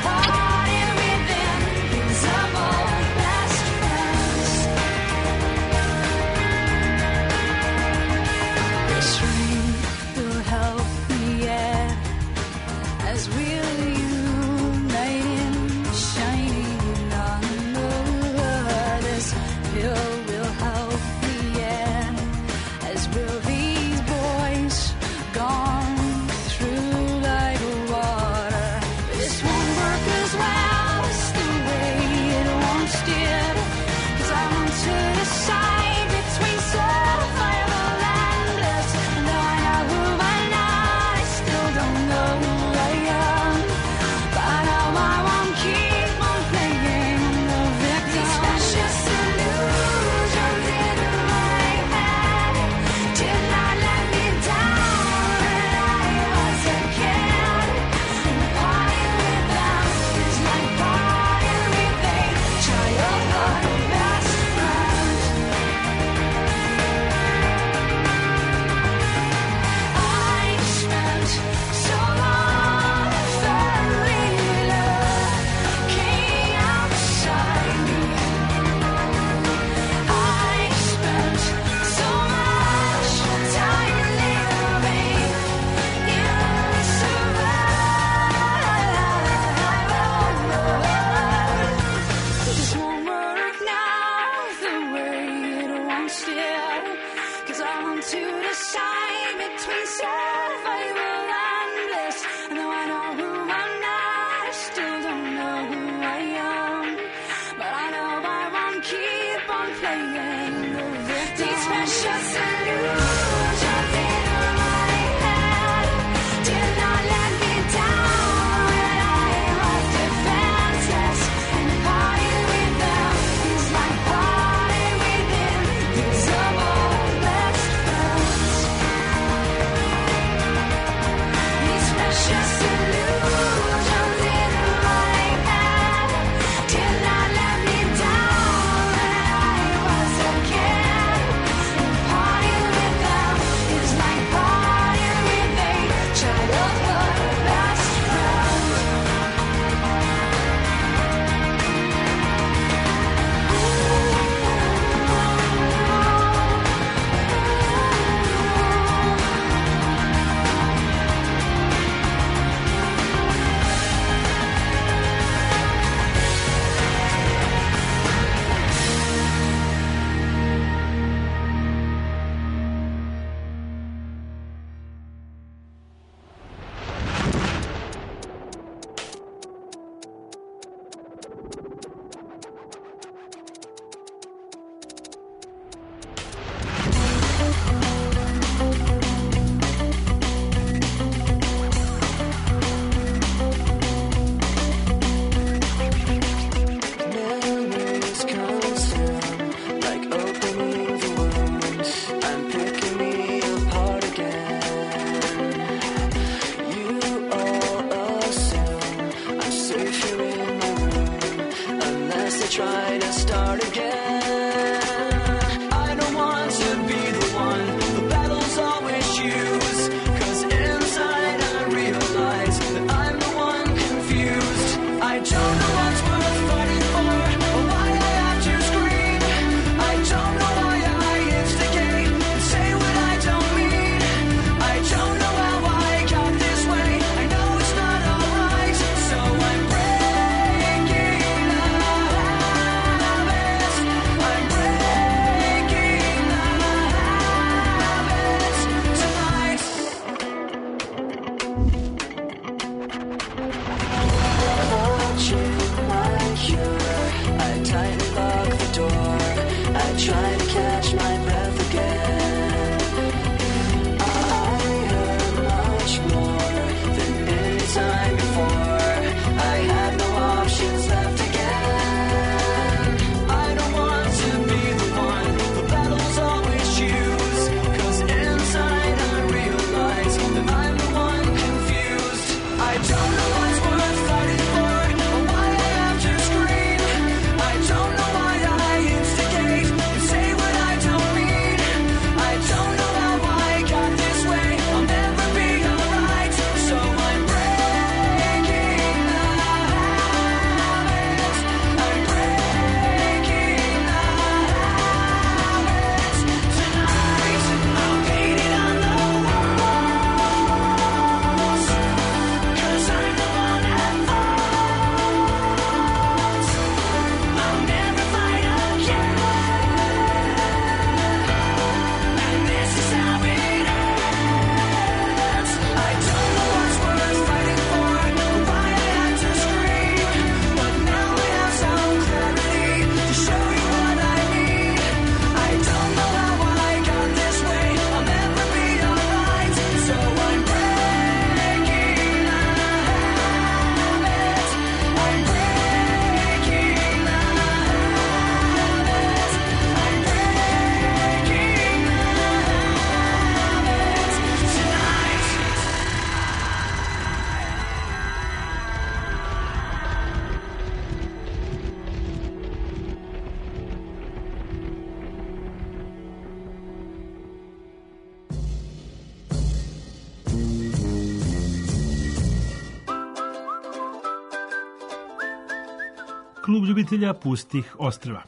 Klub ljubitelja pustih ostrva.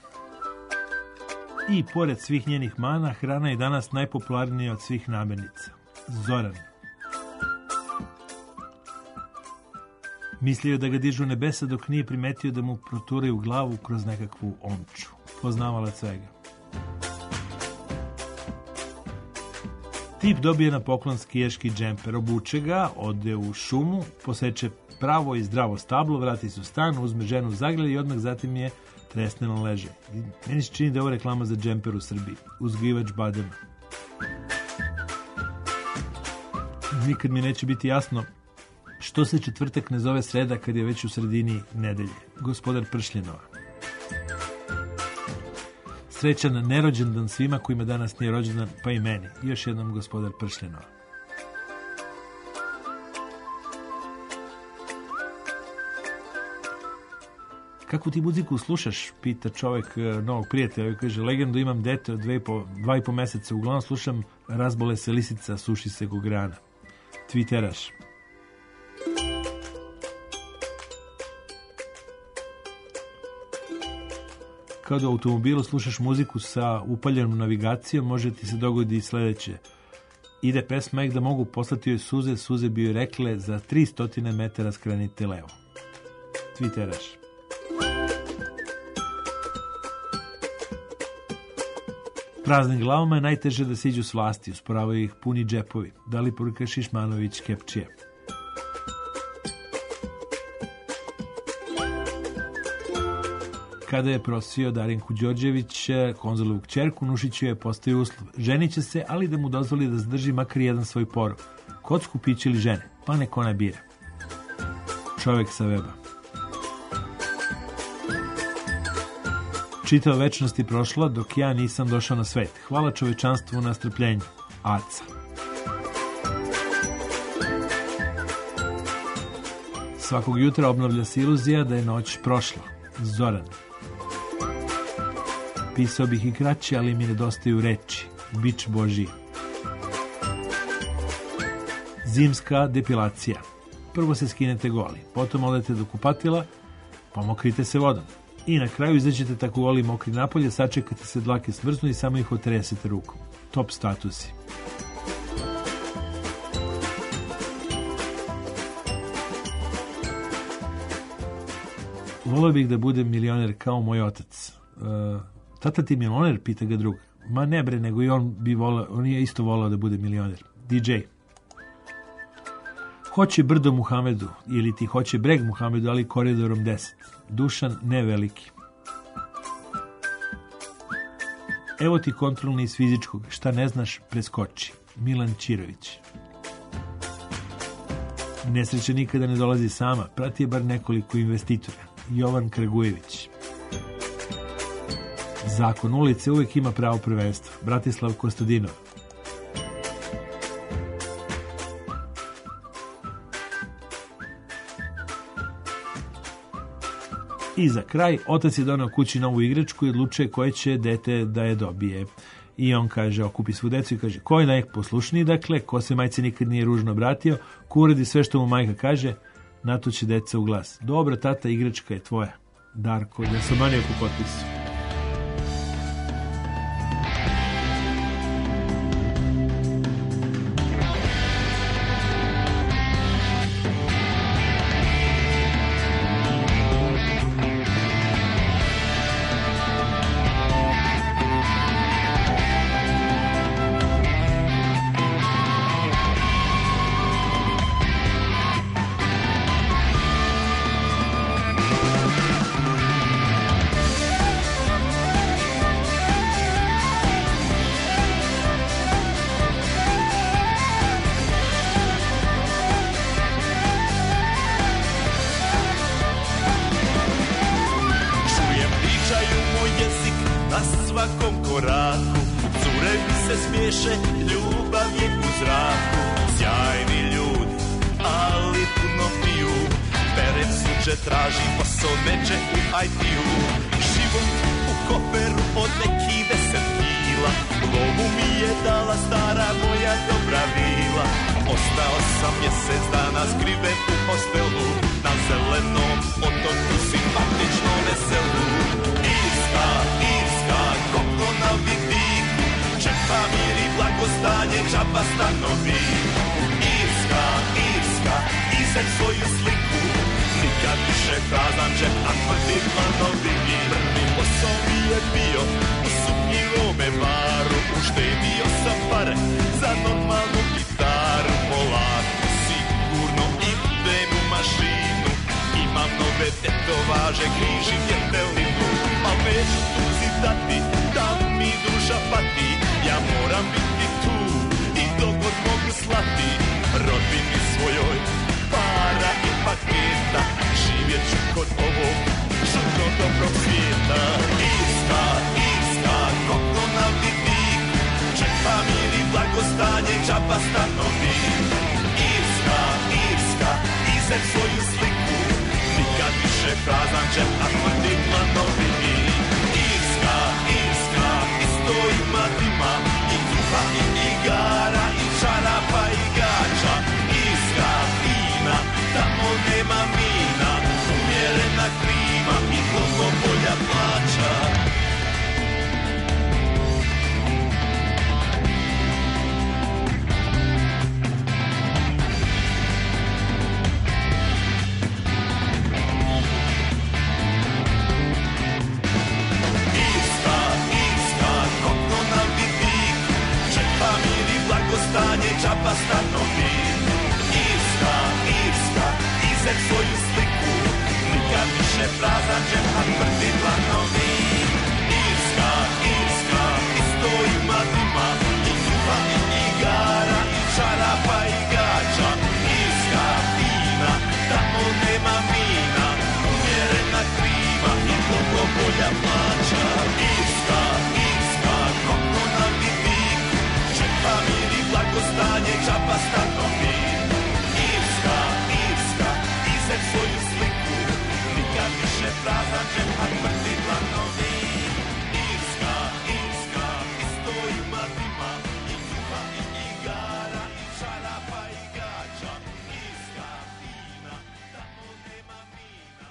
I pored svih njenih mana, hrana je danas najpopularnija od svih namirnica. Zoran. Mislio da ga dižu nebesa dok nije primetio da mu proturaju glavu kroz nekakvu omču. Poznavalac svega. Tip dobije na poklon skijaški džemper, obuče ga, ode u šumu, poseče pravo i zdravo stablo, vrati se u stan, uzme ženu u zagrljaj i odmah zatim je tresne na leže. Meni se čini da je ovo reklama za džemper u Srbiji. Uzgajivač badema. Nikad mi neće biti jasno što se četvrtak ne zove sreda kad je već u sredini nedelje. Gospodar Pršljenova. Srećan nerođendan svima kojima danas nije rođendan, pa i meni. Još jednom gospodar Pršljenova. Kakvu ti muziku slušaš, pita čovjek novog prijatelja. Kaže, legendu imam dete od dve i po, dva i po meseca. Uglavnom slušam Razbole se lisica, suši se ko grana. Twitteraš. Kada u automobilu slušaš muziku sa upaljenom navigacijom, može ti se dogodi sledeće. Ide pesma da mogu poslati joj suze, suze bi joj rekle za tristo metara skrenite levo. Twitteraš. Praznim glavama je najteže da siđu s vlasti, usporavaju ih puni džepovi. Da li poruka Šišmanović Kepčija? Kada je prosio Darinku Đorđević, Konzulovu kćerku, Nušiću je postoji uslov. Ženit će se, ali da mu dozvoli da zadrži makar jedan svoj porov. Kocku, piće ili žene, pa nek ona bira. Čovjek sa weba. Čitava večnost je prošla dok ja nisam došao na svet. Hvala čovečanstvu na strpljenju. Aca. Svakog jutra obnavlja se iluzija da je noć prošla. Zoran. Pisao bih i kraće, ali mi nedostaju reči. Bič Božji. Zimska depilacija. Prvo se skinete goli, potom odete do kupatila, pomokrite se vodom. I na kraju izađete tako goli mokri napolje, sačekate se dlake smrznu i samo ih otresete rukom. Top statusi. Volio bih da budem milioner kao moj otac. Uh, tata ti milioner, pita ga drug. Ma ne bre, nego i on bi volao, on je isto volao da bude milioner. D J. Hoće brdo Muhamedu, ili ti hoće breg Muhamedu, ali koridorom deset. Dušan ne veliki. Evo ti kontrolni iz fizičkog. Šta ne znaš, preskoči. Milan Čirović. Nesreća nikada ne dolazi sama. Prati je bar nekoliko investitora. Jovan Kragujević. Zakon ulice uvijek ima pravo prvenstva. Bratislav Kostadinov. I za kraj, otac je donao kući novu igračku i odlučuje koje će dete da je dobije. I on kaže, okupi svu decu i kaže, ko je najposlušniji, dakle, ko se majci nikad nije ružno obratio, ko uradi sve što mu majka kaže, na to će deca u glas. Dobro, tata, igračka je tvoja. Darko, da sam manio po potpisu. Traži posao neće u I T-u. Život u koferu od neki deset kila. Lovu mi je dala stara moja dobra vila. Ostao sam mjesec dana skriven u hostelu. Na zelenom otoku simpatično ne veselu. Irska, Irska, koliko na vidiku, čepa mir i blagostanje, džaba stanovi. Irska, Irska, izađ svoju sliku, nikad više prazan džep, a tvrdi planovi. Prvi posao mi je bio u sumnjivome baru, uštedio sam pare za normalnu gitaru. Polako, sigurno idem u mašinu, imam nove tetovaže, križ i vjetelinu. A neću tuzi dati, da mi duša pati, ja moram biti tu i dogod mogu slati rodbini svojoj para i paketa. Živjet ću kod ovog žrtno dobrog svijeta. Irska, Irska, koliko na vidiku, čepa mir i blagostanje, džaba stanovi. Irska, Irska, izađ svoju sliku, nikad više prazan džep, a tvrdi planovi. Irska, Irska, isto ima dima, i kruha i igara, i čarapa i gača. Irska, fina, tamo nema mina, umjerena klima i mnogo bolja plaća. Irska, Irska, koliko na vidiku, čepa mir i blagostanje, džaba stanovi. Irska, Irska, izađ svoju sliku, nikad više prazan džep, a tvrdi planovi. Irska, Irska, isto ima dima, i kruha i igara, i čarapa i gača. Irska, fina, tamo nema mina, umjerena klima i mnogo bolja plaća. Irska, Irska, koliko na vidiku, čepa mir i blagostanje, džaba stanovi. Irska, Irska, izađ svoju sliku, nikad više prazan džep, a tvrdi planovi. Irska, Irska, isto ima dima, i kruha i igara, i čarapa i gača. Irska, fina, tamo nema mina.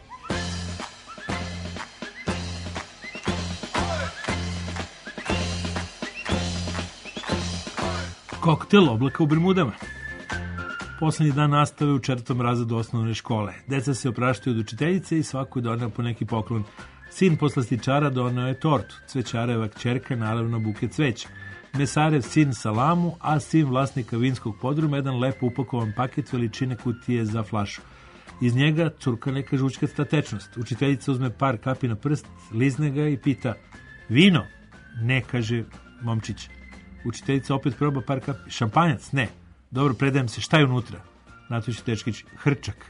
Koktel oblaka u Bermudama. Poslednji dan nastave u četvrtom razredu osnovne škole. Deca se opraštaju od učiteljice i svako je doneo po neki poklon. Sin poslastičara doneo je tortu, cvećareva kćerka naravno buket cveća. Mesarev sin salamu, a sin vlasnika vinskog podruma jedan lepo upakovan paket veličine kutije za flašu. Iz njega curka neka žučkasta tečnost. Učiteljica uzme par kapi na prst, lizne ga i pita: vino? Ne, kaže momčić. Učiteljica opet proba par kapi. Šampanjac? Ne. Dobro, predajem se, šta je unutra? Natović Tečkić: hrčak.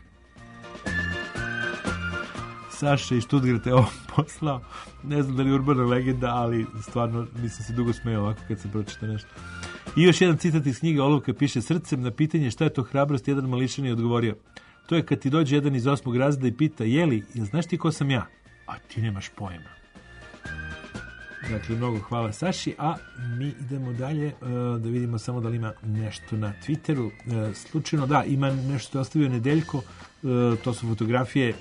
Saša iz Štutgarta je ovo poslao. Ne znam da li je urbana legenda, ali stvarno nisam se dugo smeo ovako kad sam pročitao nešto. I još jedan citat iz knjige Olovka piše srcem. Na pitanje šta je to hrabrost, jedan mališan je odgovorio: to je kad ti dođe jedan iz osmog razreda i pita: jeli, jel znaš ti ko sam ja? A ti nemaš pojma. Dakle, mnogo hvala Saši, a mi idemo dalje da vidimo samo da li ima nešto na Twitteru. Slučajno, da, ima nešto što je ostavio Nedeljko, to su fotografije,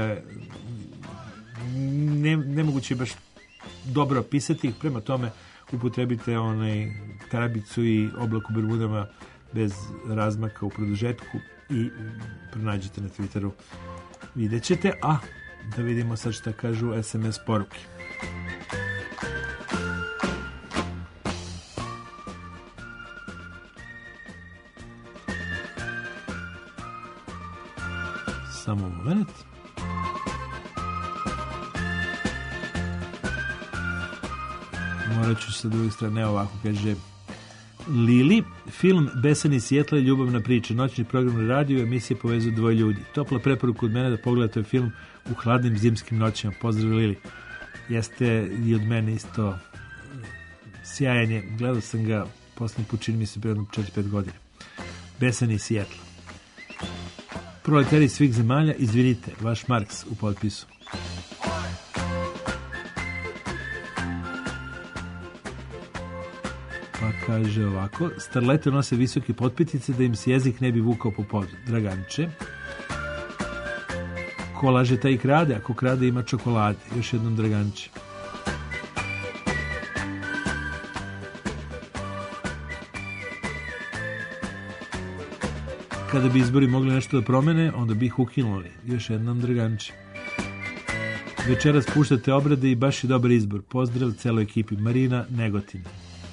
ne, nemoguće je baš dobro opisati ih, prema tome upotrebite onaj karabicu i oblak u Bermudama bez razmaka u produžetku i pronađite na Twitteru, vidjet ćete. A da vidimo sad šta kažu es em es poruke. Samo moment. Morat ću sa druge strane ovako, kaže Lili, film Besani Sijetla je ljubavna priča, noćni program na radiju i emisije povezuju dvoje ljudi. Topla preporuka od mene da pogledate film u hladnim zimskim noćima. Pozdrav Lili. Jeste i od mene isto sjajan je. Gledao sam ga posljednji put, čini mi se prije četiri pet godina. Besani Sijetla. Proletari svih zemalja, izvinite, vaš Marks u potpisu. Pa kaže ovako: starlete nose visoke potpitice da im se jezik ne bi vukao po podu. Draganče. ko laže taj i krade, ako krade ima čokolade. Još jednom Draganči. Kada bi izbori mogli nešto da promene, onda bi ih ukinuli. Još jednom Draganči. Večeras puštate obrade i baš je dobar izbor. Pozdrav celoj ekipi. Marina, Negotin.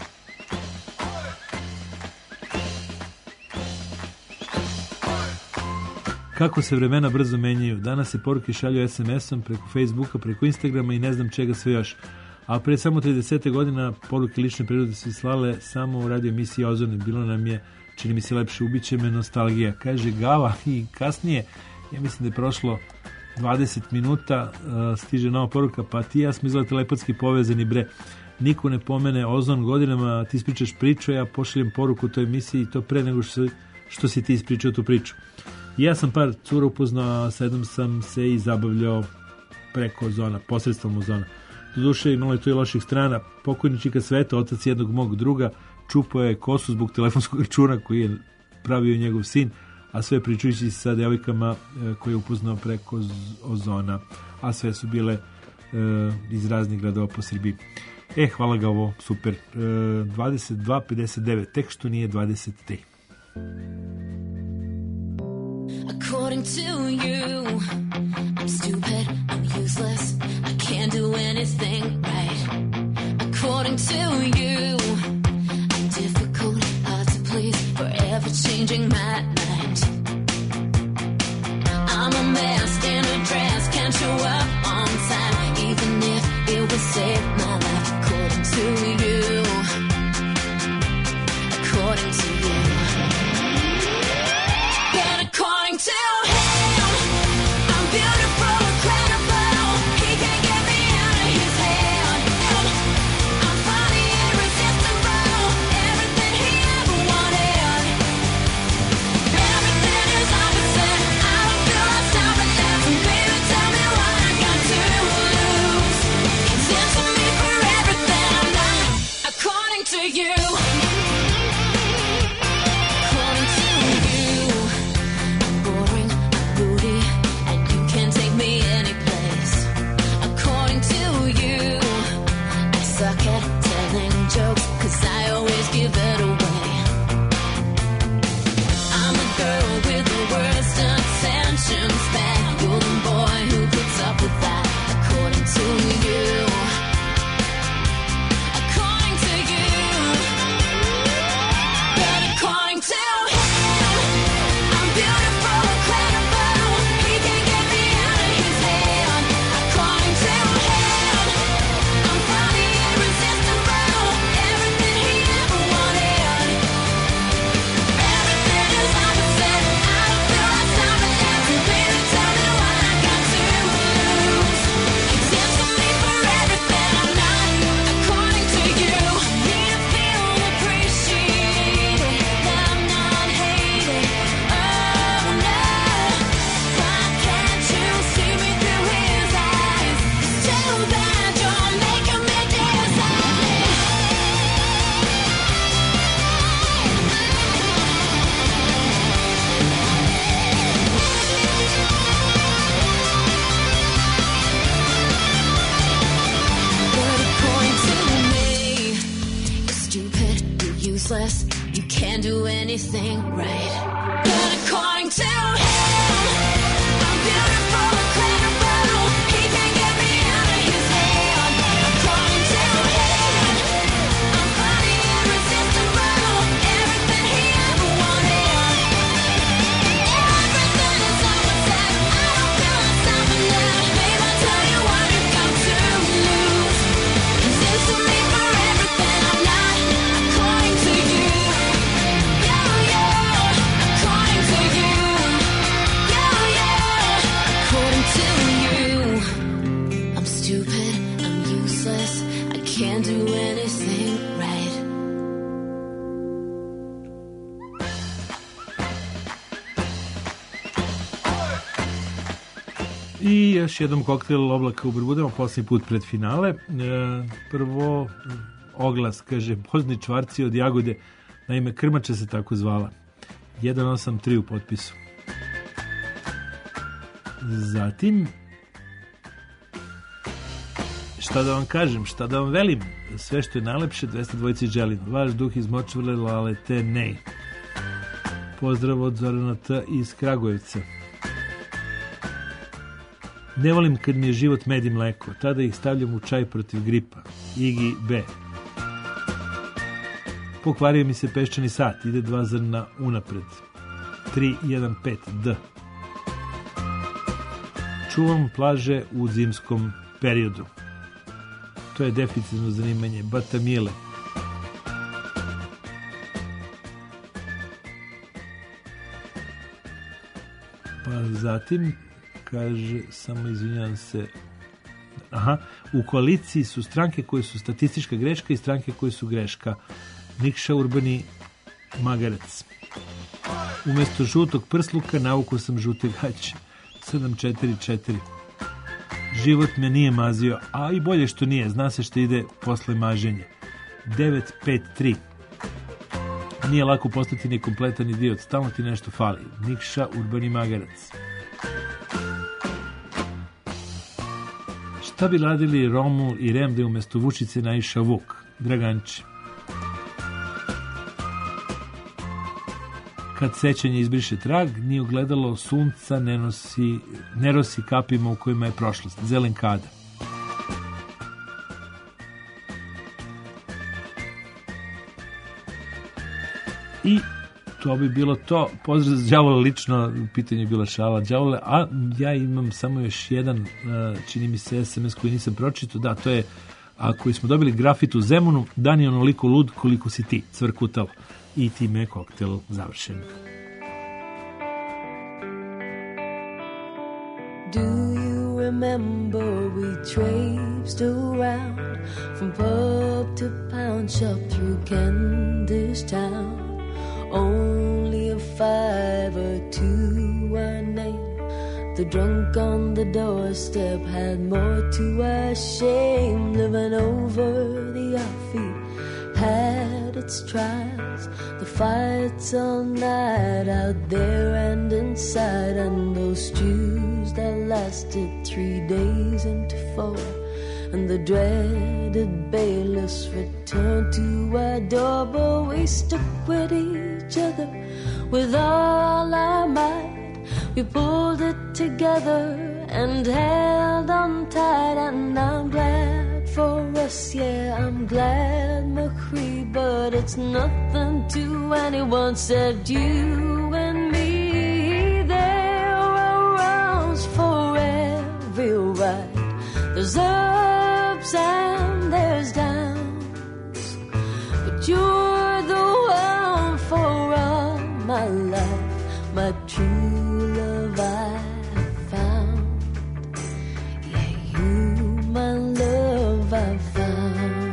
Kako se vremena brzo menjaju. Danas se poruke šalju es em esom, preko Facebooka, preko Instagrama i ne znam čega sve još. A pre samo trideset godina poruke lične prirode su slale samo u radio emisiji Ozone. Bilo nam je, čini mi se lepše, ubiće me nostalgija. Kaže Gava i kasnije, ja mislim da je prošlo dvadeset minuta, uh, stiže nova poruka, pa ti ja smo izgleda telepatski povezani, bre. Niko ne pomene Ozon godinama, ti ispričaš priču, ja pošaljem poruku u toj emisiji i to pre nego što, što si ti ispričao tu priču. Ja sam par cura upoznao, sa jednom sam se i zabavljao preko Ozona, posredstvom Ozona. Doduše, imalo je tu i loših strana. Pokojni Čika Sveta, otac jednog mog druga, čupao je kosu zbog telefonskog računa koji je pravio njegov sin, a sve pričujući sa devojkama e, koje je upoznao preko Ozona, a sve su bile e, iz raznih gradova po Srbiji. E, hvala ga, ovo, super. E, dvadeset dva pedeset devet, tek što nije dvadeset tri. According to you, I'm stupid, I'm useless, I can't do anything right. According to you, I'm difficult, hard to please, forever changing my mind. I'm a mess in a dress, can't show up on time, even if it would save my life. According to you, according to you. But according to him, I'm beautiful, incredible, he can't get me out of his head. I'm funny, irresistible, everything he ever wanted. Everything is opposite, I don't feel like stopping left. And baby, tell me what I got to lose. It's into me for everything I'm not, according to you. According to you, I'm boring, I'm moody, and you can't take me anyplace. According to you, I suck at telling jokes, 'cause I always give it away. I'm a girl with the worst attention span. You're the boy who puts up with that. According to you, according to you. But according to him, I'm beautiful, incredible, he can't get me out of his head. According to him, I'm funny, irresistible, everything he ever wanted. Everything is opposite, I don't feel like stopping left. And baby, tell me what I got to lose. It's into me for everything I'm not, according to you. Need to feel appreciated, that I'm not hated. Oh no, why can't you see me through his eyes? It's too bad you're making me decide. But according to me, you're stupid, you're useless, you can't do anything right. But according to him, I'm beautiful, incredible, he can't get me out of his head. According to him, I'm funny, irresistible, everything he ever wanted. Everything is opposite, I don't feel like stopping now. Babe, I'll tell you what you've got to lose. It's into me for everything I'm not, according to you. Yeah, yeah, according to you. Yeah, yeah, according to you. I'm stupid, I'm useless, I can't do anything right. I još jednom koktel oblaka u Bermudama, posljednji put pred finale. E, prvo oglas, kaže, Bozni čvarci od Jagode, naime Krmača se tako zvala. jedan osam tri u potpisu. Zatim, šta da vam kažem, šta da vam velim, sve što je najlepše, dvesta dvojici želim. Vaš duh iz Močvrle, Lale Te Nej. Pozdrav od Zorana T iz Kragujevca. Ne volim kad mi je život med i mleko, tada ih stavljam u čaj protiv gripa. Igi B. Pokvario mi se peščani sat, ide dva zrna unapred. tri jedan pet D. Čuvam plaže u zimskom periodu. To je deficitno zanimanje. Batamile. Pa zatim kaže, samo izvinjavam se, aha, u koaliciji su stranke koje su statistička greška i stranke koje su greška. Nikša Urbani Magarec. Umesto žutog prsluka navukao sam žute gaće. sedam četiri četiri. Život me nije mazio, a i bolje što nije, zna se što ide posle maženja. devet pet tri. Nije lako postati ni kompletan idiot, stalno ti nešto fali. Nikša Urbani Magarac. Šta bi radili Romul i Rem da je umesto Vučice naišao Vuk? Draganči. Kad sećanje izbriše trag, ni ogledalo sunca ne nosi, ne rosi kapima u kojima je prošlost. Zelenkada. I to bi bilo to. Pozdrav za đavola lično, pitanje je bila šala đavola, a ja imam samo još jedan, čini mi se, es em es koji nisam pročitao, da, to je, a koji smo dobili grafit u Zemunu, dan je onoliko lud koliko si ti, Cvrkutalo. I time je koktel završen. Do you remember we traipsed around from pub to pound shop through Kentish Town? Only a five or two our name. The drunk on the doorstep had more to our shame. Living over the offbeat had its trials. The fights all night out there and inside, and those stews that lasted three days into four, and the dreaded bailiffs returned to our door. But we stuck with each other with all our might. We pulled it together and held on tight, and I'm glad for us, yeah, I'm glad, McCree, but it's nothing to anyone except you and me. There are rounds for every ride. There's ups and there's downs, but you're the one for all my life, my true love I have found. Yeah, you, my love I found.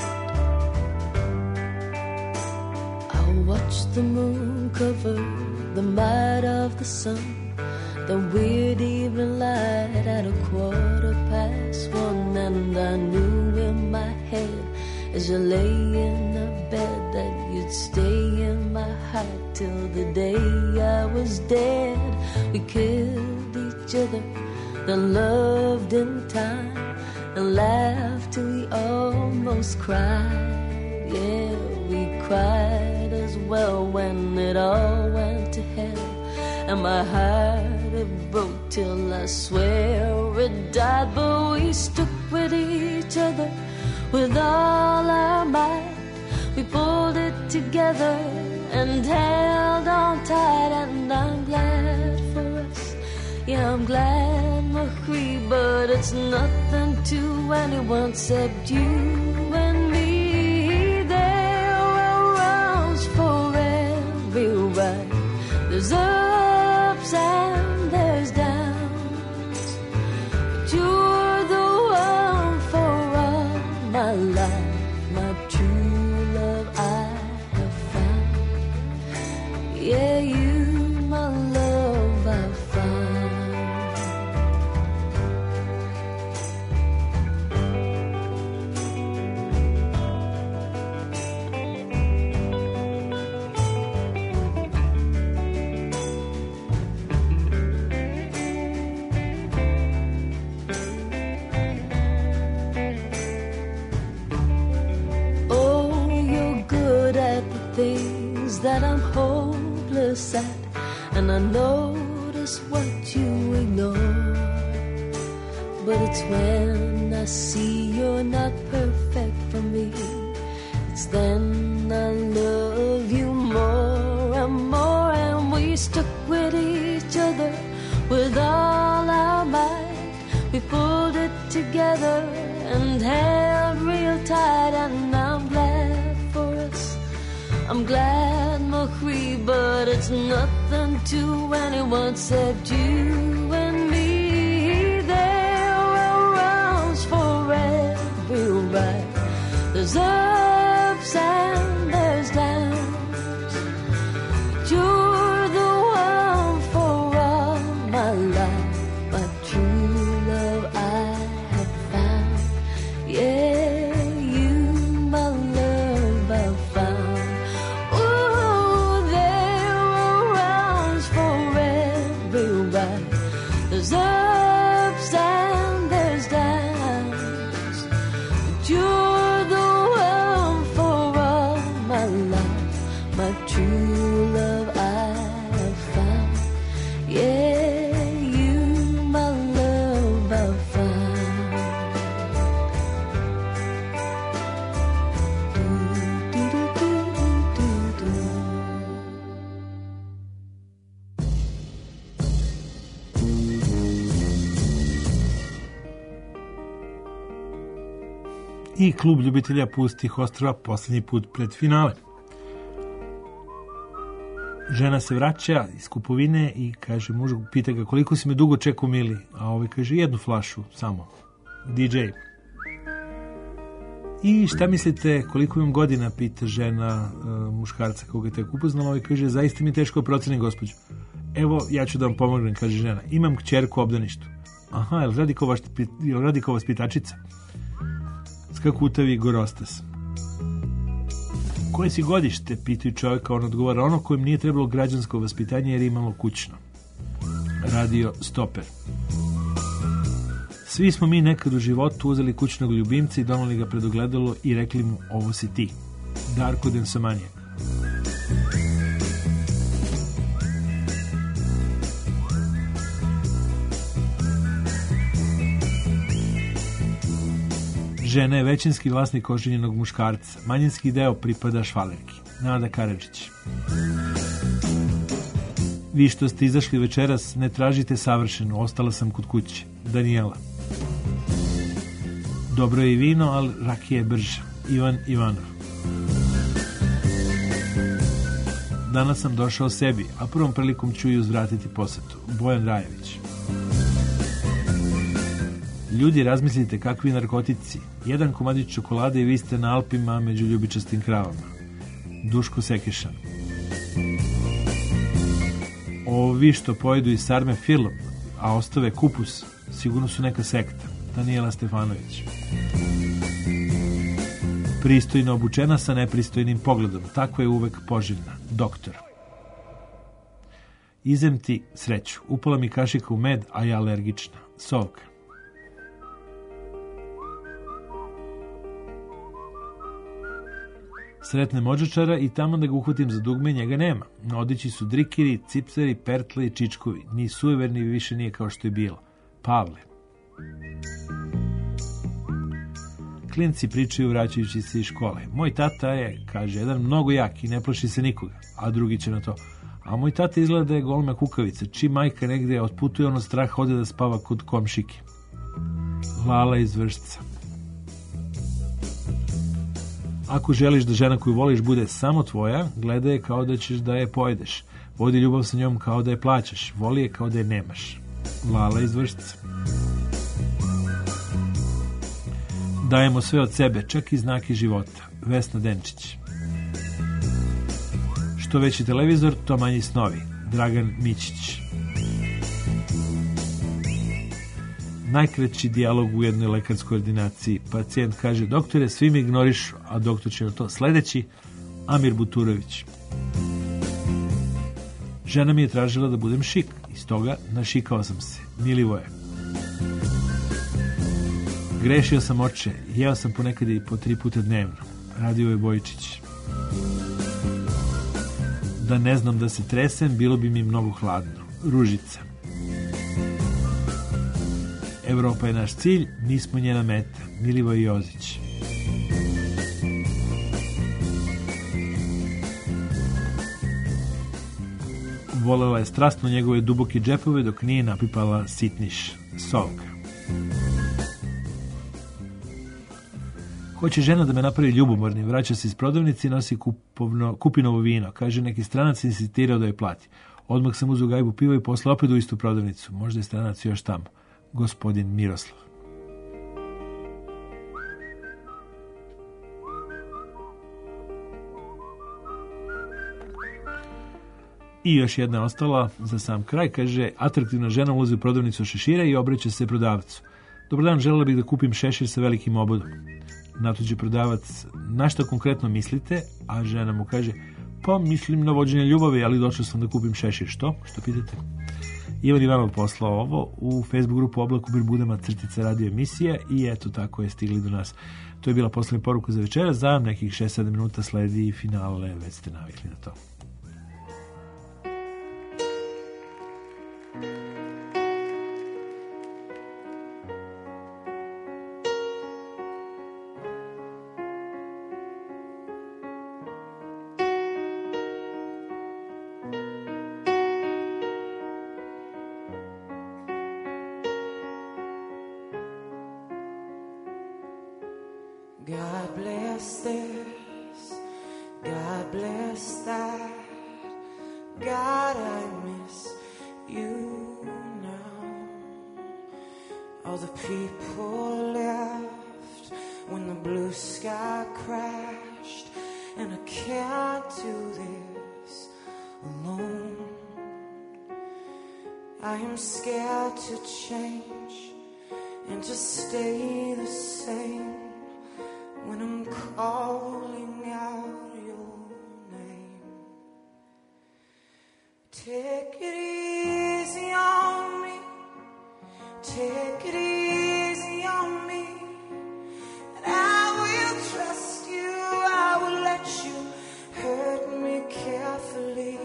I'll watch the moon cover the might of the sun, the weird evening light at a quarter past one, and I knew in my head as you lay in the bed that you'd stay in my heart till the day I was dead. We killed each other, then loved in time, and laughed till we almost cried. Yeah, we cried as well when it all went to hell, and my heart it broke till I swear it died. But we stuck with each other with all our might. We pulled it together and held on tight, and I'm glad for us. Yeah, I'm glad, McCree, but it's nothing to anyone except you and me. There are rounds for every ride. There's ups and there's downs, but you're the one for all my life, my true love I have found. Yeah, you, my love I found. that I'm hopeless at, and I notice what you ignore. But it's when I see you're not perfect for me, it's then I love you more and more. And we stuck with each other with all our might. We pulled it together and held real tight, and I'm glad for us, I'm glad, Marie, but it's nothing to anyone except you and me. There are rounds for every ride, there's ups and there's downs, but you're the one for all my life, my true love I have found. Yeah, you, my love, I've found. Ooh, there are rounds for every ride, there's ups and there's downs, but you're the one for all my life, my true love I have found. Yeah, you, my love, I've found. I klub ljubitelja pustih ostrva posljednji put pred finale. Žena se vraća iz kupovine i kaže mužu, pita ga koliko si me dugo čekao mili, a ovaj kaže jednu flašu samo, D J. I šta mislite koliko imam godina, pita žena uh, muškarca koga je tek upoznala, ovaj kaže zaista mi je teško procenim gospođu. Evo ja ću da vam pomognem, kaže žena, imam kćerku u obdaništu. Aha, jel radi kao, vaš, jel radi kao vaspitačica? Skakutavi Gorostas. Koje si godište, pitaju čovjeka, on odgovara ono kojem nije trebalo građansko vaspitanje jer je imalo kućno. Radio Stoper. Svi smo mi nekad u životu uzeli kućnog ljubimca i donali ga pred ogledalo i rekli mu ovo si ti. Darko Densomanijak. Žena je većinski vlasnik oženjenog muškarca. Manjinski deo pripada švalerki. Nada Karadžić. Vi što ste izašli večeras, ne tražite savršeno. Ostala sam kod kuće. Danijela. Dobro je i vino, ali rakija je brža. Ivan Ivanov. Danas sam došao sebi, a prvom prilikom ću i uzvratiti posetu. Bojan Rajević. Ljudi, razmislite kakvi narkotici. Jedan komadić čokolade i vi ste na Alpima među ljubičastim kravama. Duško Sekešan. Ovi što pojedu iz sarme filom, a ostave kupus, sigurno su neka sekta. Danijela Stefanović. Pristojno obučena sa nepristojnim pogledom. Takva je uvek poželjna. Doktor. Izem ti sreću. Upala mi kašika u med, a ja alergična. Sovka. Sretnem odžačara i tamo da ga uhvatim za dugme, njega nema. Na odići su drikiri, cipseri, pertle i čičkovi. Ni sujeverni više nije kao što je bilo. Pavle. Klinci pričaju vraćajući se iz škole. Moj tata je, kaže, jedan mnogo jak i ne plaši se nikoga. A drugi će na to. A moj tata izgleda da je golma kukavica. Čim majka negde otputuje, ono strah ode da spava kod komšike. Lala iz Vršca. Ako želiš da žena koju voliš bude samo tvoja, gledaj je kao da ćeš da je pojedeš. Vodi ljubav sa njom kao da je plaćaš. Voli je kao da je nemaš. Lala iz Vršca. Dajemo sve od sebe, čak i znake života. Vesna Denčić. Što veći televizor, to manji snovi. Dragan Mićić. Najkraći dijalog u jednoj lekarskoj ordinaciji. Pacijent kaže, doktore, svi mi ignorišu, a doktor će na to sledeći, Amir Buturović. Žena mi je tražila da budem šik, iz toga našikao sam se. Milivoje. Grešio sam oče, jeo sam ponekad i po tri puta dnevno. Radio je Bojičić. Da ne znam da se tresem, bilo bi mi mnogo hladno. Ružica. Evropa je naš cilj, mi smo njena meta. Milivoj Jozić. Volela je strastno njegove duboke džepove dok nije napipala sitniš. Sovka. Hoće žena da me napravi ljubomornim, vraća se iz prodavnice i nosi kupovno, kupinovo vino. Kaže, neki stranac insistirao da je plati. Odmah sam uzeo gajbu piva i posle opet u istu prodavnicu. Možda je stranac još tamo. Gospodin Miroslav. I još jedna ostala za sam kraj. Kaže, atraktivna žena ulazi u prodavnicu šešira i obreće se prodavcu. Dobar dan, želela bih da kupim šešir sa velikim obodom. Natuđe prodavac, na šta konkretno mislite? A žena mu kaže, pa mislim na vođenje ljubavi, ali došao sam da kupim šešir. Što? Što pitate? Ivan Ivanov poslao ovo u Facebook grupu Oblak u Bermudama crtica radio emisija i eto tako je stigli do nas. To je bila poslednja poruka za večera. Za nekih šest sedam minuta sledi finale, već ste navikli na to. God bless this, God bless that, God I miss you now. All the people left when the blue sky crashed, and I can't do this alone. I am scared to change and to stay the same. When I'm calling out your name, take it easy on me, take it easy on me, and I will trust you, I will let you hurt me carefully.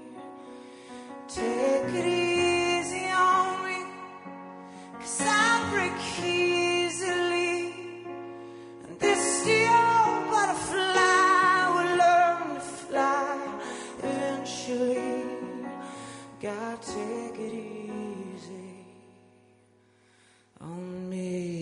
Take it easy on me, 'cause I break easily. This steel butterfly will learn to fly eventually. God, take it easy on me.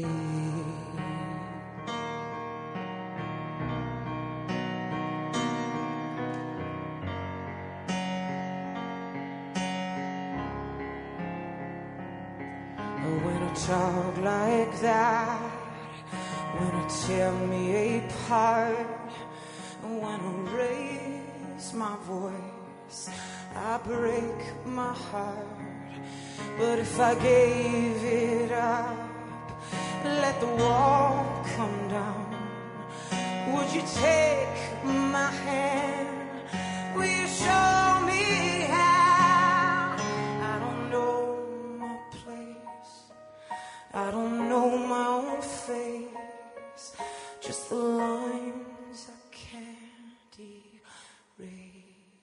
When I talk like that, when I tear me apart, when I raise my voice, I break my heart. But if I gave it up, let the wall come down, would you take my hand? Will you show me how? I don't know my place, I don't know my own face, just the lines I can't erase.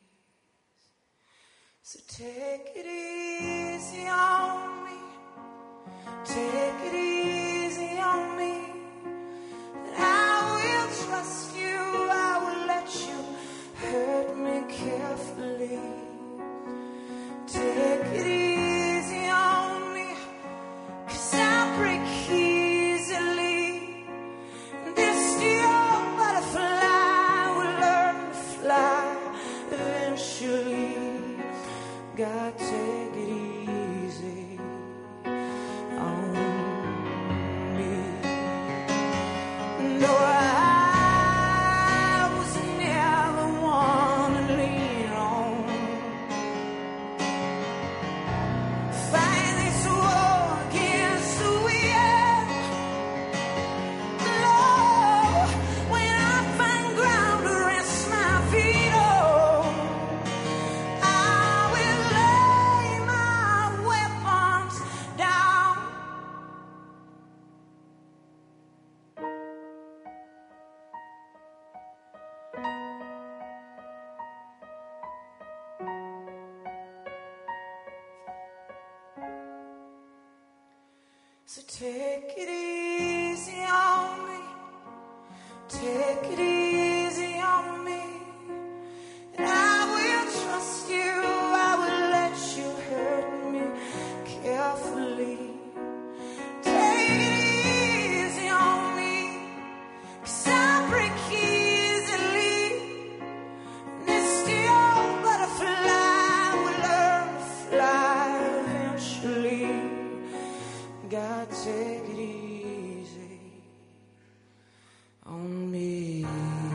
So take it easy on me, take it easy on me, and I will trust you, I will let you hurt me carefully. Take it easy on me, 'cause I break easily. This steel butterfly will learn to fly eventually. God, take it easy on me. No, I was never one to lean on. Fight this war against the wind. Lord, when I find ground to rest my feet on, I will lay my So take it easy on me, take it easy on me, and I will trust you, I will let you hurt me carefully. Take it easy on me, 'cause I break easily. Misty old butterfly will learn to fly eventually. God, take it easy on me.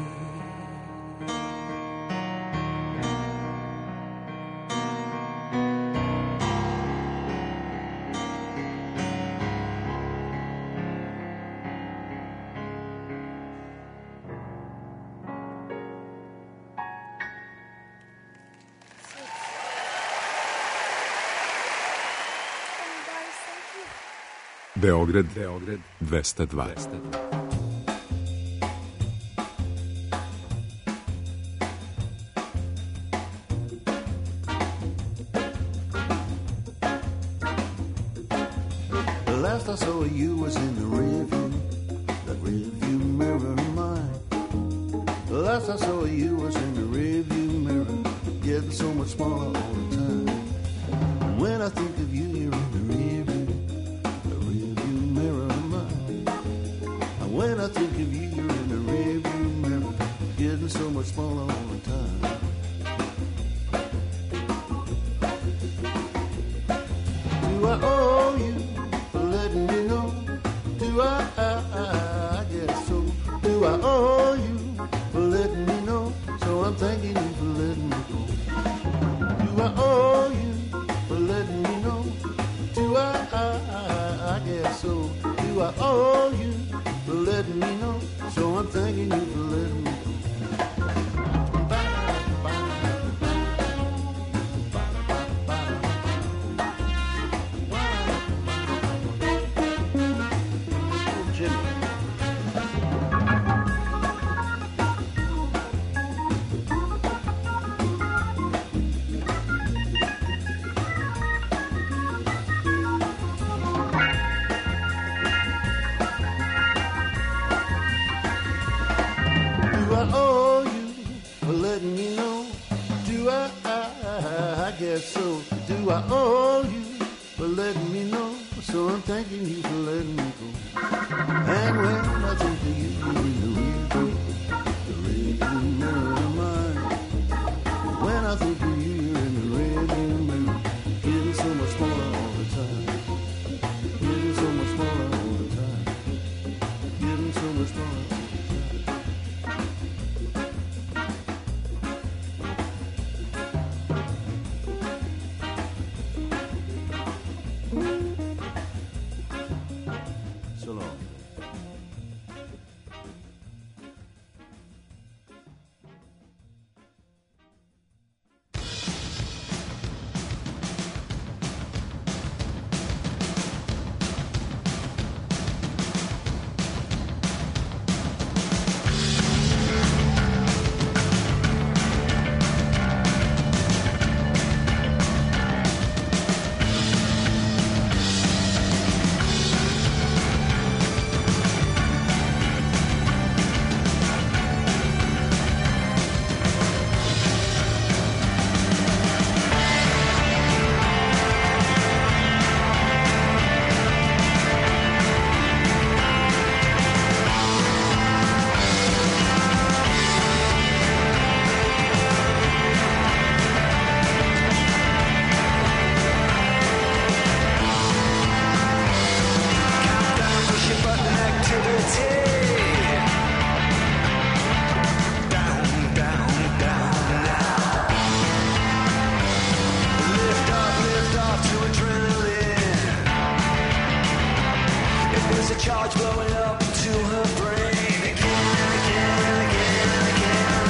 Beograd, Beograd dvesta dva. The last I saw of you was in the rearview, the rearview mirror of mine. The last I saw of you was in the rearview mirror, getting so much smaller all the time. And when I think of you, you're in the rearview, the rearview mirror of mine. And when I think of you, you're in the rearview mirror, getting so much smaller all the time. Do I owe you for letting me know? Do I, I, I, I guess so. Do I owe you for letting me know? So I'm thanking you for letting me go. Do I owe you for letting me know? Do I, I, I, I guess so. Do I owe you for letting me know? So I'm thanking you for letting me go. Do I owe you for letting me know? Do I, I, I, I guess so. Do I owe you for letting me know? So I'm thanking you for letting me go. And when I think of you, you're in the real deal, the real mirror of mine. When I think of you, you're in the real mirror, getting so much smaller all the time. Getting so much smaller all the time. Getting so much smaller. So long. Charge blowing up into her brain again, again, again, again.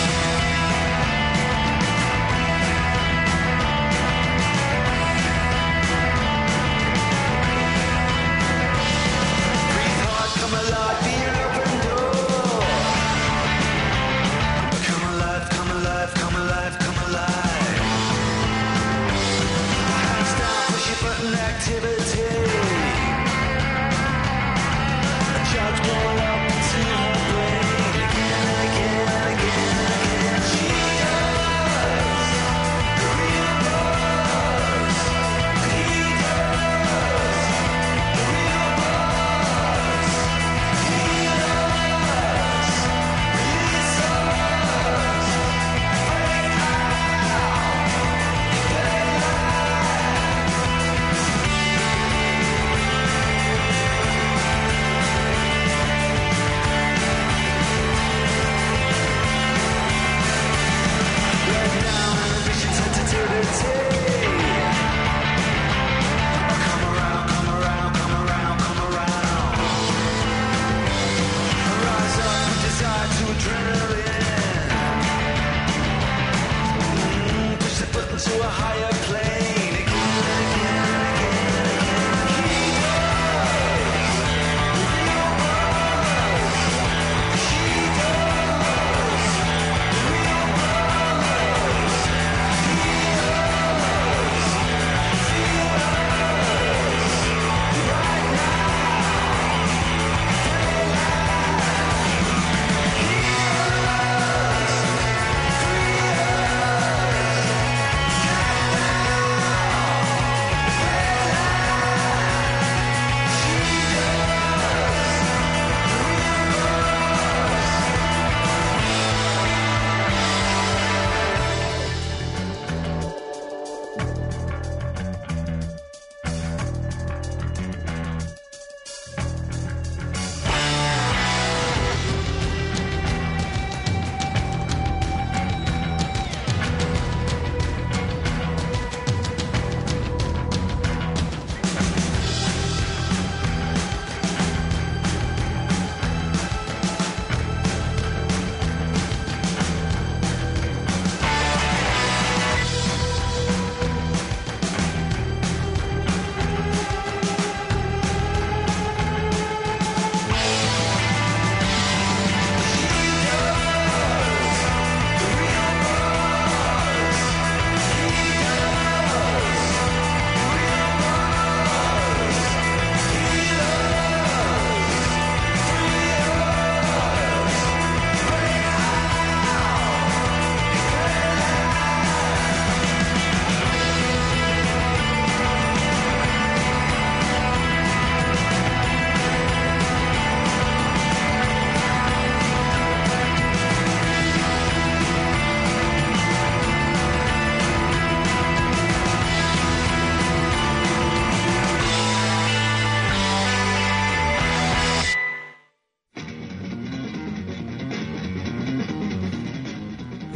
Breathe hard, come alive, be an open door. Come alive, come alive, come alive, come alive. Hands down, push your button activity.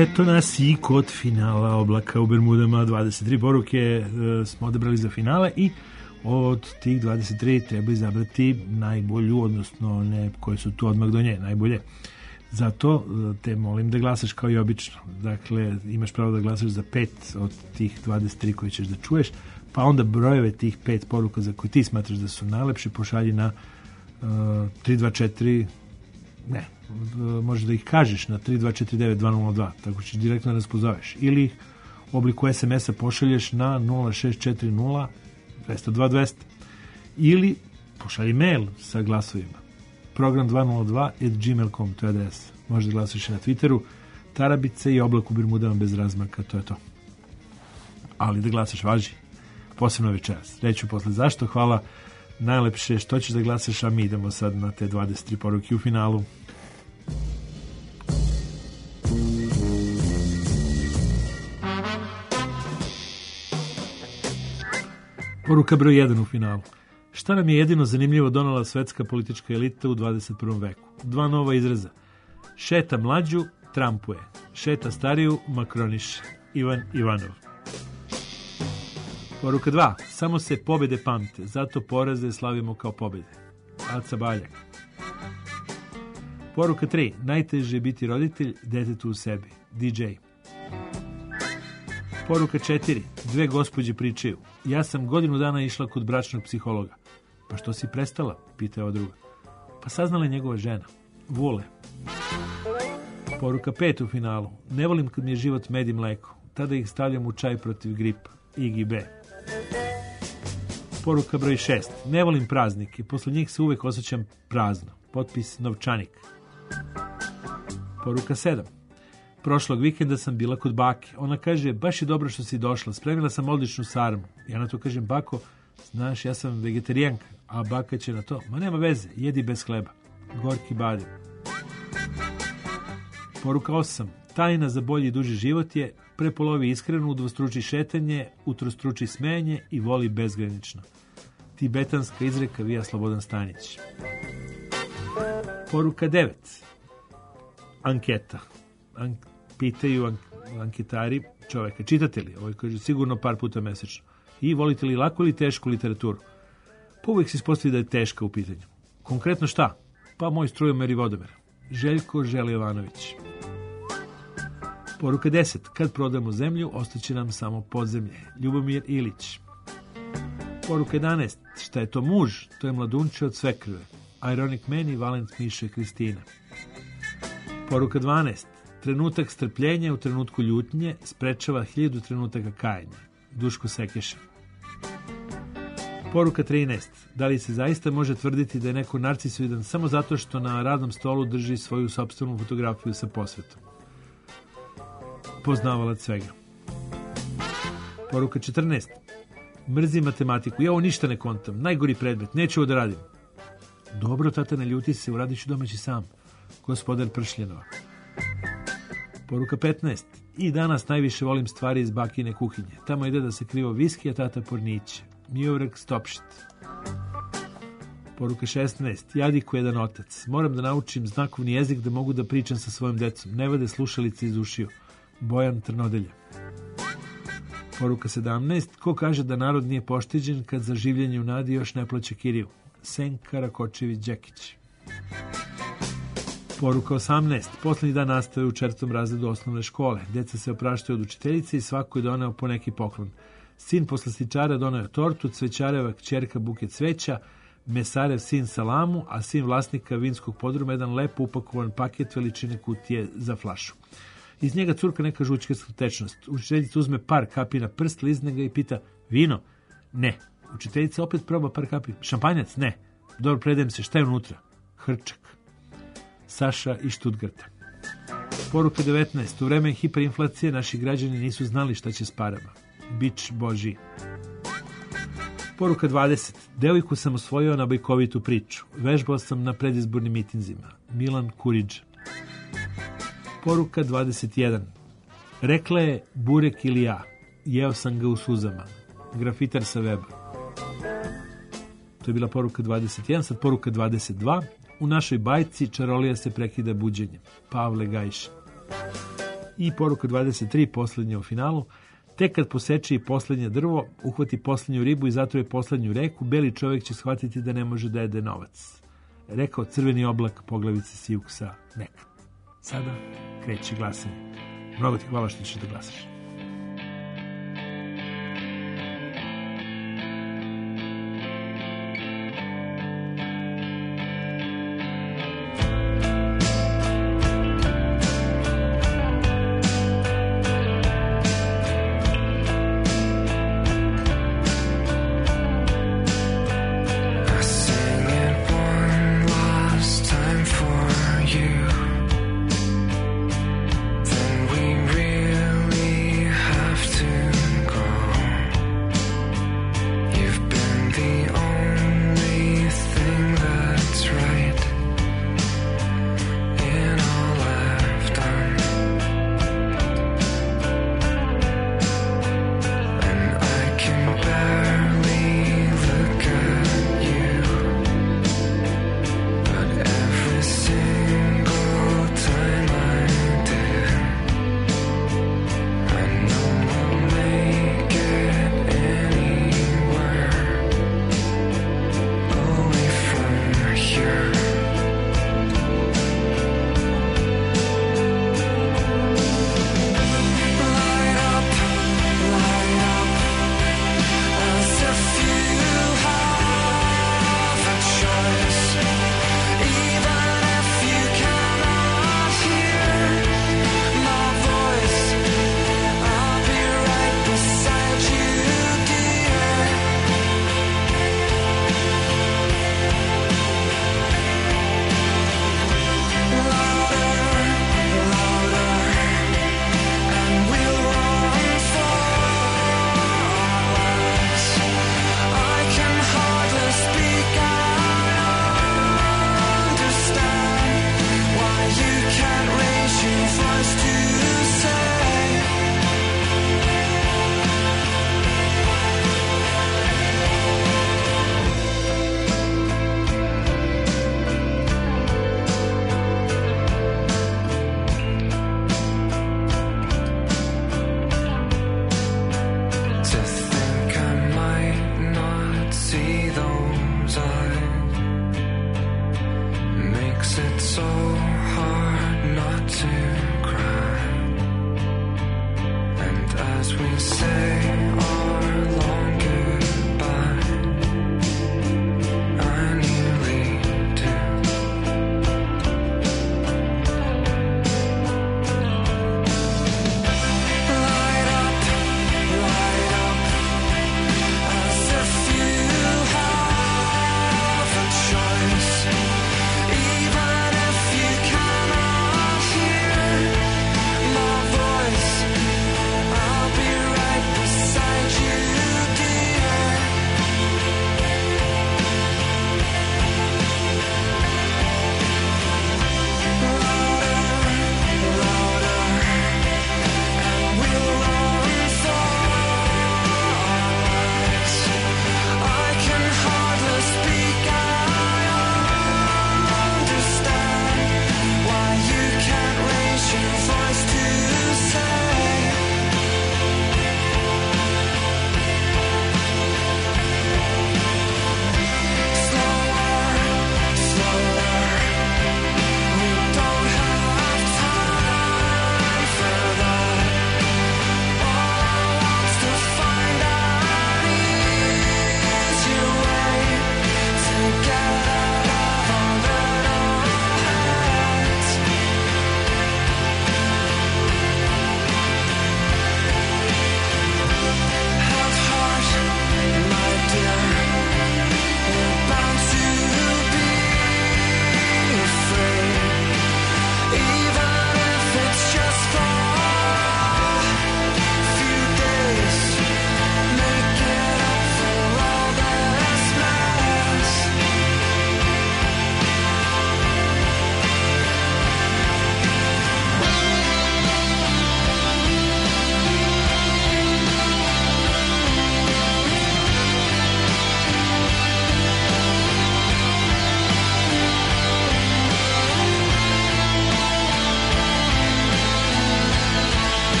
Eto nas i kod finala Oblaka u Bermudama. dvadeset tri poruke e, smo odabrali za finale i od tih dvadeset tri treba izabrati najbolju, odnosno one koje su tu odmah do nje, najbolje. Zato te molim da glasaš kao i obično. Dakle, imaš pravo da glasaš za pet od tih dvadeset tri koje ćeš da čuješ, pa onda brojeve tih pet poruka za koje ti smatraš da su najlepši pošalji na uh, tri dva četiri, ne, uh, možeš da ih kažeš na tri dva četiri devet dva nula dva, tako ćeš direktno da nas pozoveš. Ili ih u obliku es em esa pošalješ na nula šest četiri nula dvesta dva dvesta. Ili pošalji mail sa glasovima. program dva nula dva at gmail dot com, to je adres. Možeš da glasaš na Twitteru, Tarabice i Oblak u Bermudama bez razmaka, to je to. Ali da glasaš važi, posebno večeras. Reću posle zašto, hvala najlepše što ćeš da glasaš, a mi idemo sad na te dvadeset tri poruke u finalu. Poruka broj jedan u finalu. Šta nam je jedino zanimljivo donela svetska politička elita u dvadeset prvom veku? Dva nova izraza. Šeta mlađu, Trumpuje. Šeta stariju, Makroniše. Ivan Ivanov. Poruka dva. Samo se pobede pamte, zato poraze slavimo kao pobede. Aca Baljak. Poruka tri. Najteže je biti roditelj detetu u sebi. di džej. Poruka četiri. Dve gospođe pričaju. Ja sam godinu dana išla kod bračnog psihologa. Pa što si prestala? Pita ova druga. Pa saznala je njegova žena. Vole. Poruka pet u finalu. Ne volim kad mi je život med i mleko. Tada ih stavljam u čaj protiv gripa. Igi B. Poruka broj šest. Ne volim praznike. Posle njih se uvek osjećam prazno. Potpis Novčanik. Poruka sedam. Prošlog vikenda sam bila kod bake. Ona kaže, baš je dobro što si došla. Spremila sam odličnu sarmu. Ja na to kažem, bako, znaš, ja sam vegetarijanka. A baka će na to, ma nema veze, jedi bez hleba. Gorki badem. Poruka osam. Tajna za bolji i duži život je prepolovi iskreno, udvostruči šetanje, utrostruči smenje i voli bezgranično. Tibetanska izreka Vija Slobodan Stanić. Poruka devet. Anketa. An- pitaju an- anketari čoveka, čitate li? Ovo kaže sigurno par puta mesečno. I volite li laku ili tešku literaturu? Pa uvijek se ispostavi da je teška u pitanju. Konkretno šta? Pa moj strujomeri vodomer. Željko Željevanović. Poruka deset. Kad prodamo zemlju, ostaće nam samo podzemlje. Ljubomir Ilić. Poruka jedanaest. Šta je to muž? To je mladunče od svekrve. Ironic Man i Valent Miše Kristina. Poruka dvanaest. Trenutak strpljenja u trenutku ljutnje sprečava hiljadu trenutaka kajanja. Duško Sekeša. Poruka trinaest. Da li se zaista može tvrditi da je neko narcisoidan samo zato što na radnom stolu drži svoju sopstvenu fotografiju sa posvetom? Poznavalac svega. Poruka četrnaest. Mrzim matematiku. Ja ovo ništa ne kontam. Najgori predmet. Neću ovo da radim. Dobro, tata, ne ljuti se. Uradit ću domaći sam. Gospodar Pršljenova. Poruka petnaest. I danas najviše volim stvari iz bakine kuhinje. Tamo ide da se krivo viski, a tata porniće. Miovrek Stopšit. Poruka šesnaest. Jadiku jedan otac. Moram da naučim znakovni jezik da mogu da pričam sa svojom decom. Ne vade slušalice iz ušiju. Bojan Trnodelja. Poruka sedamnaest. Ko kaže da narod nije pošteđen kad za življenje u nadi još ne plaća kiriju? Senka Rakočević-Đekić. Poruka osamnaest. Poslednji dan nastave u četvrtom razredu osnovne škole. Deca se opraštaju od učiteljice i svako je doneo po neki poklon. Sin poslastičara doneo tortu, cvećareva kćerka buket cveća, mesarev sin salamu, a sin vlasnika vinskog podruma jedan lepo upakovan paket veličine kutije za flašu. Iz njega curka neka žućkarska tečnost. Učiteljica uzme par kapi na prst, lizne ga i pita, vino? Ne. Učiteljica opet proba par kapi. Šampanjac? Ne. Dobro, predajem se, šta je unutra? Hrčak. Saša iz Štutgarta. Poruka devetnaest. U vreme hiperinflacije naši građani nisu znali šta će s parama. Bič Boži. Poruka dvadeset. Devojku sam osvojio na bajkovitu priču. Vežbao sam na predizbornim mitinzima. Milan Kuriđ. Poruka dvadeset jedan. Rekla je burek ili ja. Jeo sam ga u suzama. Grafitar sa weba. To je bila poruka dvadeset jedan. Sad poruka dvadeset dva. U našoj bajci čarolija se prekida buđenjem. Pavle Gajša. I poruka dvadeset tri, poslednja u finalu. Tek kad poseče i poslednje drvo, uhvati poslednju ribu i zatruje poslednju reku, beli čovjek će shvatiti da ne može da jede novac. Rekao crveni oblak poglavice Sijuksa nekad. Sada kreće glasanje. Mnogo ti hvala što ćeš da glasaš. Then we really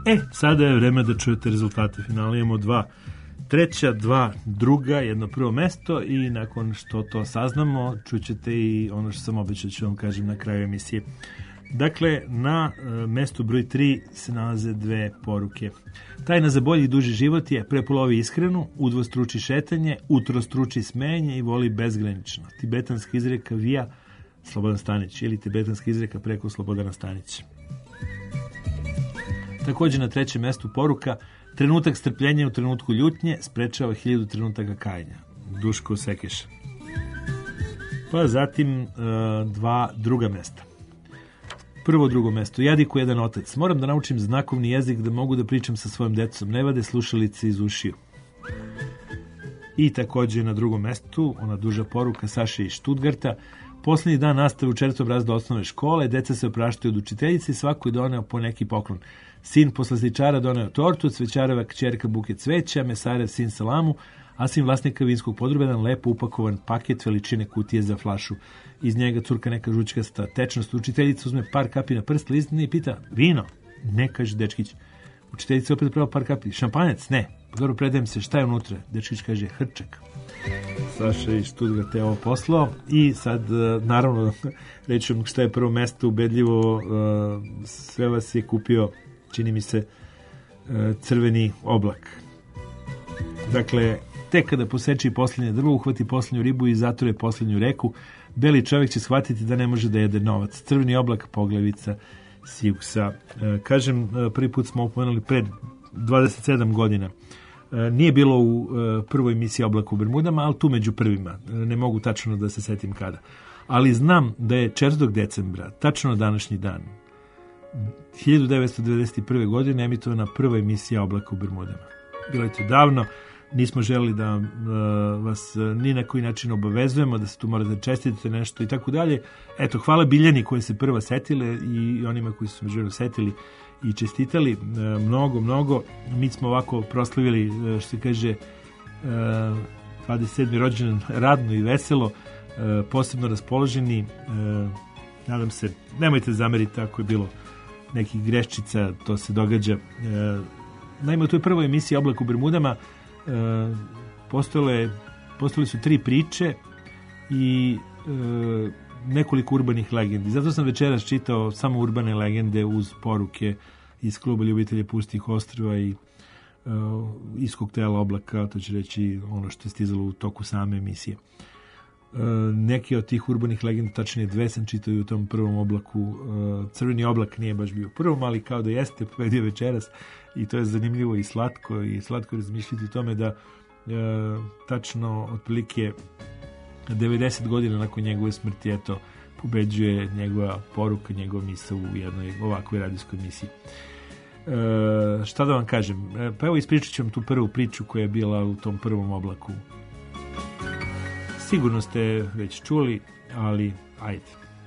E, sada je vreme da čujete rezultate finala. Imamo dva treća, dva druga, jedno prvo mesto i nakon što to saznamo, čućete i ono što sam obećao ću vam kažem na kraju emisije. Dakle, na e, mestu broj tri se nalaze dve poruke. Tajna za bolji i duži život je prepolovi iskrenu, udvostruči šetanje, utrostruči smenje i voli bezgranično. Tibetanska izreka vija Slobodan Stanić ili tibetanska izreka preko Slobodana Stanića. Također na trećem mestu poruka trenutak strpljenja u trenutku ljutnje sprečava hiljadu trenutaka kajanja. Duško Sekeša. Pa zatim e, dva druga mesta. Prvo drugo mesto. Jadiku jedan otac. Moram da naučim znakovni jezik da mogu da pričam sa svojom decom. Ne vade slušalice iz ušiju. I također na drugom mestu ona duža poruka Saše iz Štutgarta. Poslednji dan nastave u četvrtom razredu osnovne škole, deca se opraštaju od učiteljice i svako je doneo po neki poklon. Sin poslastičara doneo tortu, cvećareva kćerka buket cveća, mesarev sin salamu, a sin vlasnika vinskog podrubedan lepo upakovan paket veličine kutije za flašu. Iz njega curka neka žučkasta tečnost. Učiteljica uzme par kapi na prst, lizne i pita, vino? Ne, kaže dečkić. Učiteljica opet prava par kapi, šampanjac? Ne. Dobro, predajem se, šta je unutra? Dečkić kaže, hrčak. Saša iz Štutgarta je ovo poslao i sad, naravno, reći vam šta je prvo mesto ubedljivo, sve vas je kupio, čini mi se, crveni oblak. Dakle, tek kada poseči posljednje drvo, uhvati posljednju ribu i zatruje posljednju reku, beli čovjek će shvatiti da ne može da jede novac. Crveni oblak, poglavica Sijuksa. Kažem, prvi put smo opomenuli pred dvadeset sedam godina. Nije bilo u prvoj emisiji Oblak u Bermudama, ali tu među prvima. Ne mogu tačno da se setim kada. Ali znam da je četvrtog decembra, tačno današnji dan, hiljadu devetsto devedeset prve. godine emitovana prva emisija Oblaka u Bermudama. Bilo je to davno, nismo želeli da uh, vas uh, ni na koji način obavezujemo, da se tu morate čestitati nešto i tako dalje. Eto, hvala Biljani koje se prva setile i onima koji su se međuvremenu setili i čestitali. Uh, mnogo, mnogo. Mi smo ovako proslavili, uh, što se kaže, uh, dvadeset sedmi rođendan radno i veselo, uh, posebno raspoloženi. Uh, nadam se, nemojte zameriti ako je bilo nekih greščica, to se događa. E, naime, u toj prvoj emisiji Oblak u Bermudama e, postojale, postojale su tri priče i e, nekoliko urbanih legendi. Zato sam večeras čitao samo urbane legende uz poruke iz kluba ljubitelja pustih ostrva i e, iz koktela Oblaka, to će reći ono što je stizalo u toku same emisije. Uh, neki od tih urbanih legenda, tačnije dve sam čitao i u tom prvom oblaku. Uh, Crveni oblak nije baš bio prvom, ali kao da jeste, povedio večeras i to je zanimljivo i slatko i slatko razmišljati o tome da uh, tačno otprilike devedeset godina nakon njegove smrti eto, pobeđuje njegova poruka, njegova misao u jednoj ovakvoj radijskoj emisiji. Uh, šta da vam kažem? Uh, pa evo ispričat ću vam tu prvu priču koja je bila u tom prvom oblaku. Sigurno ste već čuli, ali ajde.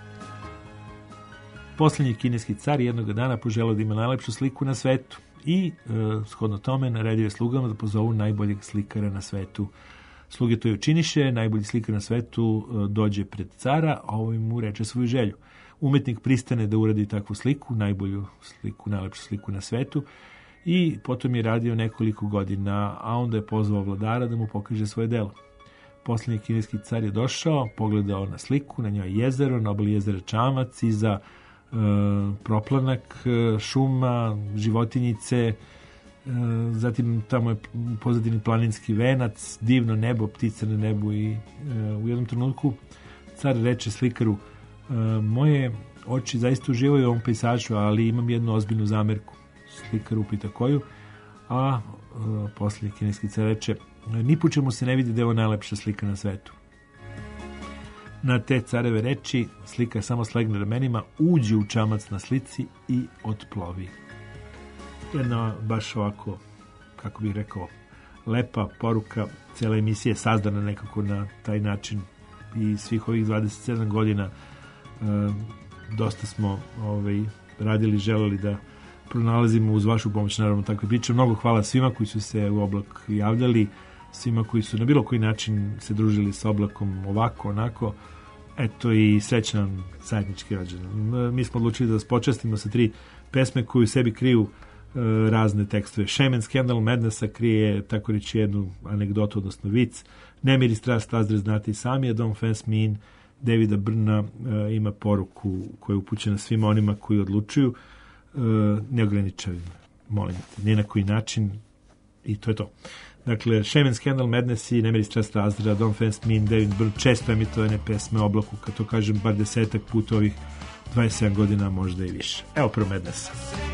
Posljednji kineski car jednog dana poželeo da ima najlepšu sliku na svetu i e, shodno tome naredio je slugama da pozovu najboljeg slikara na svetu. Sluge to i učiniše, najbolji slikar na svetu e, dođe pred cara, a ovaj mu reče svoju želju. Umetnik pristane da uradi takvu sliku, najbolju sliku, najlepšu sliku na svetu i potom je radio nekoliko godina, a onda je pozvao vladara da mu pokaže svoje delo. Posljednji kineski car je došao, pogledao na sliku, na njoj jezero, na obali jezera čamac, iza e, proplanak, e, šuma, životinjice, e, zatim tamo je u pozadini planinski venac, divno nebo, ptice na nebu i e, u jednom trenutku car reče slikaru, e, moje oči zaista uživaju u ovom pejsažu, ali imam jednu ozbiljnu zamerku. Slikar upita koju, a e, posljednji kineski car reče, ni po čemu se ne vidi da je ovo najlepša slika na svetu. Na te careve reči slika samo slegne ramenima, uđe u čamac na slici i otplovi. Jedna baš ovako, kako bih rekao, lepa poruka. Cijela emisija je sazdana nekako na taj način i svih ovih dvadeset sedam godina e, dosta smo ovaj, radili, želeli da pronalazimo uz vašu pomoć, naravno, takve priče. Mnogo hvala svima koji su se u Oblak javljali, svima koji su na bilo koji način se družili sa Oblakom ovako, onako. Eto i srećan zajednički rođendan. Mi smo odlučili da vas počastimo sa tri pesme koje u sebi kriju razne tekstove. Shame and Scandal Madnessa krije, tako reći, jednu anegdotu, odnosno vic. Nemir i strast Azre znate i sami, a Don't Fence Me In Davida Brna e, ima poruku koja je upućena svima onima koji odlučuju. E, ne ograničavim, molim te, ni na koji način, i to je to. Dakle, Shame and Scandal Madness i Nemir i strast Azre, Don't Fence Me In, David Brna, često emitovane pesme oblaku, kad to kažem, bar desetak puta ovih dvadeset sedam godina, možda i više. Evo prvo Madnessa.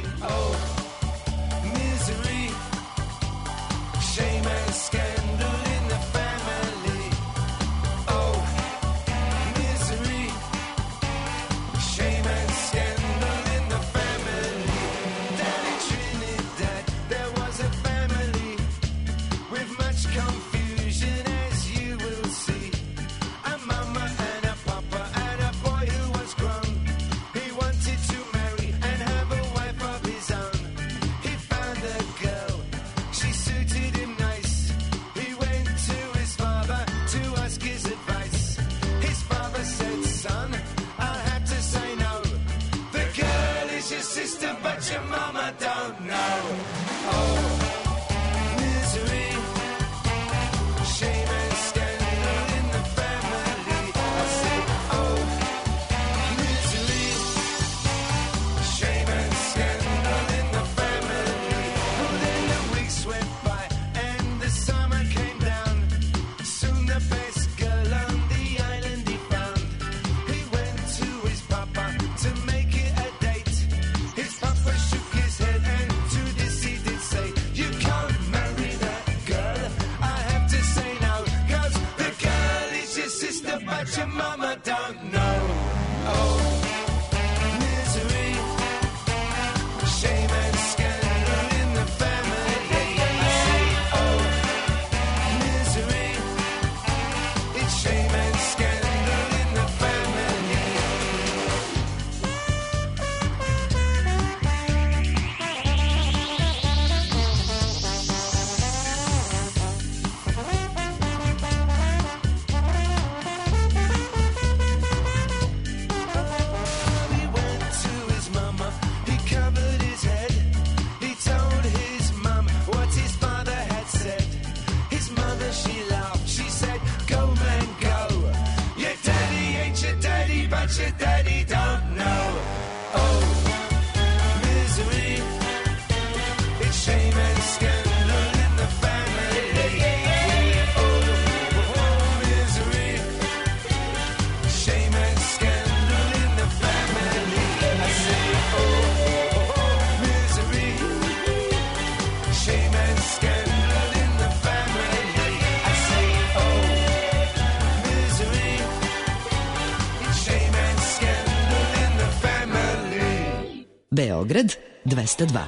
Beograd dvesta dva.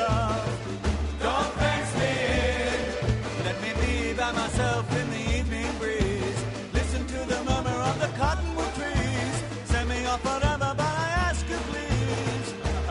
love. Don't fence me in. Let me be by myself in the evening breeze. Listen to the murmur of the cottonwood trees. Send me off forever, but I ask you please.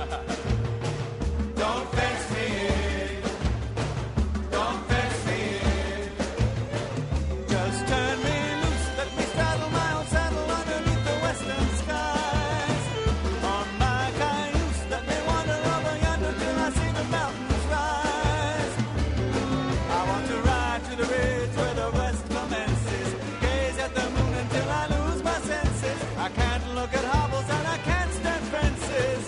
Don't fence me in. Don't fence me in. Just turn me loose. Let me straddle my own saddle underneath the western skies. On my cayuse, let me wander over yonder till I see the mountains rise. I want to ride to the ridge where the west commences. Gaze at the moon until I lose my senses. I can't look at hobbles and I can't stand fences.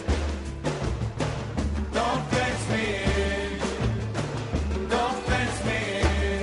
Don't fence me in. Don't fence me in.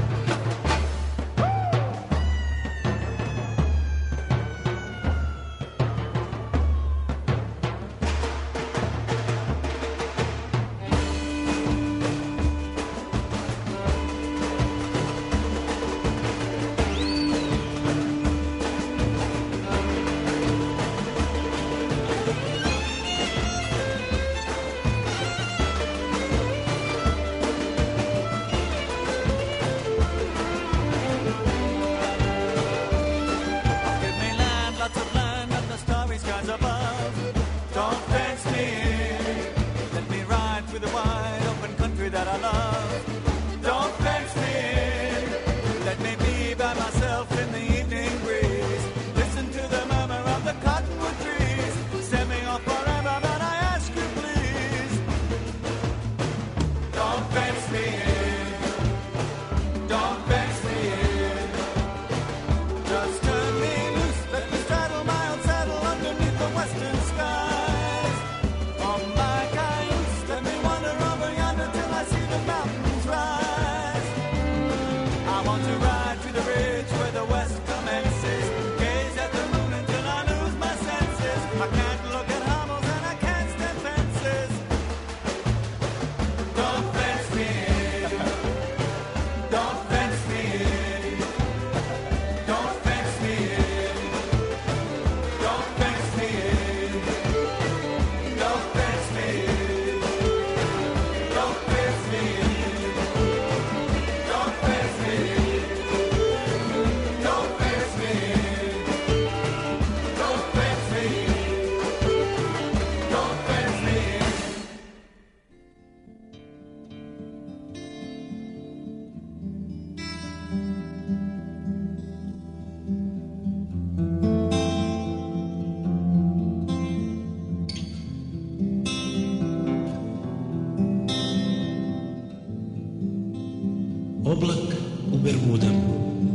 Give me land, lots of land, and the starry skies above. Don't fence me in. Let me ride through the wide open country that I love. Don't fence me in. Let me be by myself in the evening breeze. Listen to the murmur of the cottonwood trees. Send me off forever, but I ask you please. Don't fence me in. Don't fence me in. Just turn me loose, let me straddle my own saddle underneath the western skies. On my cayuse, let me wander over yonder till I see the mountains rise. I want to ride to the ridge where the west commences. Gaze at the moon until I lose my senses. I can't look at hobbles and I can't stand fences. Don't fence me in. Don't fence me in. Don't fence me in. Don't fence me in. Don't fence me in. Don't fence me in. Don't fence me in. Don't fence me in. Don't fence me in. Don't fence me in. Oblak u Bermudama.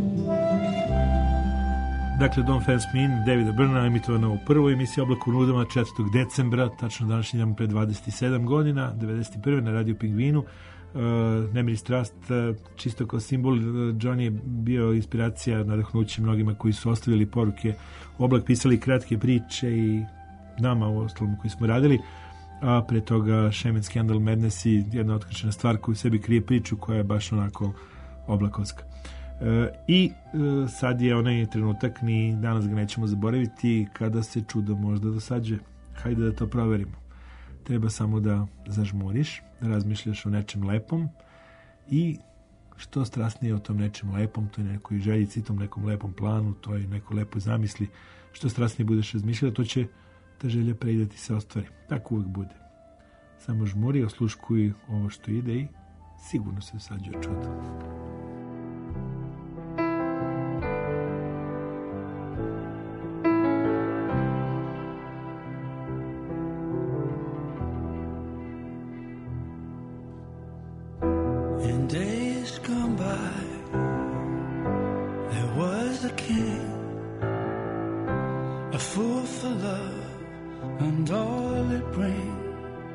Dakle, Don't Fence Me In, Davida Byrna, emitovana u prvoj emisiji Oblak u Nudama četvrtog decembra, tačno današnji dan pre dvadeset sedam godina, devedeset prve na Radio Pingvinu. Uh, Nemir i strast, uh, čisto kao simbol, uh, Johnny je bio inspiracija, nadahnuće mnogima koji su ostavili poruke. Oblak pisali kratke priče i nama u ostalom koji smo radili, a pre toga Shaman Scandal Madness i jedna otkrčena stvar koju u sebi krije priču koja je baš onako oblakovska. E, I e, sad je onaj trenutak, ni danas ga nećemo zaboraviti, kada se čudo možda dosađuje. Hajde da to proverimo. Treba samo da zažmuriš, da razmišljaš o nečem lepom i što strasnije o tom nečem lepom, toj nekoj željici, tom nekom lepom planu, toj nekoj lepoj zamisli. Što strasnije budeš razmišljati, to će ta želja pre da ti se ostvari. Tako uvek bude. Samo žmuri, osluškuj ovo što ide i sigurno se dosađuje čudo. In days gone by, there was a king, a fool for love and all it brings,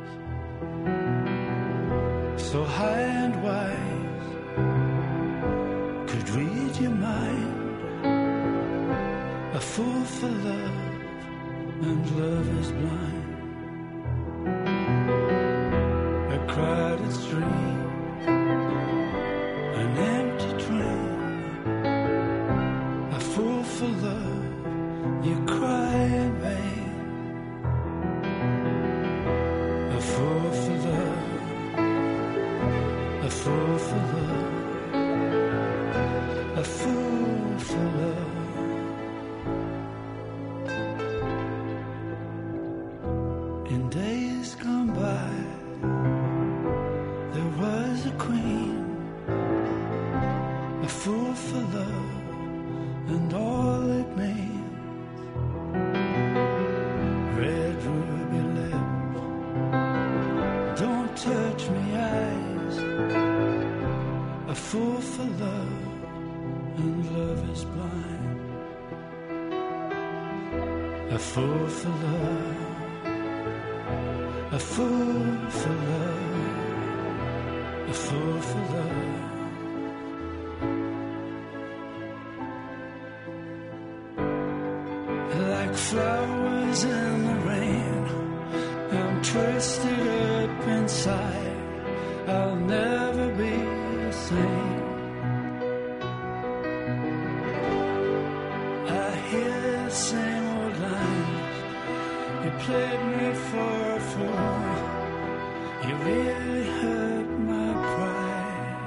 so high and wise, could read your mind, a fool for love and love is blind, a crowded street, an empty train, a fool for love, you cry in vain, a fool for love, fool for love, a fool for love. In days gone by, there was a queen, a fool for love, and all it means. Red ruby lips, don't touch me eyes, a fool for love, and love is blind. A fool for love, a fool for love, a fool for love. Like flowers in the rain, I'm twisted up inside, I'll never be the same. I hear the same old lines, you played me for a fool, you really hurt my pride.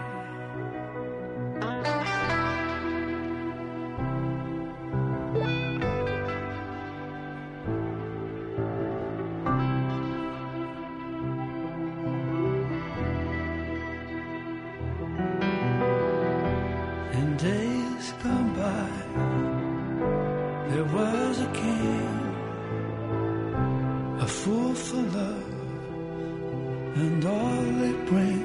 In days gone by, there was a king, a fool for love, and all it brings.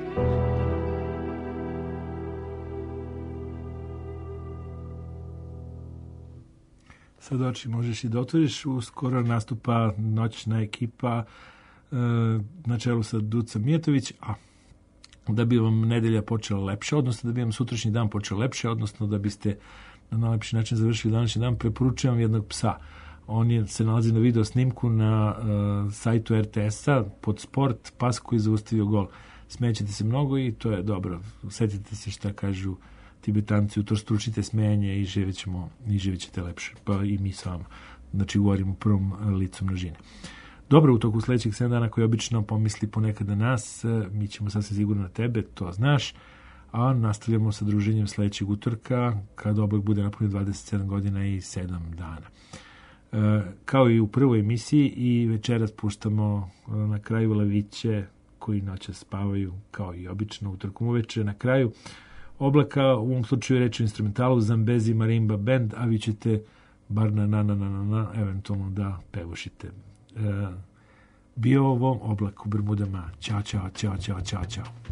Sad oči možeš i da otvoriš, uskoro nastupa noćna ekipa e, na čelu sa Duca Mijetović, a da bi vam nedelja počela lepše, odnosno da bi vam sutrašnji dan počeo lepše, odnosno da biste na najlepši način završili današnji dan, preporučujem jednog psa. On je, se nalazi na video snimku na uh, sajtu er te es-a pod sport, pas koji je zaustavio gol. Smećete se mnogo i to je dobro. Sjetite se šta kažu Tibetanci, utrostručite smejanje i živjet ćemo, i živjet ćete lepše. Pa i mi s vama. Znači, govorim u prvom licu množine. Dobro, u toku sljedećeg sedam dana koji obično pomisli ponekad na nas, mi ćemo sasvim sigurno na tebe, to znaš, a nastavljamo sa druženjem sljedećeg utorka, kada oblak bude napunio dvadeset sedam godina i sedam dana. E, kao i u prvoj emisiji, i večeras puštamo na kraju Laviće, koji noćas spavaju, kao i obično, utorkom uveče. Na kraju oblaka, u ovom slučaju reč o instrumentalu Zambezi Marimba Band, a vi ćete bar na na na na na, na eventualno da pevušite. E, bio ovo Oblak u Bermudama. Ćao, čao, čao, čao, čao, čao.